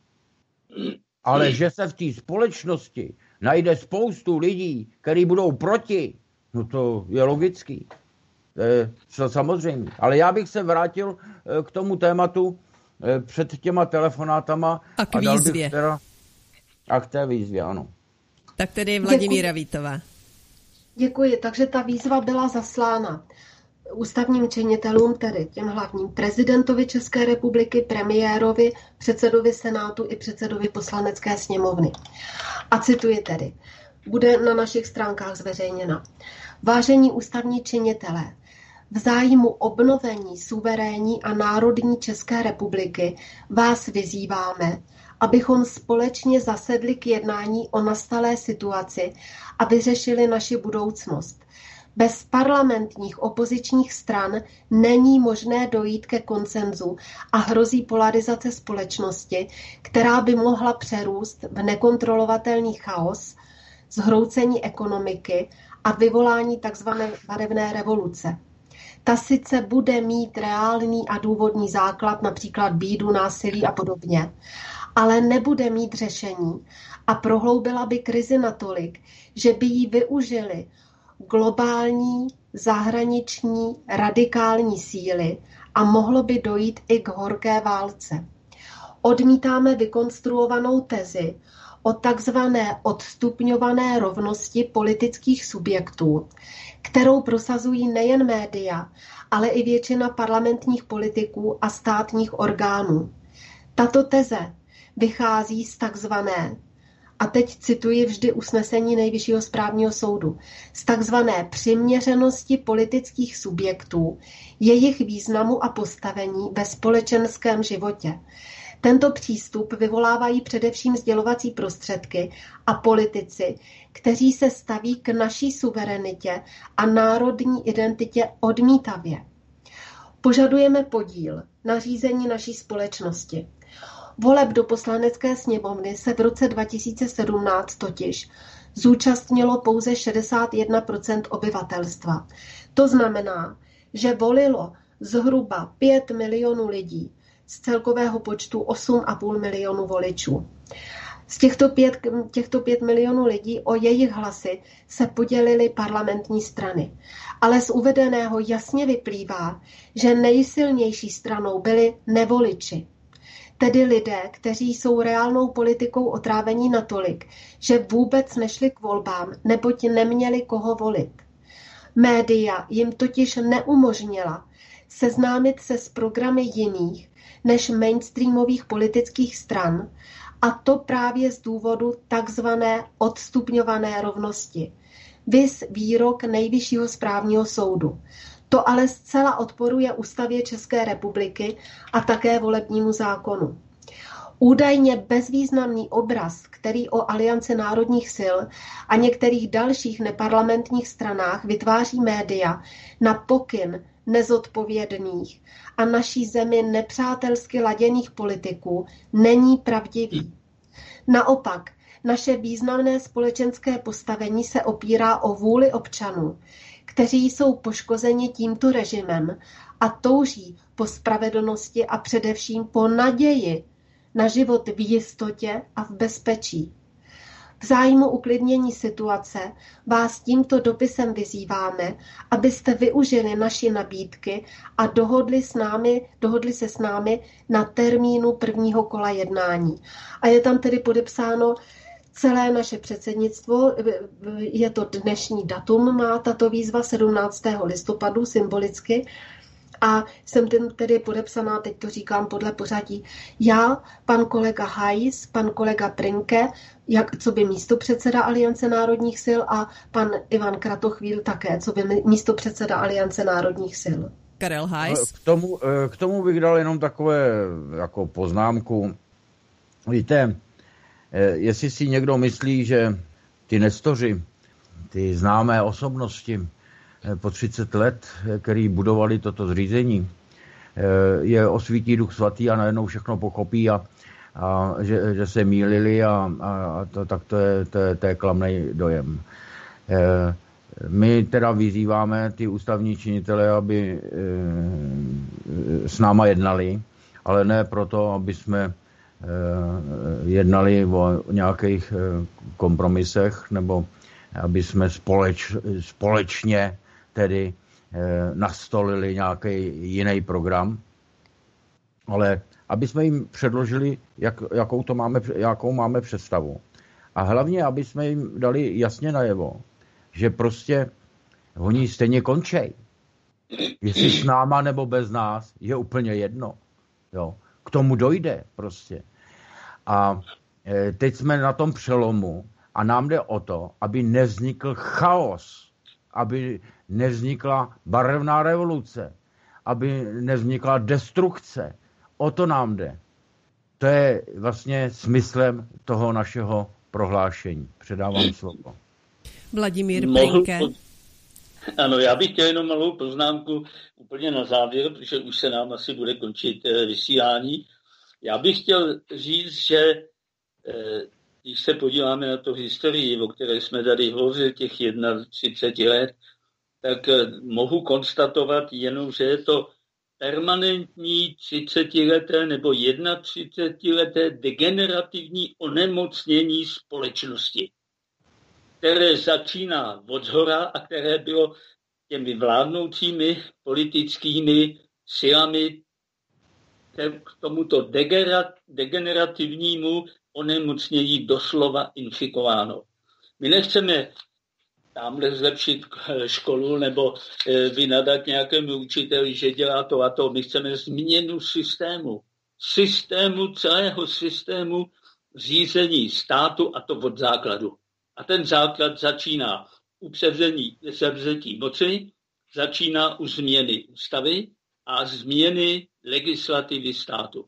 Speaker 6: ale že se v té společnosti najde spoustu lidí, kteří budou proti, no to je logický. To je samozřejmě. Ale já bych se vrátil k tomu tématu před těma telefonátama.
Speaker 4: A k výzvě.
Speaker 6: A, teda, a k té výzvě, ano.
Speaker 4: Tak tedy Vladimíra Vítová.
Speaker 5: Děkuji. Takže ta výzva byla zaslána ústavním činitelům, tedy těm hlavním prezidentovi České republiky, premiérovi, předsedovi Senátu i předsedovi Poslanecké sněmovny. A cituji tedy. Bude na našich stránkách zveřejněna. Vážení ústavní činitelé, v zájmu obnovení suverénní a národní České republiky vás vyzýváme, abychom společně zasedli k jednání o nastalé situaci a vyřešili naši budoucnost. Bez parlamentních opozičních stran není možné dojít ke konsenzu a hrozí polarizace společnosti, která by mohla přerůst v nekontrolovatelný chaos, zhroucení ekonomiky a vyvolání tzv. Barevné revoluce. Ta sice bude mít reálný a důvodný základ, například bídu, násilí a podobně, ale nebude mít řešení a prohloubila by krizi natolik, že by ji využili globální, zahraniční, radikální síly a mohlo by dojít i k horké válce. Odmítáme vykonstruovanou tezi o takzvané odstupňované rovnosti politických subjektů, kterou prosazují nejen média, ale i většina parlamentních politiků a státních orgánů. Tato teze vychází z takzvané, a teď cituji vždy usnesení Nejvyššího správního soudu, z takzvané přiměřenosti politických subjektů, jejich významu a postavení ve společenském životě. Tento přístup vyvolávají především sdělovací prostředky a politici, kteří se staví k naší suverenitě a národní identitě odmítavě. Požadujeme podíl na řízení naší společnosti. Voleb do Poslanecké sněmovny se v roce dva tisíce sedmnáct totiž zúčastnilo pouze šedesát jedna procent obyvatelstva. To znamená, že volilo zhruba pět milionů lidí z celkového počtu osm a půl milionu voličů. Z těchto pět, těchto pět milionů lidí o jejich hlasy se podělily parlamentní strany. Ale z uvedeného jasně vyplývá, že nejsilnější stranou byli nevoliči. Tedy lidé, kteří jsou reálnou politikou otrávení natolik, že vůbec nešli k volbám, neboť neměli koho volit. Média jim totiž neumožnila seznámit se s programy jiných než mainstreamových politických stran, a to právě z důvodu takzvané odstupňované rovnosti. Viz výrok Nejvyššího správního soudu. To ale zcela odporuje Ústavě České republiky a také volebnímu zákonu. Údajně bezvýznamný obraz, který o Alianci národních sil a některých dalších neparlamentních stranách vytváří média na pokyn nezodpovědných a naší zemi nepřátelsky laděných politiků, není pravdivý. Naopak, naše významné společenské postavení se opírá o vůli občanů, kteří jsou poškozeni tímto režimem a touží po spravedlnosti a především po naději na život v jistotě a v bezpečí. V zájmu uklidnění situace vás tímto dopisem vyzýváme, abyste využili naši nabídky a dohodli, s námi, dohodli se s námi na termínu prvního kola jednání. A je tam tedy podepsáno celé naše předsednictvo, je to dnešní datum, má tato výzva sedmnáctého listopadu symbolicky, a jsem tím tedy podepsaná, teď to říkám podle pořadí, já, pan kolega Hajs, pan kolega Prinke, jak, co by místopředseda Aliance národních sil, a pan Ivan Kratochvíl také, co by místopředseda Aliance národních sil.
Speaker 4: Karel Hajs.
Speaker 6: K tomu, k tomu bych dal jenom takové jako poznámku. Víte, jestli si někdo myslí, že ty nestoři, ty známé osobnosti po třicet let, který budovali toto zřízení, je osvítí Duch Svatý a najednou všechno pochopí a, a že, že se mýlili a, a to, tak to je, to je, to je klamný dojem. My teda vyzýváme ty ústavní činitele, aby s náma jednali, ale ne proto, aby jsme jednali o nějakých kompromisech, nebo aby jsme společ, společně tedy nastolili nějaký jiný program, ale aby jsme jim předložili, jak, jakou, to máme, jakou máme představu. A hlavně, aby jsme jim dali jasně najevo, že prostě oni stejně končej. Jestli s náma nebo bez nás, je úplně jedno. Jo. K tomu dojde prostě. A teď jsme na tom přelomu a nám jde o to, aby nevznikl chaos, aby nevznikla barevná revoluce, aby nevznikla destrukce. O to nám jde. To je vlastně smyslem toho našeho prohlášení. Předávám slovo.
Speaker 4: Vladimír Prinke.
Speaker 7: Ano, já bych chtěl jenom malou poznámku úplně na závěr, protože už se nám asi bude končit vysílání. Já bych chtěl říct, že když se podíváme na tu historii, o které jsme tady hovořili, těch třicet jedna let, tak mohu konstatovat jenom, že je to permanentní třicetileté nebo třicetileté degenerativní onemocnění společnosti, které začíná odzhora a které bylo těmi vládnoucími politickými silami k tomuto degenerativnímu onemocnění doslova infikováno. My nechceme tamhle zlepšit školu nebo vynadat nějakému učiteli, že dělá to a to. My chceme změnu systému. Systému, celého systému řízení státu a to od základu. A ten základ začíná u převzetí, převzetí moci, začíná u změny ústavy a změny legislativy státu.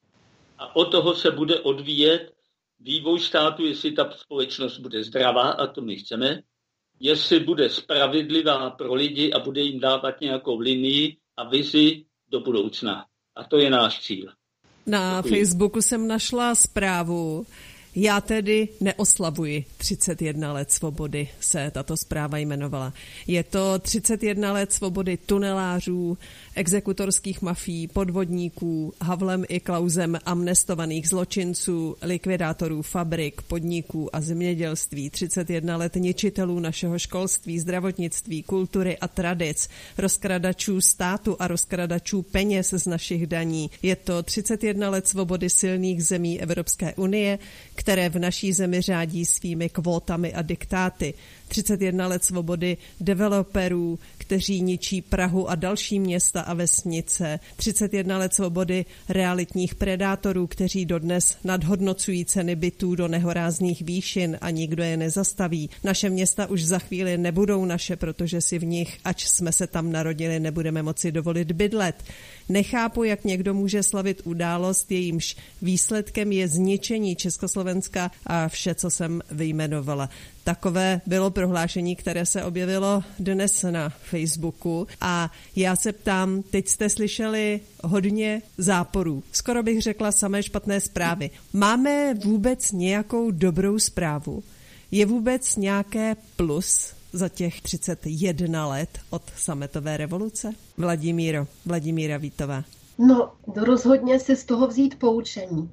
Speaker 7: A od toho se bude odvíjet vývoj státu, jestli ta společnost bude zdravá, a to my chceme, jestli bude spravedlivá pro lidi a bude jim dávat nějakou linii a vizi do budoucna. A to je náš cíl.
Speaker 4: Na Děkuji. Facebooku jsem našla zprávu. Já tedy neoslavuji třicet jedna let svobody, se tato zpráva jmenovala. Je to třicet jedna let svobody tunelářů, exekutorských mafií, podvodníků, Havlem i Klausem amnestovaných zločinců, likvidátorů fabrik, podniků a zemědělství, třicet jedna let ničitelů našeho školství, zdravotnictví, kultury a tradic, rozkradačů státu a rozkradačů peněz z našich daní. Je to třicet jedna let svobody silných zemí Evropské unie, které v naší zemi řádí svými kvótami a diktáty. třicet jedna let svobody developerů, kteří ničí Prahu a další města a vesnice. třicet jedna let svobody realitních predátorů, kteří dodnes nadhodnocují ceny bytů do nehorázných výšin a nikdo je nezastaví. Naše města už za chvíli nebudou naše, protože si v nich, ač jsme se tam narodili, nebudeme moci dovolit bydlet. Nechápu, jak někdo může slavit událost, jejímž výsledkem je zničení Československa a vše, co jsem vyjmenovala. Takové bylo prohlášení, které se objevilo dnes na Facebooku a já se ptám, teď jste slyšeli hodně záporů, skoro bych řekla samé špatné zprávy. Máme vůbec nějakou dobrou zprávu? Je vůbec nějaké plus za těch třicet jedna let od sametové revoluce? Vladimíro, Vladimíra Vítová.
Speaker 5: No, rozhodně si z toho vzít poučení.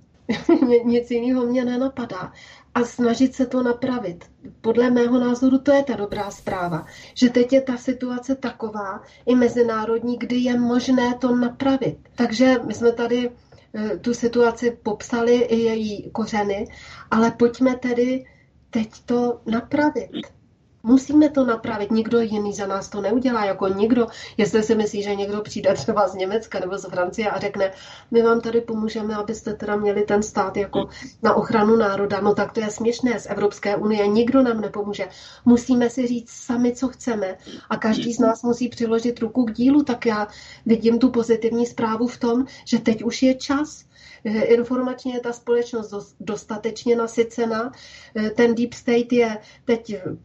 Speaker 5: Nic jiného mě nenapadá. A snažit se to napravit. Podle mého názoru to je ta dobrá zpráva. Že teď je ta situace taková, i mezinárodní, kdy je možné to napravit. Takže my jsme tady tu situaci popsali, i její kořeny, ale pojďme tedy teď to napravit. Musíme to napravit, nikdo jiný za nás to neudělá, jako nikdo, jestli si myslí, že někdo přijde třeba z Německa nebo z Francie a řekne, my vám tady pomůžeme, abyste teda měli ten stát jako na ochranu národa, no tak to je směšné, z Evropské unie nikdo nám nepomůže. Musíme si říct sami, co chceme a každý z nás musí přiložit ruku k dílu, tak já vidím tu pozitivní zprávu v tom, že teď už je čas. Informačně je ta společnost dostatečně nasycena. Ten deep state je teď postupně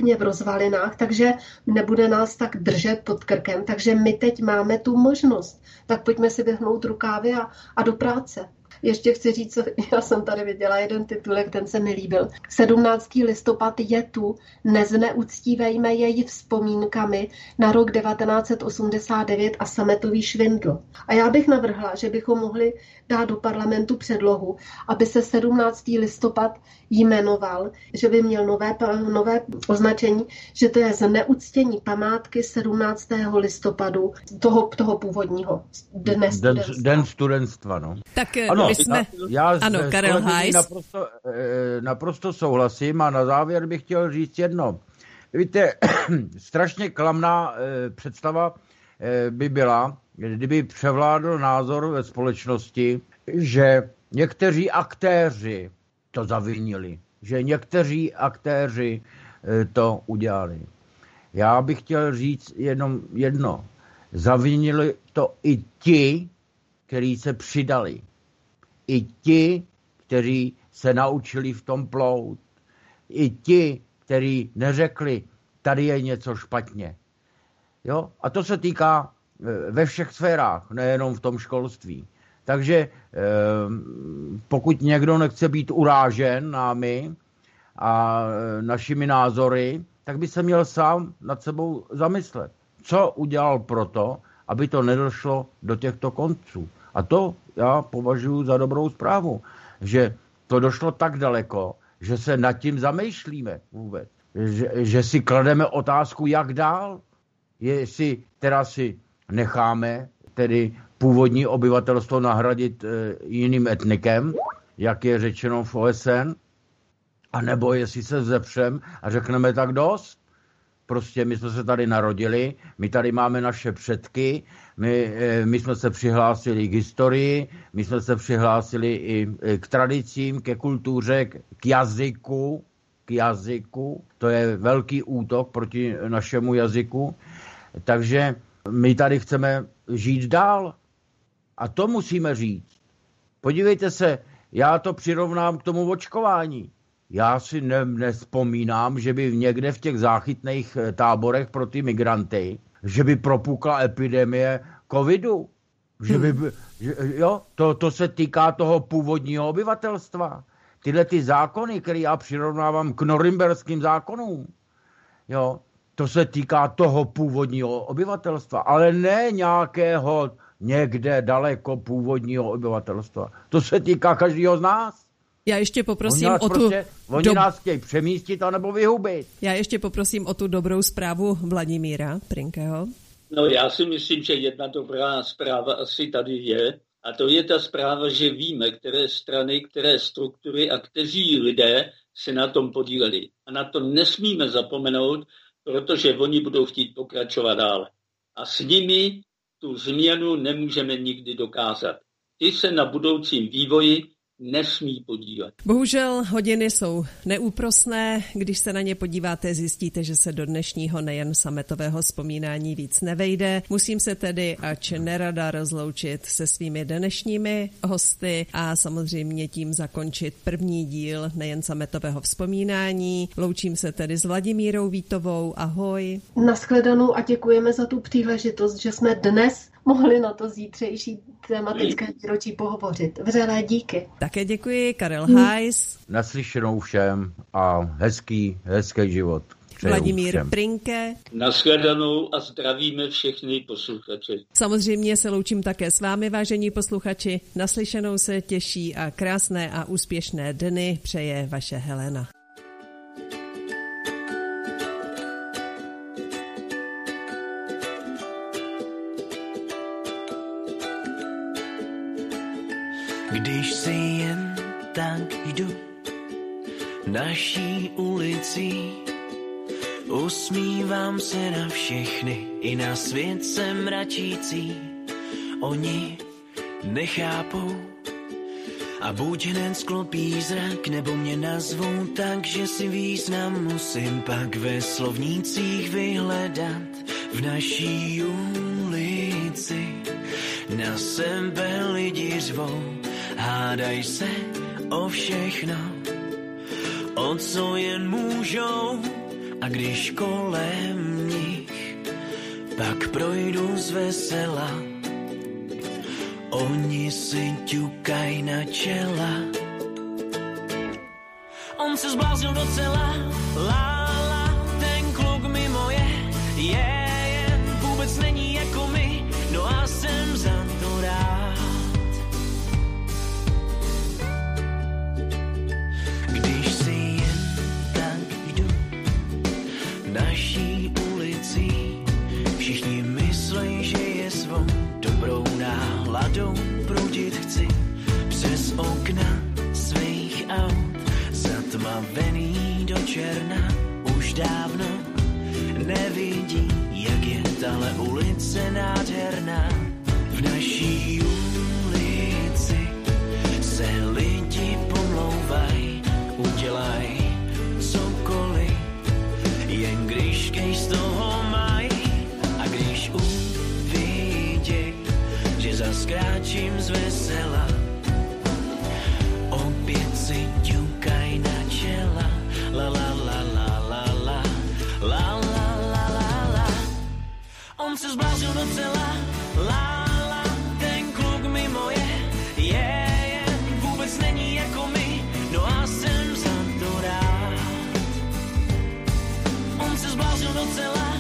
Speaker 5: postupně v rozvalinách, takže nebude nás tak držet pod krkem. Takže my teď máme tu možnost. Tak pojďme si vyhnout rukávy a, a do práce. Ještě chci říct, já jsem tady viděla jeden titulek, ten se mi líbil. sedmnáctý listopad je tu, nezneuctívejme jej vzpomínkami na rok devatenáct set osmdesát devět a sametový švindl. A já bych navrhla, že bychom mohli dát do parlamentu předlohu, aby se sedmnáctý listopad jmenoval, že by měl nové, nové označení, že to je zneuctění památky sedmnáctého listopadu toho, toho původního dne
Speaker 6: Den, den studentstva, no.
Speaker 4: Tak
Speaker 6: ano,
Speaker 4: my jsme...
Speaker 6: Já, já
Speaker 4: ano, Karel Hajs.
Speaker 6: Naprosto, naprosto souhlasím a na závěr bych chtěl říct jedno. Víte, strašně klamná představa by byla, kdyby převládl názor ve společnosti, že někteří aktéři to zavinili, že někteří aktéři to udělali. Já bych chtěl říct jenom jedno. Zavinili to i ti, kteří se přidali. I ti, kteří se naučili v tom plout. I ti, kteří neřekli, tady je něco špatně. Jo? A to se týká ve všech sférách, nejenom v tom školství. Takže pokud někdo nechce být urážen námi a našimi názory, tak by se měl sám nad sebou zamyslet. Co udělal proto, aby to nedošlo do těchto konců. A to já považuji za dobrou zprávu, že to došlo tak daleko, že se nad tím zamýšlíme vůbec. Že, že si klademe otázku, jak dál. Jestli teda si necháme tedy původní obyvatelstvo nahradit e, jiným etnikem, jak je řečeno v O S N, anebo jestli se vzepřem a řekneme tak dost. Prostě my jsme se tady narodili, my tady máme naše předky, my, my jsme se přihlásili k historii, my jsme se přihlásili i k tradicím, ke kultuře, k jazyku, k jazyku. To je velký útok proti našemu jazyku. Takže my tady chceme žít dál. A to musíme říct. Podívejte se, já to přirovnám k tomu očkování. Já si ne, nespomínám, že by někde v těch záchytných táborech pro ty migranty, že by propukla epidemie covidu. Že by, že, jo, to, to se týká toho původního obyvatelstva. Tyhle ty zákony, které já přirovnávám k norimberským zákonům, jo, to se týká toho původního obyvatelstva, ale ne nějakého někde daleko původního obyvatelstva. To se týká každého z nás.
Speaker 4: Já ještě poprosím
Speaker 6: oni
Speaker 4: o tu...
Speaker 6: Prostě, oni
Speaker 4: do...
Speaker 6: nás chtějí přemístit anebo vyhubit.
Speaker 4: Já ještě poprosím o tu dobrou zprávu Vladimíra Prinkeho.
Speaker 7: No já si myslím, že jedna dobrá zpráva asi tady je, a to je ta zpráva, že víme, které strany, které struktury a kteří lidé se na tom podíleli. A na to nesmíme zapomenout, protože oni budou chtít pokračovat dál. A s nimi tu změnu nemůžeme nikdy dokázat. Ty se na budoucím vývoji nesmí podívat.
Speaker 4: Bohužel hodiny jsou neúprosné. Když se na ně podíváte, zjistíte, že se do dnešního nejen sametového vzpomínání víc nevejde. Musím se tedy, ač nerada, rozloučit se svými dnešními hosty a samozřejmě tím zakončit první díl nejen sametového vzpomínání. Loučím se tedy s Vladimírou Vítovou. Ahoj.
Speaker 5: Nashledanou a děkujeme za tu příležitost, že jsme dnes mohli na to zítřejší tematické výročí pohovořit. Vřelé díky.
Speaker 4: Také děkuji, Karel Hajs.
Speaker 6: Naslyšenou všem a hezký, hezký život.
Speaker 4: Vladimír
Speaker 6: všem.
Speaker 4: Prinke.
Speaker 7: Nashledanou a zdravíme všechny posluchače.
Speaker 4: Samozřejmě se loučím také s vámi, vážení posluchači. Naslyšenou se těší a krásné a úspěšné dny přeje vaše Helena.
Speaker 9: Když si jen tak jdu naší ulicí, usmívám se na všechny, i na svět jsem mračící. Oni nechápou a buď hned sklopí zrak, nebo mě nazvou tak, že si význam musím pak ve slovnících vyhledat. V naší ulici na sebe lidi řvou, hádaj se o všechno, o co jen můžou. a když kolem nich pak projdu z vesela, oni si ťukaj na čela. On se zbláznil docela, lála, ten kluk mimo je, je jen vůbec není jako my, no a jsem za to rád. Když si jen tak jdu naší ulicí, všichni myslej, že je svou dobrou náladou prudit chci přes okna svých aut, zatmavený do černa, už dávno nevidí, jak je tahle ulice nádherná. V naší ulici se lidi pomlouvaj, udělaj cokoliv, jen když kej z toho maj. A když uvidí, že zas kráčím z vesela, opět si ťukaj na čela. La la la la la la, la la la la la. On se zbláznil docela, la la, ten kluk mimo je, je jen vůbec není jako my, no a jsem za to rád. On se zbláznil docela,